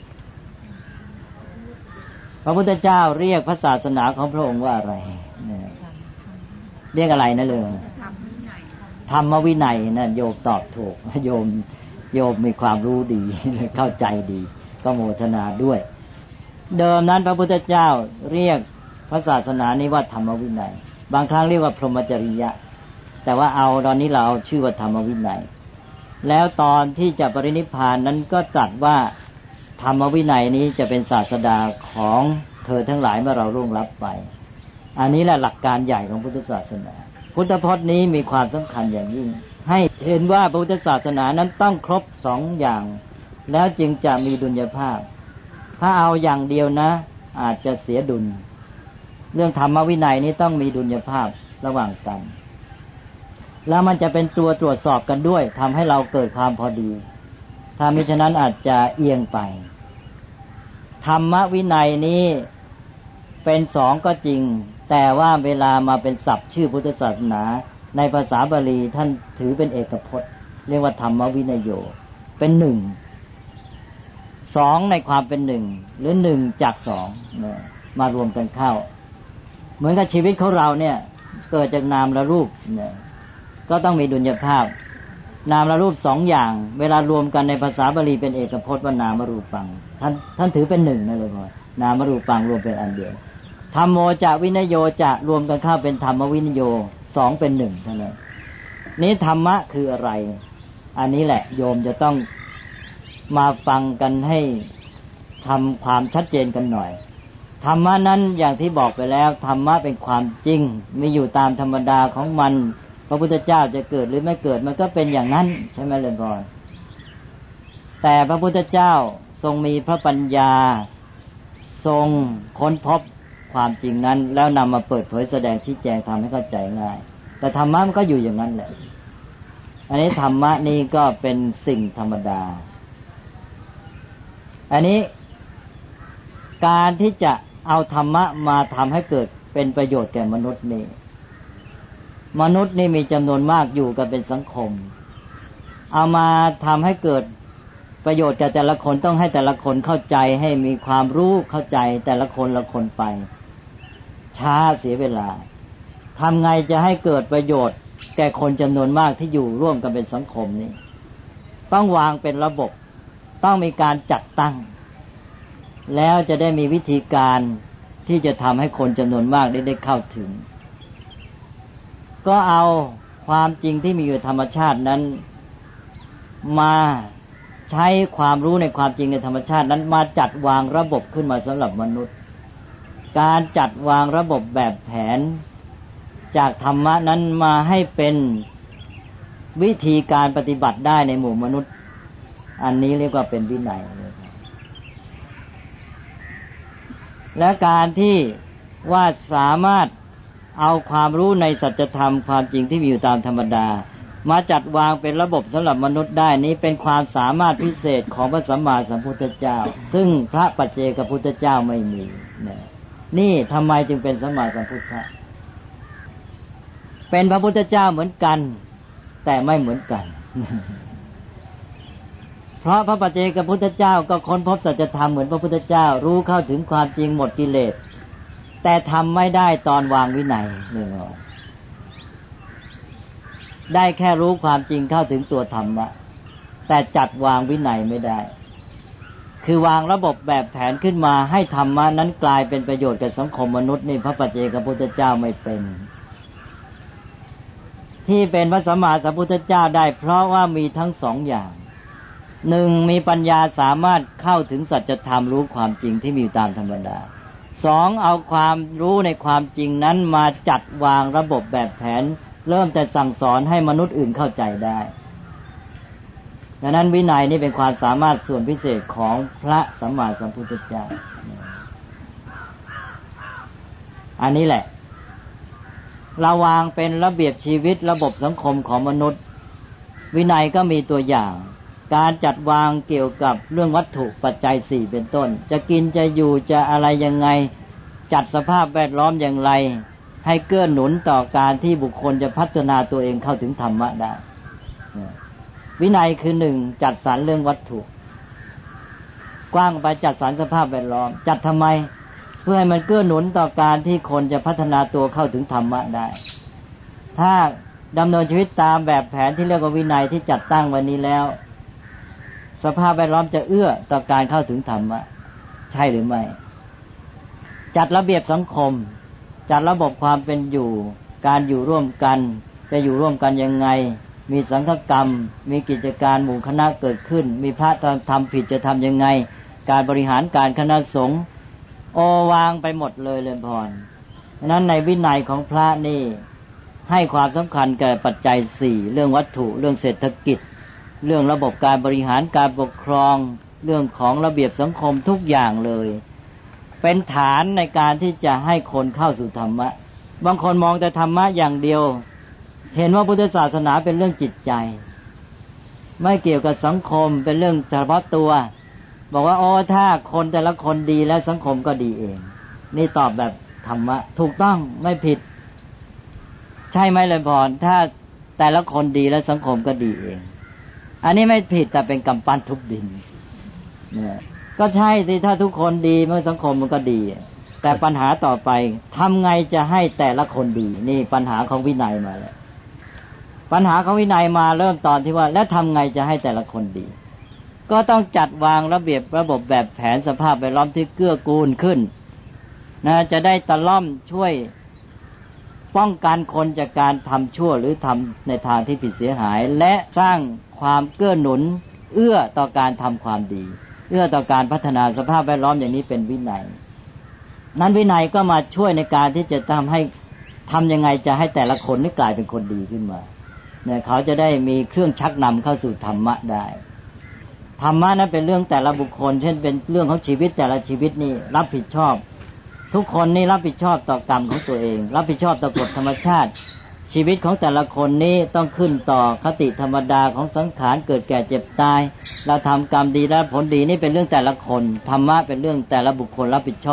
พระพุทธเจ้าเรียกพระศาสนาของพระองค์ว่าอะไรเรียกอะไรนะเลยธรรมวินัยนั่นโยมตอบถูกโยมโยมมีความรู้ดีเข้าใจดีก็โมทนาด้วยเดิมนั้นพระพุทธเจ้าเรียกพระศาสนานี้ว่าธรรมวินัยบางครั้งเรียกว่าพรหมจริยะแต่ว่าเอาตอนนี้เราเอาชื่อว่าธรรมวินัยแล้วตอนที่จะปรินิพพานนั้นก็ตรัสว่าธรรมวินัยนี้จะเป็นศาสดาของเธอทั้งหลายเมื่อเราล่วงลับไปอันนี้แหละหลักการใหญ่ของพุทธศาสนาพุทธพจน์นี้มีความสำคัญอย่างยิ่งให้เห็นว่าพุทธศาสนานั้นต้องครบสองอย่างแล้วจึงจะมีดุลยภาพถ้าเอาอย่างเดียวนะอาจจะเสียดุลเรื่องธรรมวินัยนี้ต้องมีดุลยภาพระหว่างกันแล้วมันจะเป็นตัวตรวจสอบกันด้วยทำให้เราเกิดความพอดีถ้ามิฉะนั้นอาจจะเอียงไปธรรมวินัยนี้เป็นสองก็จริงแต่ว่าเวลามาเป็นศัพท์ชื่อพุทธศาสนาในภาษาบาลีท่านถือเป็นเอกพจน์เรียกว่าธรรมวินัยโยเป็นหนึ่งสองในความเป็นหนึ่งหรือหนึ่งจากสองเนี่ยมารวมกันเข้าเหมือนกับชีวิตของเราเนี่ยเกิดจากนามและรูปเนี่ยก็ต้องมีดุลยภาพนามและรูปสองอย่างเวลารวมกันในภาษาบาลีเป็นเอกพจน์ว่านามรูปังท่านท่านถือเป็นหนึ่งนั่นเลยพอนามรูปังรวมเป็นอันเดียวธรรมโมจะวินโยจะรวมกันเข้าเป็นธรรมวินโยสองเป็นหนึ่งเท่านั้นนี้ธรรมะคืออะไรอันนี้แหละโยมจะต้องมาฟังกันให้ทำความชัดเจนกันหน่อยธรรมะนั้นอย่างที่บอกไปแล้วธรรมะเป็นความจริงมีอยู่ตามธรรมดาของมันพระพุทธเจ้าจะเกิดหรือไม่เกิดมันก็เป็นอย่างนั้นใช่ไหมเลยก่อนแต่พระพุทธเจ้าทรงมีพระปัญญาทรงค้นพบความจริงนั้นแล้วนำมาเปิดเผยแสดงชี้แจงทำให้เข้าใจง่ายแต่ธรรมะมันก็อยู่อย่างนั้นแหละอันนี้ธรรมะนี่ก็เป็นสิ่งธรรมดาอันนี้การที่จะเอาธรรมะมาทำให้เกิดเป็นประโยชน์แก่มนุษย์นี่มนุษย์นี่มีจำนวนมากอยู่กันเป็นสังคมเอามาทำให้เกิดประโยชน์แก่แต่ละคนต้องให้แต่ละคนเข้าใจให้มีความรู้เข้าใจแต่ละคนละคนไปช้าเสียเวลาทำไงจะให้เกิดประโยชน์แก่คนจำนวนมากที่อยู่ร่วมกันเป็นสังคมนี้ต้องวางเป็นระบบต้องมีการจัดตั้งแล้วจะได้มีวิธีการที่จะทำให้คนจำนวนมากได้ได้เข้าถึงก็เอาความจริงที่มีอยู่ธรรมชาตินั้นมาใช้ความรู้ในความจริงในธรรมชาตินั้นมาจัดวางระบบขึ้นมาสำหรับมนุษย์การจัดวางระบบแบบแผนจากธรรมะนั้นมาให้เป็นวิธีการปฏิบัติได้ในหมู่มนุษย์อันนี้เรียกว่าเป็นวินัยและการที่ว่าสามารถเอาความรู้ในสัจธรรมความจริงที่มีอยู่ตามธรรมดามาจัดวางเป็นระบบสำหรับมนุษย์ได้นี้เป็นความสามารถพิเศษของพระสัมมาสัมพุทธเจ้าซึ่งพระปัจเจกพุทธเจ้าไม่มีนะนี่ทำไมจึงเป็นสัมมาสัมพุทธะเป็นพระพุทธเจ้าเหมือนกันแต่ไม่เหมือนกันเพราะพระปัจเจกพุทธเจ้าก็ค้นพบสัจธรรมเหมือนพระพุทธเจ้ารู้เข้าถึงความจริงหมดกิเลสแต่ทำไม่ได้ตอนวางวินัยนี่ไงได้แค่รู้ความจริงเข้าถึงตัวธรรมะแต่จัดวางวินัยไม่ได้คือวางระบบแบบแผนขึ้นมาให้ธรรมะนั้นกลายเป็นประโยชน์แก่สังคมมนุษย์นี่พระปัจเจกพุทธเจ้าไม่เป็นที่เป็นพระสัมมาสัมพุทธเจ้าได้เพราะว่ามีทั้งสองอย่างหนึ่งมีปัญญาสามารถเข้าถึงสัจธรรมรู้ความจริงที่มีอยู่ตามธรรมดาสองเอาความรู้ในความจริงนั้นมาจัดวางระบบแบบแผนเริ่มแต่สั่งสอนให้มนุษย์อื่นเข้าใจได้ดังนั้นวินัยนี่เป็นความสามารถส่วนพิเศษของพระสัมมาสัมพุทธเจ้าอันนี้แหละเราวางเป็นระเบียบชีวิตระบบสังคมของมนุษย์วินัยก็มีตัวอย่างการจัดวางเกี่ยวกับเรื่องวัตถุปัจจัยสี่เป็นต้นจะกินจะอยู่จะอะไรยังไงจัดสภาพแวดล้อมอย่างไรให้เกื้อหนุนต่อการที่บุคคลจะพัฒนาตัวเองเข้าถึงธรรมะได้วินัยคือหนึ่งจัดสรรเรื่องวัตถุกว้างไปจัดสรรสภาพแวดล้อมจัดทำไมเพื่อให้มันเกื้อหนุนต่อการที่คนจะพัฒนาตัวเข้าถึงธรรมะได้ถ้าดำเนินชีวิตตามแบบแผนที่เรียกว่าวินัยที่จัดตั้งวันนี้แล้วสภาพแวดล้อมจะเอื้อต่อการเข้าถึงธรรมะใช่หรือไม่จัดระเบียบสังคมจัดระบบความเป็นอยู่การอยู่ร่วมกันจะอยู่ร่วมกันยังไงมีสังฆกรรมมีกิจการหมู่คณะเกิดขึ้นมีพระทำผิดจะทำยังไงการบริหารการคณะสงฆ์โอวางไปหมดเลยเลยพรฉะนั้นในวินัยของพระนี่ให้ความสำคัญแก่ปัจจัยสี่เรื่องวัตถุเรื่องเศรษฐกิจเรื่องระบบการบริหารการปกครองเรื่องของระเบียบสังคมทุกอย่างเลยเป็นฐานในการที่จะให้คนเข้าสู่ธรรมะบางคนมองแต่ธรรมะอย่างเดียวเห็นว่าพุทธศาสนาเป็นเรื่องจิตใจไม่เกี่ยวกับสังคมเป็นเรื่องเฉพาะตัวบอกว่าโอ้ถ้าคนแต่ละคนดีแล้วสังคมก็ดีเองนี่ตอบแบบธรรมะถูกต้องไม่ผิดใช่ไหมเลยพรถ้าแต่ละคนดีแล้วสังคมก็ดีเองอันนี้ไม่ผิดแต่เป็นกำปั้นทุบดินเนี่ยก็ใช่สิถ้าทุกคนดีเมื่อสังคมมันก็ดีแต่ปัญหาต่อไปทำไงจะให้แต่ละคนดีนี่ปัญหาของวินัยมาแล้วปัญหาของวินัยมาเริ่มตอนที่ว่าแล้วทำไงจะให้แต่ละคนดีก็ต้องจัดวางระเบียบระบบแบบแผนสภาพแวดล้อมที่เกื้อกูลขึ้นนะจะได้ตะล่อมช่วยป้องกันคนจากการทำชั่วหรือทำในทางที่ผิดเสียหายและสร้างความเกื้อหนุนเอื้อต่อการทำความดีเอื้อต่อการพัฒนาสภาพแวดล้อมอย่างนี้เป็นวินัยนั้นวินัยก็มาช่วยในการที่จะทำให้ทำยังไงจะให้แต่ละคนนี่กลายเป็นคนดีขึ้นมาเนี่ยเขาจะได้มีเครื่องชักนำเข้าสู่ธรรมะได้ธรรมะนั้นเป็นเรื่องแต่ละบุคคลเช่นเป็นเรื่องของชีวิตแต่ละชีวิตนี่รับผิดชอบทุกคนนี่รับผิดชอบต่อกรรมของตัวเองรับผิดชอบต่อกฎธรรมชาติชีวิตของแต่ละคนนี้ต้องขึ้นต่อคติธรรมดาของสังขารเกิดแก่เจ็บตายเราทำกรรมดีแล้วผลดีนี่เป็นเรื่องแต่ละคนธรรมะเป็นเรื่องแต่ละบุคคลรับผิดชอบ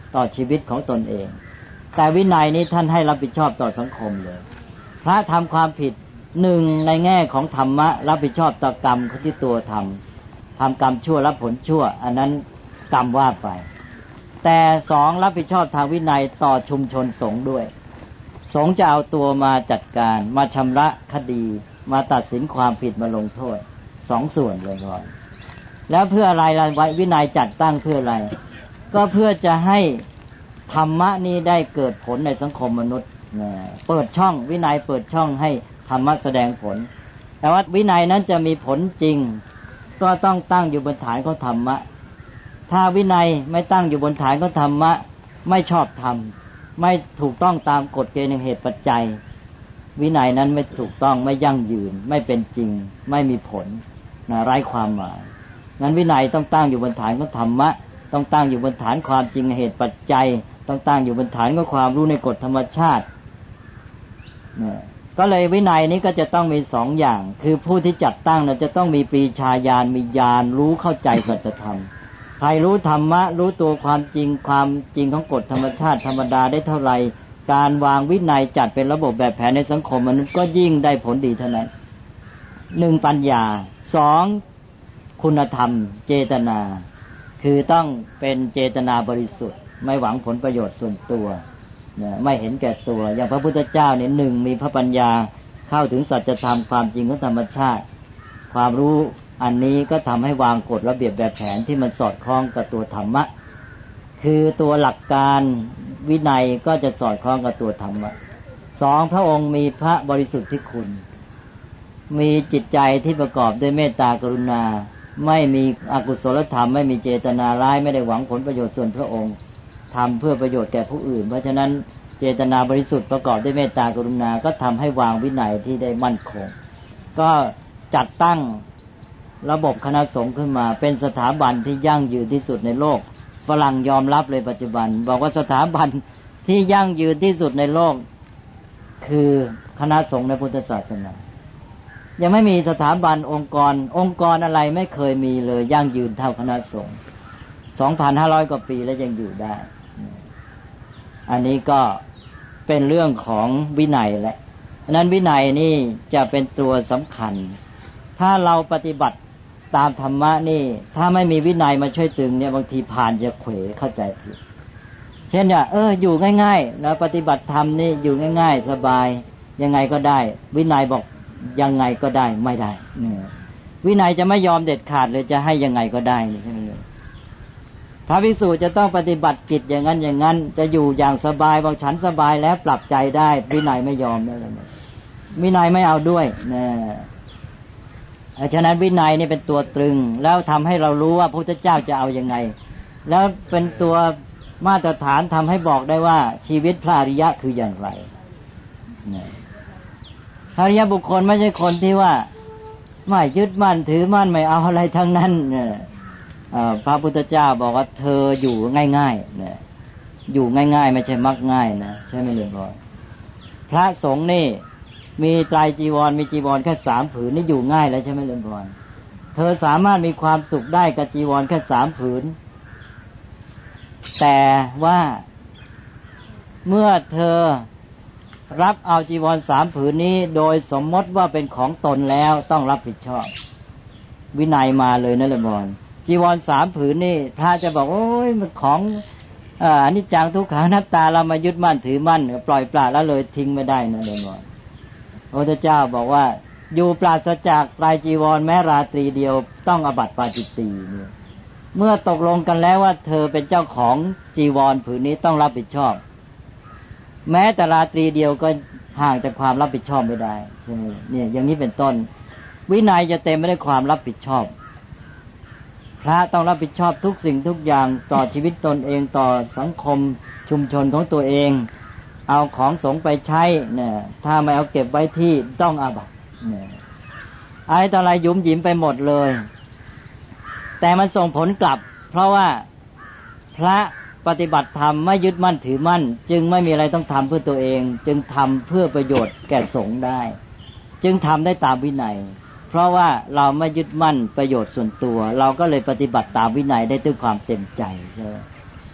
ต่อชีวิตของตนเองแต่วินัยนี้ท่านให้รับผิดชอบต่อสังคมเลยพระทำความผิดหนึ่งในแง่ของธรรมะรับผิดชอบต่อกรรมที่ตัวทำทำกรรมชั่วรับผลชั่วอันนั้นกรรมว่าไปแต่สองรับผิดชอบทางวินัยต่อชุมชนสงฆ์ด้วยสงฆ์จะเอาตัวมาจัดการมาชำระคดีมาตัดสินความผิดมาลงโทษสองส่วนเลยก่อนแล้วเพื่ออะไรล่ะวินัยจัดตั้งเพื่ออะไรก็เพื่อจะให้ธรรมะนี้ได้เกิดผลในสังคมมนุษย์เปิดช่องวินัยเปิดช่องให้ธรรมะแสดงผลแต่ว่าวินัยนั้นจะมีผลจริงก็ต้องตั้งอยู่บนฐานของธรรมะถ้าวินัยไม่ตั้งอยู่บนฐานของธรรมะไม่ชอบธรรมไม่ถูกต้องตามกฎเกณฑ์แห่งเหตุปัจจัยวินัยนั้นไม่ถูกต้องไม่ยั่งยืนไม่เป็นจริงไม่มีผลนะไร้ความหมายงั้นวินัยต้องตั้งอยู่บนฐานของธรรมะต้องตั้งอยู่บนฐานความจริงเหตุปัจจัยต้องตั้งอยู่บนฐานของความรู้ในกฎธรรมชาติเนี่ยก็เลยวินัยนี้ก็จะต้องมีสองอย่างคือผู้ที่จัดตั้งนะจะต้องมีปรีชาญาณมีญาณรู้เข้าใจสัจธรรมใครรู้ธรรมะรู้ตัวความจริงความจริงของกฎธรรมชาติธรรมดาได้เท่าไหร่การวางวินัยจัดเป็นระบบแบบแผนในสังคมมนุษย์ก็ยิ่งได้ผลดีเท่านั้นหนึ่งปัญญาสองคุณธรรมเจตนาคือต้องเป็นเจตนาบริสุทธิ์ไม่หวังผลประโยชน์ส่วนตัวไม่เห็นแก่ตัวอย่างพระพุทธเจ้าเนี่ยหนึ่งมีพระปัญญาเข้าถึงสัจธรรมความจริงของธรรมชาติความรู้อันนี้ก็ทำให้วางกฎระเบียบแบบแผนที่มันสอดคล้องกับตัวธรรมะคือตัวหลักการวินัยก็จะสอดคล้องกับตัวธรรมะสองพระองค์มีพระบริสุทธิ์ที่คุณมีจิตใจที่ประกอบด้วยเมตตากรุณาไม่มีอกุศลธรรมไม่มีเจตนาร้ายไม่ได้หวังผลประโยชน์ส่วนพระองค์ทำเพื่อประโยชน์แก่ผู้อื่นเพราะฉะนั้นเจตนาบริสุทธิ์ประกอบด้วยเมตตากรุณาก็ทำให้วางวินัยที่ได้มั่นคงก็จัดตั้งระบบคณะสงฆ์ขึ้นมาเป็นสถาบันที่ยั่งยืนที่สุดในโลกฝรั่งยอมรับเลยปัจจุบันบอกว่าสถาบันที่ยั่งยืนที่สุดในโลกคือคณะสงฆ์ในพุทธศาสนายังไม่มีสถาบันองค์กรองค์กรอะไรไม่เคยมีเลยยั่งยืนเท่าคณะสงฆ์ สองพันห้าร้อย กว่าปีแล้วยังอยู่ได้อันนี้ก็เป็นเรื่องของวินัยแหละฉะนั้นวินัยนี่จะเป็นตัวสำคัญถ้าเราปฏิบัติตามธรรมะนี่ถ้าไม่มีวินัยมาช่วยตึงเนี่ยบางทีผ่านจะเขวเข้าใจผิดเช่นเนี่ยเอออยู่ง่ายๆนะปฏิบัติธรรมนี่อยู่ง่ายๆสบายยังไงก็ได้วินัยบอกยังไงก็ได้ไม่ได้เนี่ยวินัยจะไม่ยอมเด็ดขาดเลยจะให้ยังไงก็ได้ใช่ไหมพระภิกษุจะต้องปฏิบัติกิจอย่างนั้นอย่างนั้นจะอยู่อย่างสบายบอกฉันสบายแล้วปรับใจได้วินัยไม่ยอมได้เลยวินัยไม่เอาด้วยนะฉะนั้นวินัยนี่เป็นตัวตรึงแล้วทำให้เรารู้ว่าพระพุทธเจ้าจะเอายังไงแล้วเป็นตัวมาตรฐานทำให้บอกได้ว่าชีวิตพระอริยะคืออย่างไรพระอริยบุคคลไม่ใช่คนที่ว่าไม่ยึดมั่นถือมั่นไม่เอาอะไรทั้งนั้นเนี่ยพระพุทธเจ้าบอกว่าเธออยู่ง่ายๆเนี่ยอยู่ง่ายๆไม่ใช่มักง่ายนะใช่ไหมเลยพ่อพระสงฆ์นี่มีไตรจีวรมีจีวรแค่สามผืนนี่อยู่ง่ายแล้วใช่ไหมเลยพ่อเธอสามารถมีความสุขได้กับจีวรแค่สามผืนแต่ว่าเมื่อเธอรับเอาจีวรสามผืนนี้โดยสมมติว่าเป็นของตนแล้วต้องรับผิดชอบวินัยมาเลยนะเลยพ่อจีวรสามผืนนี่พระจะบอกโอ้ยมันของอ่าอนิจจังทุกขังอนัตตาเรามายึดมั่นถือมั่นปล่อยปละแล้วเลยทิ้งไม่ได้นะเดี๋ยวก่อนพระพุทธเจ้าบอกว่าอยู่ปราศจากไตรจีวรแม้ราตรีเดียวต้องอบัติปาจิตตีเนี่ยเมื่อตกลงกันแล้วว่าเธอเป็นเจ้าของจีวรผืนนี้ต้องรับผิดชอบแม้แต่ราตรีเดียวก็ห่างจากความรับผิดชอบไม่ได้ใช่ไหมเนี่ยอย่างนี้เป็นต้นวินัยจะเต็มไปด้วยความรับผิดชอบพระต้องรับผิดชอบทุกสิ่งทุกอย่างต่อชีวิตตนเองต่อสังคมชุมชนของตัวเองเอาของสงฆ์ไปใช้เนี่ยถ้าไม่เอาเก็บไว้ที่ต้องอาบัติเนี่ยอะไรต่ออะไรยุ่มยิ้มไปหมดเลยแต่มันส่งผลกลับเพราะว่าพระปฏิบัติธรรมไม่ยึดมั่นถือมั่นจึงไม่มีอะไรต้องทำเพื่อตัวเองจึงทำเพื่อประโยชน์แก่สงฆ์ได้จึงทำได้ตามวินัยเพราะว่าเราไม่ยึดมั่นประโยชน์ส่วนตัวเราก็เลยปฏิบัติตามวินัยได้ด้วยความเต็มใจใช่ไหม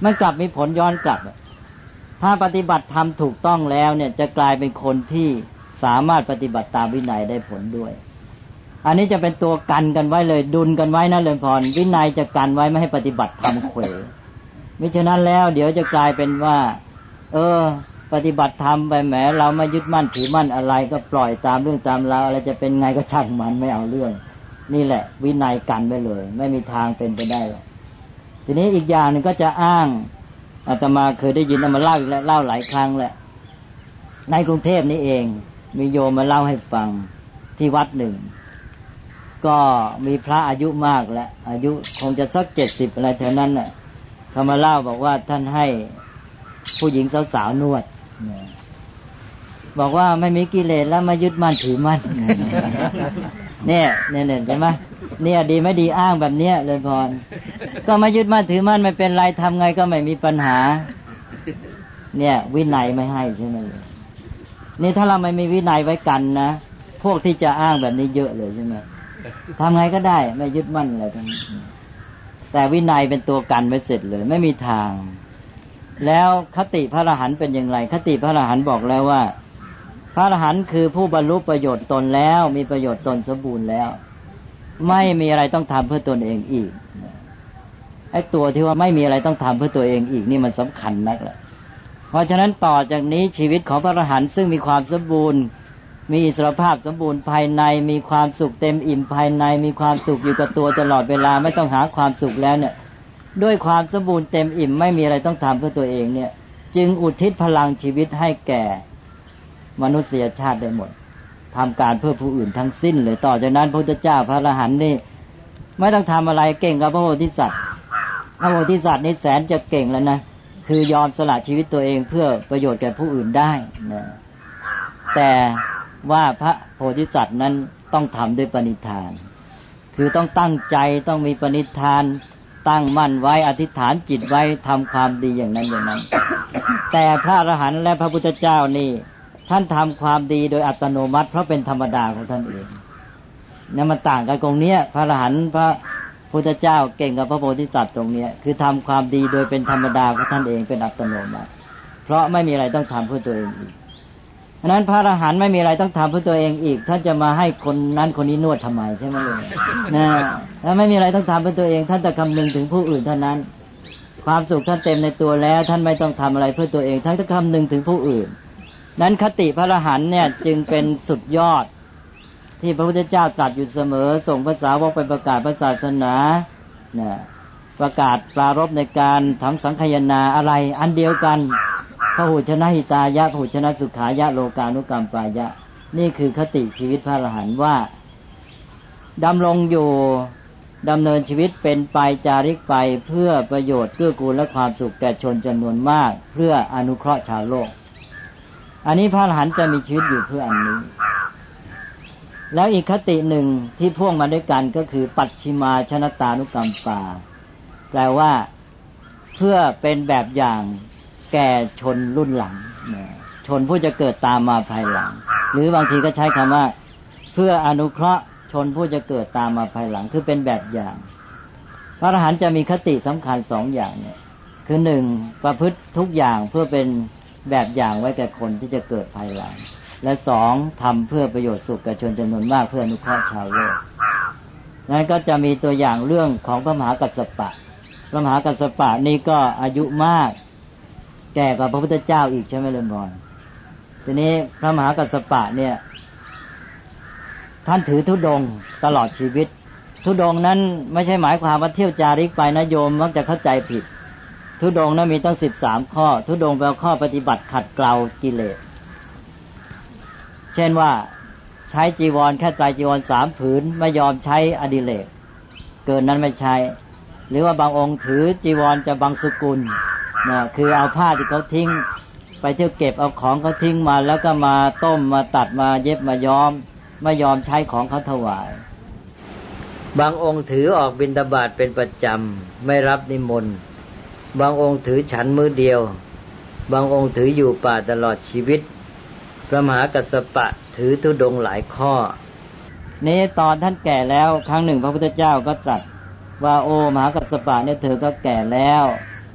มันกลับมีผลย้อนกลับถ้าปฏิบัติธรรมถูกต้องแล้วเนี่ยจะกลายเป็นคนที่สามารถปฏิบัติตามวินัยได้ผลด้วยอันนี้จะเป็นตัวกันกันไว้เลยดุลกันไว้นะเลยพรวินัยจะกันไว้ไม่ให้ปฏิบัติธรรมเขวมิฉะนั้นแล้วเดี๋ยวจะกลายเป็นว่าเออปฏิบัติธรรมไปแหมเราไม่ยึดมั่นถือมั่นอะไรก็ปล่อยตามเรื่องตามราวอะไรจะเป็นไงก็ช่างมันไม่เอาเรื่องนี่แหละวินัยกันไว้เลยไม่มีทางเป็นไปได้ทีนี้อีกอย่างหนึ่งก็จะอ้างอาตมาเคยได้ยินเอามาเล่าอีกแล้วเล่าหลายครั้งแล้วในกรุงเทพนี้เองมีโยมมาเล่าให้ฟังที่วัดหนึ่งก็มีพระอายุมากแล้วอายุคงจะสักเจ็ดสิบอะไรแถวนั้นน่ะเขามาเล่าบอกว่าท่านให้ผู้หญิงสาวๆนวดบอกว่าไม่มีกิเลสแล้วมายึดมั่นถือมั่นเนี่ยเนี่ยเห็นไหมเนี่ยดีไม่ดีอ้างแบบเนี้ยเลยพรก็มายึดมั่นถือมั่นไม่เป็นไรทำไงก็ไม่มีปัญหาเนี่ยวินัยไม่ให้ใช่ไหมนี่ถ้าเราไม่มีวินัยไว้กันนะพวกที่จะอ้างแบบนี้เยอะเลยใช่ไหมทำไงก็ได้ไม่ยึดมั่นอะไรทั้งนั้นแต่วินัยเป็นตัวกันไว้เสร็จเลยไม่มีทางแล้วคติพระอรหันต์เป็นอย่างไรคติพระอรหันต์บอกแล้วว่าพระอรหันต์คือผู้บรรลุประโยชน์ตนแล้วมีประโยชน์ตนสมบูรณ์แล้วไม่มีอะไรต้องทำเพื่อตนเองอีกไอ้ตัวที่ว่าไม่มีอะไรต้องทำเพื่อตัวเองอีกนี่มันสำคัญนักแหละเพราะฉะนั้นต่อจากนี้ชีวิตของพระอรหันต์ซึ่งมีความสมบูรณ์มีอิสรภาพสมบูรณ์ภายในมีความสุขเต็มอิ่มภายในมีความสุขอยู่กับตัวตลอดเวลาไม่ต้องหาความสุขแล้วเนี่ยด้วยความสมบูรณ์เต็มอิ่มไม่มีอะไรต้องทำเพื่อตัวเองเนี่ยจึงอุทิศพลังชีวิตให้แก่มนุษยชาติได้หมดทำการเพื่อผู้อื่นทั้งสิ้นเลยต่อจากนั้นพระพุทธเจ้าพระอรหันต์นี่ไม่ต้องทำอะไรเก่งกับพระโพธิสัตว์พระโพธิสัตว์นี่แสนจะเก่งแล้วนะคือยอมสละชีวิตตัวเองเพื่อประโยชน์แก่ผู้อื่นได้นะแต่ว่าพระโพธิสัตว์นั้นต้องทำด้วยปณิธานคือต้องตั้งใจต้องมีปณิธานตั้งมั่นไว้อธิษฐานจิตไว้ทำความดีอย่างนั้นอย่างนั้นแต่พระอรหันต์และพระพุทธเจ้านี่ท่านทำความดีโดยอัตโนมัติเพราะเป็นธรรมดาของท่านเองเนี่ยมันต่างกันตรงเนี้ยพระอรหันต์พระพุทธเจ้าเก่งกับพระโพธิสัตว์ตรงเนี้ยคือทำความดีโดยเป็นธรรมดาของท่านเองเป็นอัตโนมัติเพราะไม่มีอะไรต้องทำเพื่อตัวเองอีกฉะนั้นพระอรหันต์ไม่มีอะไรต้องทำเพื่อตัวเองอีกท่านจะมาให้คนนั้นคนนี้นวดทำไมใช่ไหมเลยนะถ้าไม่มีอะไรต้องทำเพื่อตัวเองท่านจะคำนึงถึงผู้อื่นเท่านั้นความสุขท่านเต็มในตัวแล้วท่านไม่ต้องทำอะไรเพื่อตัวเองท่านจะคำนึงถึงผู้อื่นนั้นคติพระอรหันต์เนี่ยจึงเป็นสุดยอดที่พระพุทธเจ้าตรัสอยู่เสมอส่งภาษาวกไปประกาศพระศาสนาเนี่ยประกาศปรารภในการทำสังคายนาอะไรอันเดียวกันพหุชนะหิตายะพหุชนะสุขายะโลกานุกรรมปายะนี่คือคติชีวิตพระอรหันต์ว่าดำรงอยู่ดำเนินชีวิตเป็นไปจาริกไปเพื่อประโยชน์เกื้อกูลและความสุขแก่ชนจำนวนมากเพื่ออนุเคราะห์ชาวโลกอันนี้พระอรหันต์จะมีชีวิตอยู่เพื่ออันนี้แล้วอีกคติหนึ่งที่พ่วงมาด้วยกันก็คือปัจฉิมาชนตานุกรรมปาแปลว่าเพื่อเป็นแบบอย่างแก่ชนรุ่นหลังชนผู้จะเกิดตามมาภายหลังหรือบางทีก็ใช้คำว่าเพื่ออนุเคราะห์ชนผู้จะเกิดตามมาภายหลังคือเป็นแบบอย่างพระอรหันต์จะมีคติสำคัญสองอย่างเนี่ยคือหนึ่งประพฤติทุกอย่างเพื่อเป็นแบบอย่างไว้แก่คนที่จะเกิดภายหลังและสองทำเพื่อประโยชน์สุขแก่ชนจำนวนมากเพื่ออนุเคราะห์ชาวโลกนั้นก็จะมีตัวอย่างเรื่องของพระมหากัสสปะพระมหากัสสปะนี่ก็อายุมากแก่กว่าพระพุทธเจ้าอีกใช่ไหมล่ะบอนทีนี้พระมหากัสสปะเนี่ยท่านถือธุดงค์ตลอดชีวิตธุดงค์นั้นไม่ใช่หมายความว่าเที่ยวจาริกไปนะโยมมักจะเข้าใจผิดธุดงค์นั้นมีตั้งสิบสามข้อธุดงค์แปลว่าข้อปฏิบัติขัดเกลากิเลสเช่นว่าใช้จีวรแค่ไตรจีวรสามผืนไม่ยอมใช้อดิเรกเกินนั้นไม่ใช้หรือว่าบางองค์ถือจีวรจะบังสุกุลนะคือเอาผ้าที่เขาทิ้งไปเที่ยวเก็บเอาของเขาทิ้งมาแล้วก็มาต้มมาตัดมาเย็บมาย้อมไม่ยอมใช้ของเขาถวายบางองค์ถือออกบิณฑบาตเป็นประจำไม่รับนิมนต์บางองค์ถือฉันมื้อเดียวบางองค์ถืออยู่ป่าตลอดชีวิตพระมหากัสสปะถือธุดงค์หลายข้อนี้ตอนท่านแก่แล้วครั้งหนึ่งพระพุทธเจ้าก็ตรัสว่าโอ้มหากัสสปะเนี่ยเธอก็แก่แล้ว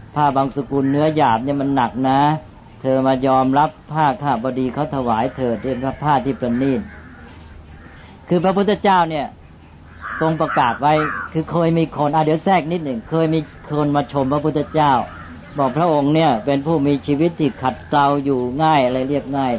ผ้าบางสกุลเนื้อหยาบเนี่ยมันหนักนะเธอมายอมรับผ้าข้าบดีเขาถวายเธอเป็นผ้าที่ประณีตคือพระพุทธเจ้าเนี่ยทรงประกาศไว้คือเคยมีคนอ่ะเดี๋ยวแทรกนิดหนึ่งเคยมีคนมาชมพระพุทธเจ้าบอกพระองค์เนี่ยเป็นผู้มีชีวิตที่ขัดเกลาอยู่ง่ายอะไรเรียบง่าย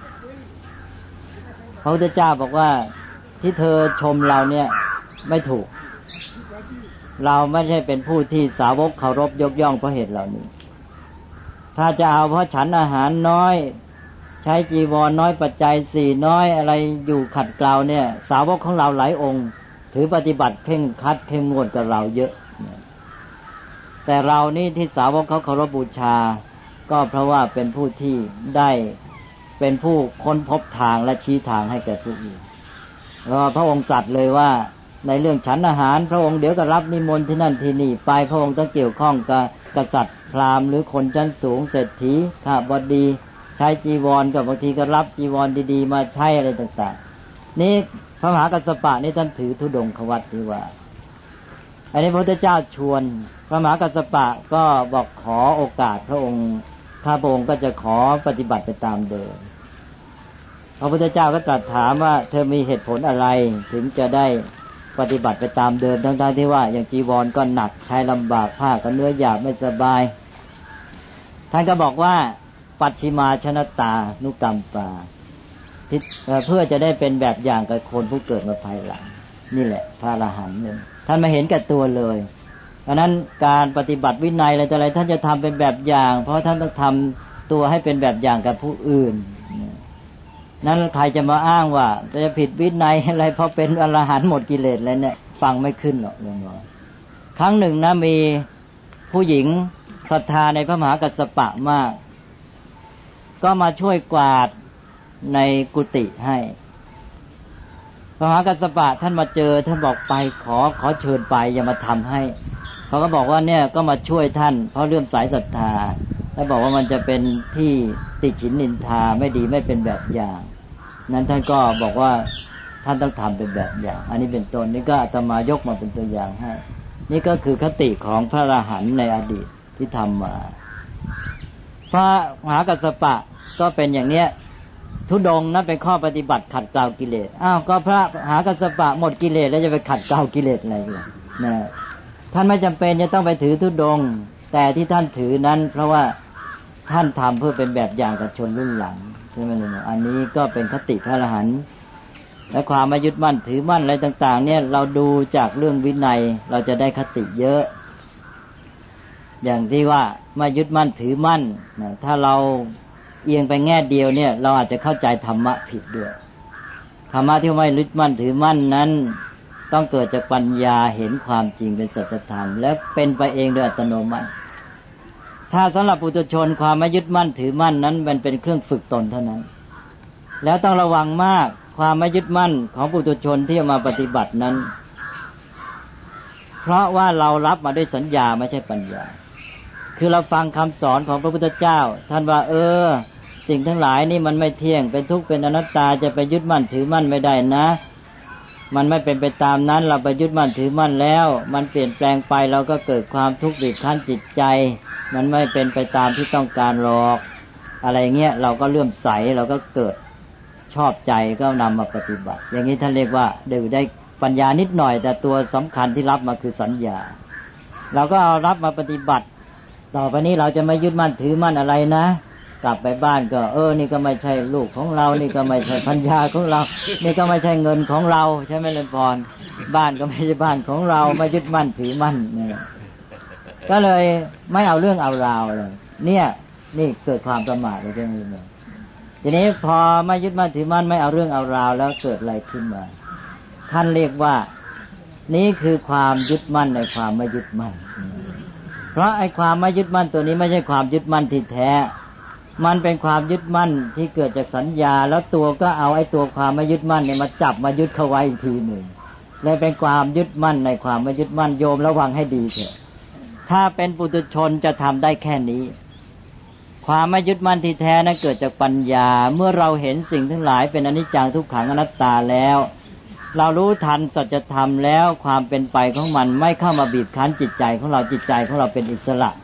พระพุทธเจ้าบอกว่าที่เธอชมเราเนี่ยไม่ถูกเราไม่ใช่เป็นผู้ที่สาวกเคารพยกย่องเพราะเหตุเหล่านี้ถ้าจะเอาเพราะฉันอาหารน้อยใช้จีวรน้อยปัจจัยสี่น้อยอะไรอยู่ขัดเกลาเนี่ยสาวกของเราหลายองค์ถือปฏิบัติเคร่งครัดเข้มงวดกับเราเยอะแต่เรานี่ที่สาวกเขาเคารพบูชาก็เพราะว่าเป็นผู้ที่ได้เป็นผู้ค้นพบทางและชี้ทางให้แก่ผู้อื่นแล้วพระองค์ตรัสเลยว่าในเรื่องฉันอาหารพระองค์เดี๋ยวก็รับนิมนต์ที่นั่นที่นี่ไปพระองค์ต้องเกี่ยวข้องกับกษัตริย์พราหมณ์หรือคนชั้นสูงเศรษฐีข้าบดีใช้จีวรกับบางทีก็รับจีวรดีๆมาใช้อะไรต่างๆนี่พระมหากัสสปะนี่ท่านถือธุดงควัตรที่ว่าอันนี้พระพุทธเจ้าชวนพระมหากัสสปะก็บอกขอโอกาสพระองค์ข้าพระองค์ก็จะขอปฏิบัติไปตามเดิมพระพุทธเจ้าก็ตรัสถามว่าเธอมีเหตุผลอะไรถึงจะได้ปฏิบัติไปตามเดิมทั้งๆที่ว่าอย่างจีวรก็หนักใช้ลำบากผ้าก็เนื้อหยาบไม่สบายท่านก็บอกว่าปัจฉิมาชนตานุกรรมปาเพื่อจะได้เป็นแบบอย่างกับคนผู้เกิดมาภายหลังนี่แหละพระอรหันต์เนี่ยท่านมาเห็นแก่ตัวเลยเพราะนั้นการปฏิบัติวินัยอะไรต่ออะไรท่านจะทำเป็นแบบอย่างเพราะท่านต้องทำตัวให้เป็นแบบอย่างกับผู้อื่นนั้นใครจะมาอ้างว่าจะผิดวินัยอะไรเพราะเป็นอรหันต์หมดกิเลสแล้วเนี่ยฟังไม่ขึ้นหรอกเลยว่าครั้งหนึ่งนะมีผู้หญิงศรัทธาในพระมหากัสสปะมากก็มาช่วยกวาดในกุฏิให้พระมหากัสสปะท่านมาเจอท่านบอกไปขอขอเชิญไปอย่ามาทำให้เขาก็บอกว่าเนี่ยก็มาช่วยท่านเพราะเลื่อมใสศรัทธาแล้วบอกว่ามันจะเป็นที่ติฉินนินทาไม่ดีไม่เป็นแบบอย่างนั้นท่านก็บอกว่าท่านต้องทำเป็นแบบอย่างอันนี้เป็นต้นนี่ก็อาตมายกมาเป็นตัวอย่างให้นี่ก็คือคติของพระอรหันต์ในอดีตที่ทำมาพระมหากัสสปะก็เป็นอย่างเนี้ยธุดงค์นั้นเป็นข้อปฏิบัติขัดเกลากิเลสอ้าวก็พระมหากัสสปะหมดกิเลสแล้วจะไปขัดเกลากิเลสอะไรล่ะนะท่านไม่จำเป็นจะต้องไปถือธุดงค์แต่ที่ท่านถือนั้นเพราะว่าท่านทำเพื่อเป็นแบบอย่างกับชนรุ่นหลังใช่ไหมล่ะอันนี้ก็เป็นคติพระอรหันต์และความไม่ยึดมั่นถือมั่นอะไรต่างๆเนี่ยเราดูจากเรื่องวินัยเราจะได้คติเยอะอย่างที่ว่าไม่ยึดมั่นถือมั่นนะถ้าเราเอียงไปแง่เดียวเนี่ยเราอาจจะเข้าใจธรรมะผิดด้วยธรรมะที่ไม่ยึดมั่นถือมั่นนั้นต้องเกิดจากปัญญาเห็นความจริงเป็นสัจธรรมและเป็นไปเองโดยอัตโนมัติถ้าสำหรับปุถุชนความไม่ยึดมั่นถือมั่นนั้นมันเป็นเครื่องฝึกตนเท่านั้นแล้วต้องระวังมากความไม่ยึดมั่นของปุถุชนที่มาปฏิบัตินั้นเพราะว่าเรารับมาด้วยสัญญาไม่ใช่ปัญญาคือเราฟังคำสอนของพระพุทธเจ้าท่านว่าเออสิ่งทั้งหลายนี่มันไม่เที่ยงเป็นทุกข์เป็นอนัตตาจะไปยึดมั่นถือมั่นไม่ได้นะมันไม่เป็นไปตามนั้นเราไปยึดมั่นถือมั่นแล้วมันเปลี่ยนแปลงไปเราก็เกิดความทุกข์บีบคั้นจิตใจมันไม่เป็นไปตามที่ต้องการหรอกอะไรเงี้ยเราก็เลื่อมใสเราก็เกิดชอบใจก็นำมาปฏิบัติอย่างนี้ท่านเรียกว่าเดี๋ยวได้ปัญญานิดหน่อยแต่ตัวสำคัญที่รับมาคือสัญญาเราก็เอารับมาปฏิบัติต่อไปนี้เราจะไม่ยึดมั่นถือมั่นอะไรนะกลับไปบ้านก็เออนี่ก็ไม่ใช่ลูกของเรานี่ก็ไม่ใช่พัญญาของเรานี่ก็ไม่ใช่เงินของเราใช่ไหมล่ะพรบ้านก็ไม่ใช่บ้านของเราไม่ยึดมั่นถือมั่นเนี่ยก็เลยไม่เอาเรื่องเอาราวเลยเนี่ยนี่เกิดความประมาทเลยเรื่องนี้เลยทีนี้พอไม่ยึดมั่นถือมั่นไม่เอาเรื่องเอาราวแล้วเกิดอะไรขึ้นมาท่านเรียกว่านี่คือความยึดมั่นในความไม่ยึดมั่นเพราะไอ้ความไม่ยึดมั่นตัวนี้ไม่ใช่ความยึดมั่นที่แท้มันเป็นความยึดมั่นที่เกิดจากสัญญาแล้วตัวก็เอาไอ้ตัวความไม่ยึดมั่นเนี่ยมาจับมายึดเข้าไว้อีกทีหนึ่งเลยเป็นความยึดมั่นในความไม่ยึดมั่นโยมระวังให้ดีเถอะถ้าเป็นปุถุชนจะทำได้แค่นี้ความไม่ยึดมั่นที่แท้นั้นเกิดจากปัญญาเมื่อเราเห็นสิ่งทั้งหลายเป็นอนิจจังทุกขังอนัตตาแล้วเรารู้ทันสัจธรรมแล้วความเป็นไปของมันไม่เข้ามาบีบคั้นจิตใจของเราจิตใจของเราเป็นอิสระ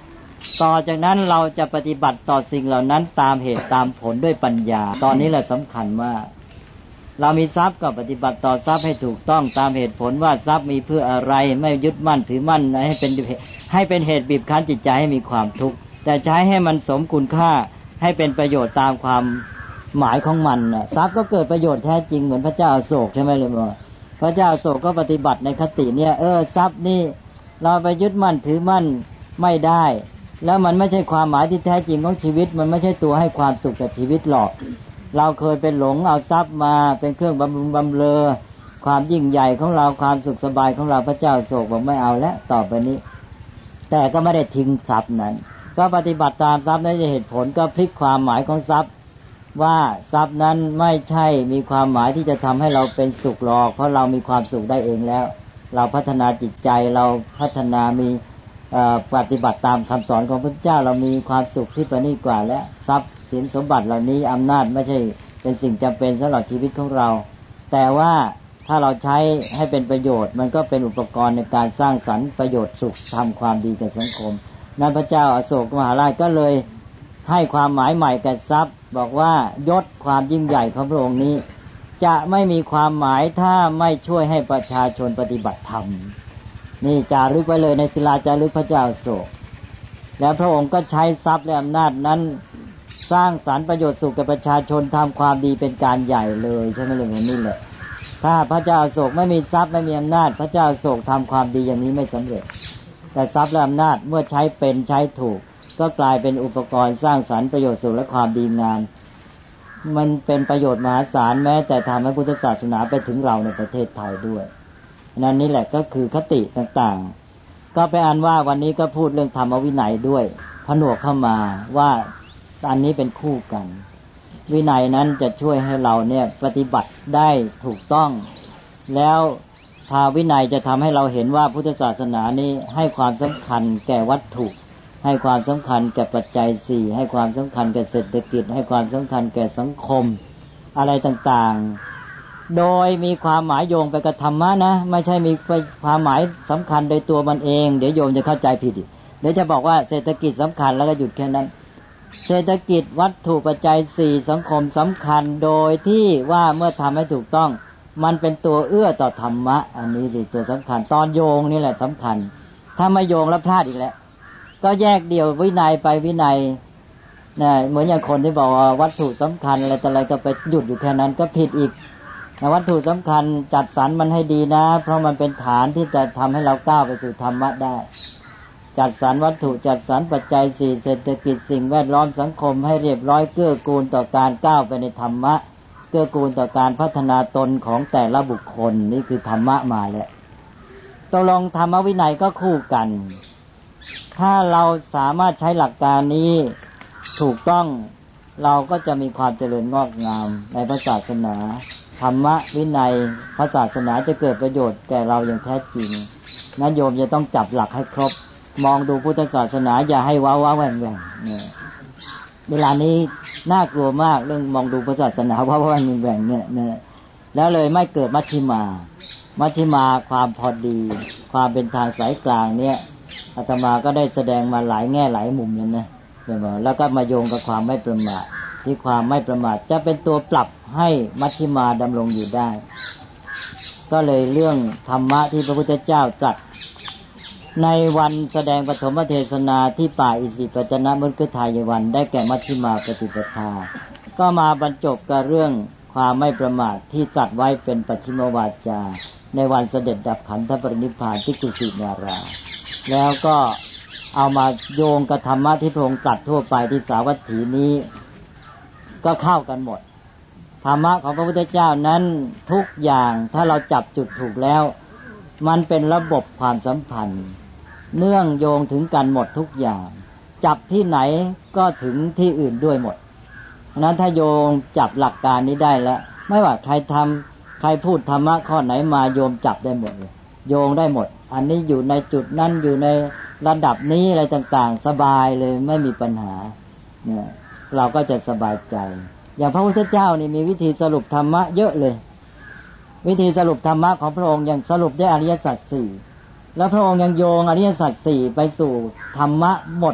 ต่อจากนั้นเราจะปฏิบัติต่อสิ่งเหล่านั้นตามเหตุตามผลด้วยปัญญาตอนนี้แหละสำคัญมากเรามีทรัพย์ก็ปฏิบัติต่อทรัพย์ให้ถูกต้องตามเหตุผลว่าทรัพย์มีเพื่ออะไรไม่ยึดมั่นถือมั่นให้เป็นให้เป็นเหตุบีบคั้นจิตใจให้มีความทุกข์แต่ใช้ให้มันสมคุณค่าให้เป็นประโยชน์ตามความหมายของมันน่ะทรัพย์ก็เกิดประโยชน์แท้จริงเหมือนพระเจ้าอโศกใช่ไหมเลยว่าพระเจ้าอโศกก็ปฏิบัติในคติเนี่ยเออทรัพย์นี่เราไปยึดมั่นถือมั่นไม่ได้แล้วมันไม่ใช่ความหมายที่แท้จริงของชีวิตมันไม่ใช่ตัวให้ความสุขกับชีวิตหรอกเราเคยเป็นหลงเอาทรัพย์มาเป็นเครื่องบำรุงบำเรอความยิ่งใหญ่ของเราความสุขสบายของเราพระเจ้าอโศกบอกไม่เอาแล้วต่อไปนี้แต่ก็ไม่ได้ทิ้งทรัพย์นั้นก็ปฏิบัติตามทรัพย์นั้นเหตุผลก็พลิกความหมายของทรัพย์ว่าทรัพย์นั้นไม่ใช่มีความหมายที่จะทำให้เราเป็นสุขหรอกเพราะเรามีความสุขได้เองแล้วเราพัฒนาจิตใจเราพัฒนามีปฏิบัติตามคำสอนของพระเจ้าเรามีความสุขที่ประณีตกว่าแล้วทรัพย์สินสมบัติเหล่านี้อำนาจไม่ใช่เป็นสิ่งจำเป็นสำหรับชีวิตของเราแต่ว่าถ้าเราใช้ให้เป็นประโยชน์มันก็เป็นอุปกรณ์ในการสร้างสรรค์ประโยชน์สุขทำความดีแก่สังคมนั้นพระเจ้าอโศกมหาราชก็เลยให้ความหมายใหม่แก่ทรัพย์บอกว่ายศความยิ่งใหญ่ของพระองค์นี้จะไม่มีความหมายถ้าไม่ช่วยให้ประชาชนปฏิบัติธรรมนี่จารึกไว้เลยในศิลาจารึกพระเจ้าอโศกแล้วพระองค์ก็ใช้ทรัพย์และอำนาจนั้นสร้างสรรค์ประโยชน์สุขแก่ประชาชนทำความดีเป็นการใหญ่เลยใช่ไหมเลยนี่แหละถ้าพระเจ้าอโศกไม่มีทรัพย์ไม่มีอำนาจพระเจ้าอโศกทำความดีอย่างนี้ไม่สำเร็จแต่ทรัพย์และอำนาจเมื่อใช้เป็นใช้ถูกก็กลายเป็นอุปกรณ์สร้างสรรค์ประโยชน์สุขและความดีงามมันเป็นประโยชน์มหาศาลแม้แต่ทำให้พุทธศาสนาไปถึงเราในประเทศไทยด้วยนั่นนี่แหละก็คือคติต่างๆก็ไปอ่านว่าวันนี้ก็พูดเรื่องธรรมวินัยด้วยผนวกเข้ามาว่าอันนี้เป็นคู่กันวินัยนั้นจะช่วยให้เราเนี่ยปฏิบัติได้ถูกต้องแล้วทาวินัยจะทำให้เราเห็นว่าพุทธศาสนานี้ให้ความสำคัญแก่วัตถุให้ความสำคัญแก่ปัจจัยสี่ให้ความสำคัญแก่เศรษฐกิจให้ความสำคัญแก่สังคมอะไรต่างๆโดยมีความหมายโยงไปกับธรรมะนะไม่ใช่มีความหมายสำคัญโดยตัวมันเองเดี๋ยวโยมจะเข้าใจผิดเดี๋ยวจะบอกว่าเศรษฐกิจสำคัญแล้วก็หยุดแค่นั้นเศรษฐกิจวัตถุปัจจัยสี่สังคมสำคัญโดยที่ว่าเมื่อทำให้ถูกต้องมันเป็นตัวเอื้อต่อธรรมะอันนี้สิตัวสำคัญตอนโยงนี่แหละสำคัญถ้าไม่โยงแล้วพลาดอีกแล้วก็แยกเดี่ยววินัยไปวินัยนะเหมือนอย่างคนที่บอกว่าวัตถุสำคัญอะไรแต่อะไรก็ไปหยุดอยู่แค่นั้นก็ผิดอีกนะวัตถุสำคัญจัดสรรมันให้ดีนะเพราะมันเป็นฐานที่จะทำให้เราก้าวไปสู่ธรรมะได้จัดสรรวัตถุจัดสรรปัจจัยสี่เศรษฐกิจสิ่งแวดล้อมสังคมให้เรียบร้อยเกื้อกูลต่อการก้าวไปในธรรมะเกื้อกูลต่อการพัฒนาตนของแต่ละบุคคลนี่คือธรรมะมาแล้วตกลงธรรมวินัยก็คู่กันถ้าเราสามารถใช้หลักการนี้ถูกต้องเราก็จะมีความเจริญงอกงามในพระศาสนาธรรมะวินัยพระศาสนาจะเกิดประโยชน์แก่เราอย่างแท้จริงนั้นโยมจะต้องจับหลักให้ครบมองดูพุทธศาสนาอย่าให้ว้าวๆแหว่งๆเนี่ยเวลานี้น่ากลัวมากเรื่องมองดูพุทธศาสนาว้าวๆแหว่งๆเนี่ยเนี่ยแล้วเลยไม่เกิดมัชฌิมามัชฌิมาความพอดีความเป็นทางสายกลางเนี่ยอาตมาก็ได้แสดงมาหลายแง่หลายมุมเลยนะแล้วก็มาโยงกับความไม่ประมาทที่ความไม่ประมาทจะเป็นตัวปรับให้มัชฌิมาดำรงอยู่ได้ก็เลยเรื่องธรรมะที่พระพุทธเจ้าตรัสในวันแสดงปฐมเทศนาที่ป่าอิสิปตนมฤคทายวันได้แก่มัชฌิมาปฏิปทาก็มาบรรจบกับเรื่องความไม่ประมาทที่ตรัสไว้เป็นปัจฉิมวาจาในวันเสด็จดับขันธปรินิพพานที่กุสินาราแล้วก็เอามาโยงกับธรรมะที่พระองค์ตรัสทั่วไปที่สาวัตถีนี้ก็เข้ากันหมดธรรมะของพระพุทธเจ้านั้นทุกอย่างถ้าเราจับจุดถูกแล้วมันเป็นระบบความสัมพันธ์เนื่องโยงถึงกันหมดทุกอย่างจับที่ไหนก็ถึงที่อื่นด้วยหมดฉะนั้นถ้าโยงจับหลักการนี้ได้แล้วไม่ว่าใครทำใครพูดธรรมะข้อไหนมาโยมจับได้หมดเลยโยงได้หมดอันนี้อยู่ในจุดนั้นอยู่ในระดับนี้อะไรต่างๆสบายเลยไม่มีปัญหาเนี่ยเราก็จะสบายใจอย่างพระพุทธเจ้านี่มีวิธีสรุปธรรมะเยอะเลยวิธีสรุปธรรมะของพระองค์ยังสรุปได้อริยสัจสี่แล้วพระองค์ยังโยงอริยสัจสี่ไปสู่ธรรมะหมด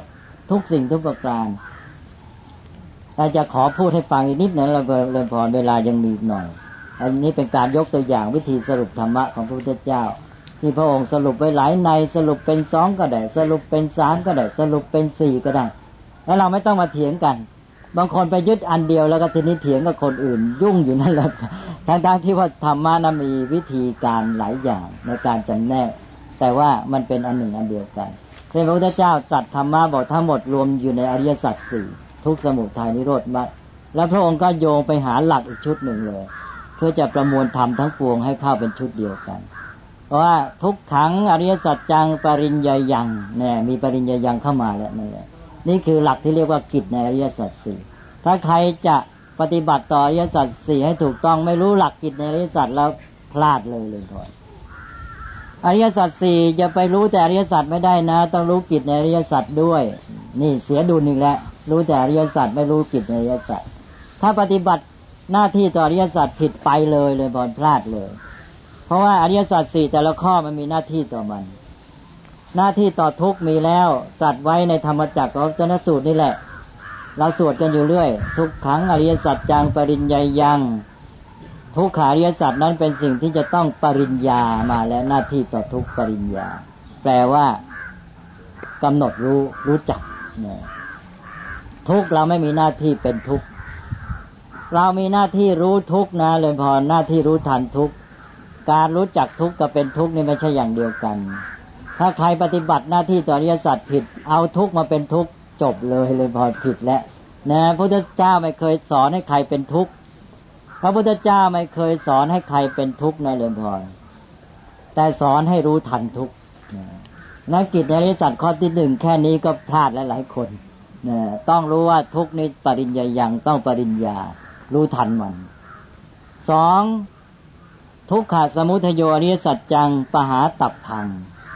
ทุกสิ่งทุกประการเราจะขอพูดให้ฟังอีกนิดหนึ่งเราเลยพอเวลายังมีหน่อยอันนี้เป็นการยกตัวอย่างวิธีสรุปธรรมะของพระพุทธเจ้าที่พระองค์สรุปไว้หลายในสรุปเป็นสองก็ได้สรุปเป็นสามก็ได้สรุปเป็นสี่ก็ได้แล้วเราไม่ต้องมาเถียงกันบางคนไปยึดอันเดียวแล้วก็ทีนี้เถียงกับคนอื่นยุ่งอยู่นั่นแหละทั้งๆที่ว่าธรรมะนั้นมีวิธีการหลายอย่างในการจำแนกแต่ว่ามันเป็นอันหนึ่งอันเดียวกันพระพุทธเจ้าตรัสธรรมะบอกทั้งหมดรวมอยู่ในอริยสัจสี่ทุกข์สมุทัยนิโรธมรรคแล้วพระองค์ก็โยงไปหาหลักอีกชุดหนึ่งเลยเพื่อจะประมวลธรรมทั้งปวงให้เข้าเป็นชุดเดียวกันเพราะว่าทุกขังอริยสัจจังปริญญายังเนี่ยมีปริญญายังเข้ามาแล้วนั่นแหละนี่คือหลักที่เรียกว่ากิจในอริยสัจสี่ถ้าใครจะปฏิบัติต่ออริยสัจสี่ให้ถูกต้องไม่รู้หลักกิจในอริยสัจแล้วพลาดเลยเลยพออริยสัจสี่จะไปรู้แต่อริยสัจไม่ได้นะต้องรู้กิจในอริยสัจด้วยนี่เสียดุลอีกแล้วรู้แต่อริยสัจไม่รู้กิจในอริยสัจถ้าปฏิบัติหน้าที่ต่ออริยสัจผิดไปเลยเลยพอพลาดเลยเพราะว่าอริยสัจสี่แต่ละข้อมันมีหน้าที่ต่อมันหน้าที่ต่อทุกข์มีแล้วตรัสไว้ในธรรมจักรวัฏนสูตรนี่แหละเราสวดกันอยู่เรื่อยทุกขังอริยสัจจังปริญญายังทุกขาอริยสัจนั้นเป็นสิ่งที่จะต้องปริญญามาและหน้าที่ต่อทุกปริญญาแปลว่ากำหนดรู้รู้จักเนี่ยทุกเราไม่มีหน้าที่เป็นทุกเรามีหน้าที่รู้ทุกนะเลยพอหน้าที่รู้ทันทุกการรู้จักทุกกับเป็นทุกนี่ไม่ใช่อย่างเดียวกันถ้าใครปฏิบัติหน้าที่ต่ออริยสัจผิดเอาทุกมาเป็นทุกจบเลยเลยพอผิดแล้วนะพระพุทธเจ้าไม่เคยสอนให้ใครเป็นทุกข์พระพุทธเจ้าไม่เคยสอนให้ใครเป็นทุกข์นะเลยพอแต่สอนให้รู้ทันทุกข์นักกิจในอริยสัจข้อที่หนึ่งแค่นี้ก็พลาดหลายๆคนนะต้องรู้ว่าทุกข์นี้ปริญญายังต้องปริญญารู้ทันมันสองทุกขสมุทัยโยอริยสัจจังปหาตัพพัง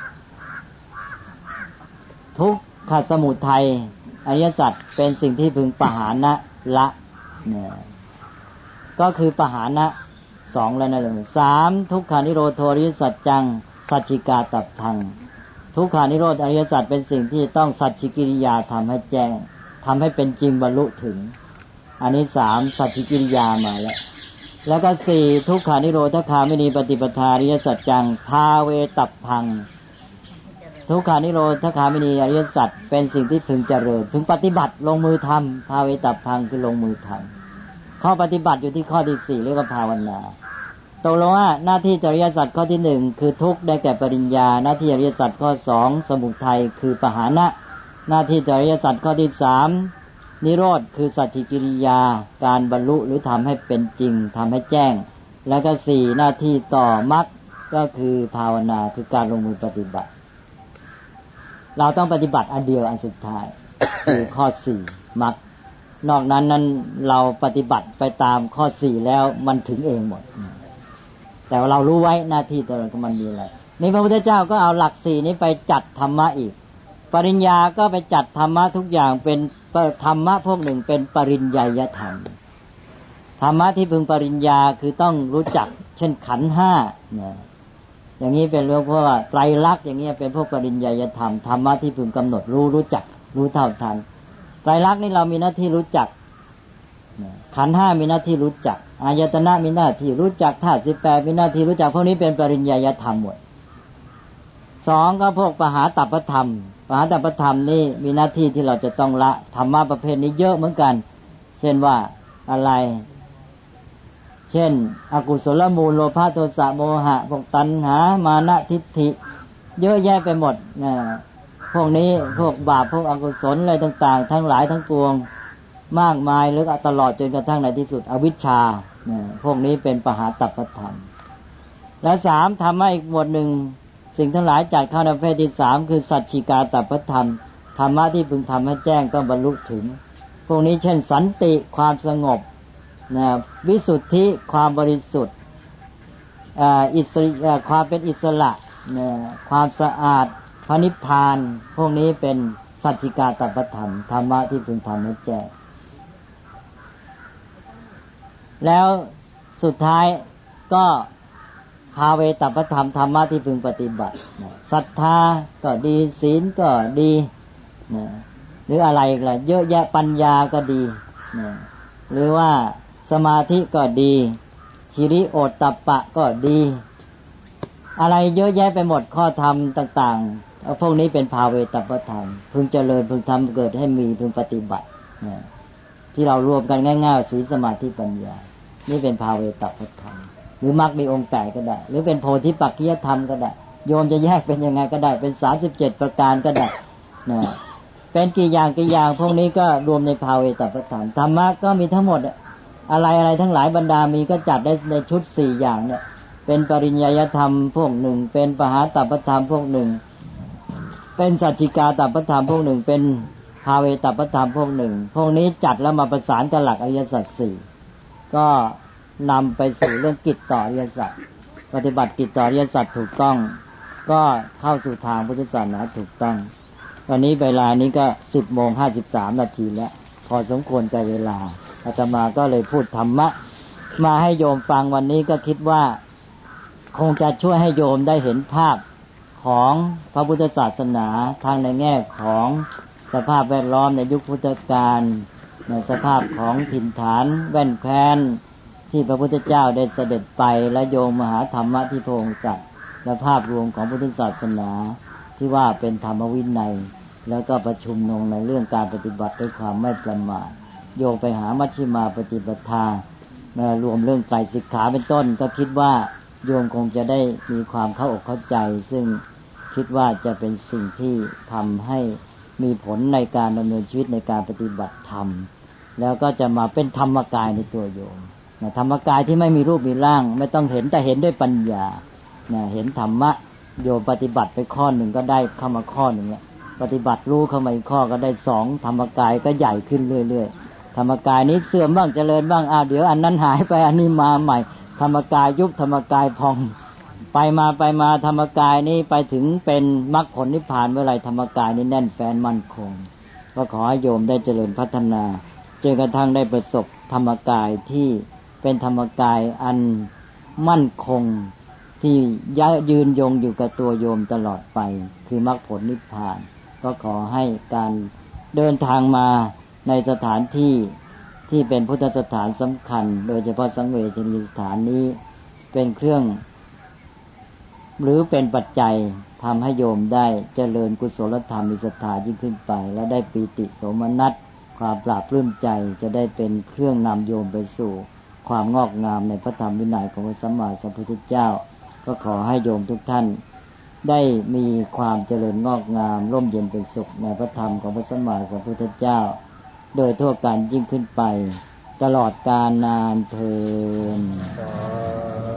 ทุกขสมุทัยอริยสัจเป็นสิ่งที่พึงปหานะละเนี่ยก็คือปหานะสองแล้วนะเลยสามทุกขานิโรธอริยสัจจังสัจฉิกาตัพพังทุกขานิโรธอริยสัจเป็นสิ่งที่ต้องสัจฉิกิริยาทำให้แจ้งทำให้เป็นจริงบรรลุถึงอันนี้สามสัจฉิกิริยามาแล้วแล้วก็สี่ทุกขานิโรธคามินีปฏิปทาอริยสัจจังภาเวตัพพังทุกขานิโรธคามินีอริยสัจเป็นสิ่งที่พึงเจริญพึงปฏิบัติลงมือทำภาเวตัพพังคือลงมือทำข้อปฏิบัติอยู่ที่ข้อที่สี่เรียกว่าภาวนาตกลงว่าหน้าที่อริยสัจข้อที่หนึ่งคือทุกข์ได้แก่ปริญญาหน้าที่อริยสัจข้อสองสมุทัยคือปหานะหน้าที่อริยสัจข้อที่สามนิโรธคือสัจฉิกิริยาการบรรลุหรือทำให้เป็นจริงทำให้แจ้งแล้วก็สี่หน้าที่ต่อมรรคก็คือภาวนาคือการลงมือปฏิบัติเราต้องปฏิบัติอันเดียวอันสุดท้าย คือข้อสี่มรรคนอกนั้นนั้นเราปฏิบัติไปตามข้อสี่แล้วมันถึงเองหมดแต่ว่าเรารู้ไว้หน้าที่ตัวเรามันมีอะไรนี่พระพุทธเจ้าก็เอาหลักสี่นี้ไปจัดธรรมะอีกปริญญาก็ไปจัดธรรมะทุกอย่างเป็นธรรมะพวกหนึ่งเป็นปริญญายธรรมธรรมะที่พึงปริญญาคือต้องรู้จักเช่นขันธ์ห้าเนี่ยอย่างนี้เป็นเรื่องเพราะว่าไตรลักษณ์อย่างนี้เป็นพวกปริญญายธรรมธรรมะที่พึงกำหนดรู้รู้จักรู้เท่าทันไตรลักษณ์นี่เรามีหน้าที่รู้จักขันธ์ห้ามีหน้าที่รู้จักอายตนะมีหน้าที่รู้จักธาตุสิบแปดมีหน้าที่รู้จักพวกนี้เป็นปริญญายธรรมหมดสองก็พวกปหาตัพพธรรมปหาตัพพธรรมนี่มีหน้าที่ที่เราจะต้องละธรรมะประเภทนี้เยอะเหมือนกันเช่นว่าอะไรเช่นอกุศลมูลโลภะโทสะโมหะพวกตัณหามานะทิฏฐิเยอะแยะไปหมดนะพวกนี้พวกบาปพวกอกุศลอะไรต่างๆทั้งหลายทั้งปวงมากมายหรือตลอดจนกระทั่งในที่สุดอวิชชานะพวกนี้เป็นปหาตัพพธรรมและสามธรรมะอีกหมวดหนึ่งสิ่งทั้งหลายจัดเข้าในประเภทที่สามคือสัจฉิกาตัพพธรรมธรรมะที่พึงทำให้แจ้งต้องบรรลุถึงพวกนี้เช่นสันติความสงบนะวิสุทธิความบริสุทธิ์อ่าอิสริความเป็นอิสระนะความสะอาดพระนิพพานพวกนี้เป็นสัจฉิกาตัพพธรรมธรรมะที่พึงทำให้แจ้งแล้วสุดท้ายก็ภาเวตัพพธรรมธรรมะที่พึงปฏิบัติศรัทธาก็ดีศีลก็ดีนะหรืออะไรอีกล่ะเยอะแยะปัญญาก็ดีนะหรือว่าสมาธิก็ดีหิริโอตตัปปะก็ดีอะไรเยอะแยะไปหมดข้อธรรมต่างๆพวกนี้เป็นภาเวตปธรรมพึงเจริญพึงทำเกิดให้มีพึงปฏิบัตินะที่เรารวมกันง่ายๆศีลสมาธิปัญญานี่เป็นภาเวตปธรรมหรือมรรคมีองค์แปดก็ได้หรือเป็นโพธิปักขิยธรรมก็ได้โยมจะแยกเป็นยังไงก็ได้เป็นสามสิบเจ็ดประการก็ได้นะเป็นกี่อย่างกี่อย่างพวกนี้ก็รวมในภาเวตปธรรมธรรมะก็มีทั้งหมดอะไรอะไรทั้งหลายบรรดามีก็จัดได้ในชุดสี่อย่างเนี่ยเป็นปริญญาธรรมพวกหนึ่งเป็นปหาตัปปธรรมพวกหนึ่งเป็นสัจจิกาตัปปธรรมพวกหนึ่งเป็นภาเวตปธรรมพวกหนึ่งพวกนี้จัดแล้วมาประสานกับหลักอริยสัจสี่ก็นำไปสู่เรื่องกิจต่ออริยสัจปฏิบัติกิจต่ออริยสัจถูกต้องก็เข้าสู่ทางพุทธศาสนาถูกต้องวันนี้เวลานี้ก็ สิบโมงห้าสิบสาม นาทีแล้วพอสมควรกับเวลาอาตมาก็เลยพูดธรรมะมาให้โยมฟังวันนี้ก็คิดว่าคงจะช่วยให้โยมได้เห็นภาพของพระพุทธศาสนาทางในแง่ของสภาพแวดล้อมในยุคพุทธกาลในสภาพของถิ่นฐานแว่นแคว้นที่พระพุทธเจ้าได้เสด็จไปและโยงมหาธรรมะที่พระองค์ตรัสและภาพรวมของพุทธศาสนาที่ว่าเป็นธรรมวินัยแล้วก็ประชุมลงในเรื่องการปฏิบัติด้วยความไม่ประมาทโยงไปหามัชฌิมาปฏิปทารวมเรื่องไตรสิกขาเป็นต้นก็คิดว่าโยมคงจะได้มีความเข้าอกเข้าใจซึ่งคิดว่าจะเป็นสิ่งที่ทำให้มีผลในการดำเนินชีวิตในการปฏิบัติธรรมแล้วก็จะมาเป็นธรรมกายในตัวโยมนะธรรมกายที่ไม่มีรูปมีร่างไม่ต้องเห็นแต่เห็นด้วยปัญญานะเห็นธรรมะโยมปฏิบัติไปข้อหนึ่งก็ได้เข้ามาข้อหนึ่งเนี่ยปฏิบัติรู้เข้ามาอีกข้อก็ได้สองธรรมกายก็ใหญ่ขึ้นเรื่อยๆธรรมกายนี้เสื่อมบ้างเจริญบ้างอ้าวเดี๋ยวอันนั้นหายไปอันนี้มาใหม่ธรรมกายยุบธรรมกายพองไปมาไปมาธรรมกายนี้ไปถึงเป็นมรรคผลนิพพานเมื่อไรธรรมกายนี้แน่นแฟ้นมั่นคงก็ขอให้โยมได้เจริญพัฒนาจนกระทั่งได้ประสบธรรมกายที่เป็นธรรมกายอันมั่นคงที่ยืนยงอยู่กับตัวโยมตลอดไปคือมรรคผลนิพพานก็ขอให้การเดินทางมาในสถานที่ที่เป็นพุทธสถานสำคัญโดยเฉพาะสังเวชนียสถานนี้เป็นเครื่องหรือเป็นปัจจัยทำให้โยมได้เจริญกุศลธรรมมีศรัทธายิ่งขึ้นไปและได้ปีติโสมนัสความปราบปลื้มใจจะได้เป็นเครื่องนำโยมไปสู่ความงอกงามในพระธรรมวินัยของพระสัมมาสัมพุทธเจ้าก็ขอให้โยมทุกท่านได้มีความเจริญงอกงามร่มเย็นเป็นสุขในพระธรรมของพระสัมมาสัมพุทธเจ้าโดยทั่วกันยิ่งขึ้นไปตลอดกาลนานเทอญ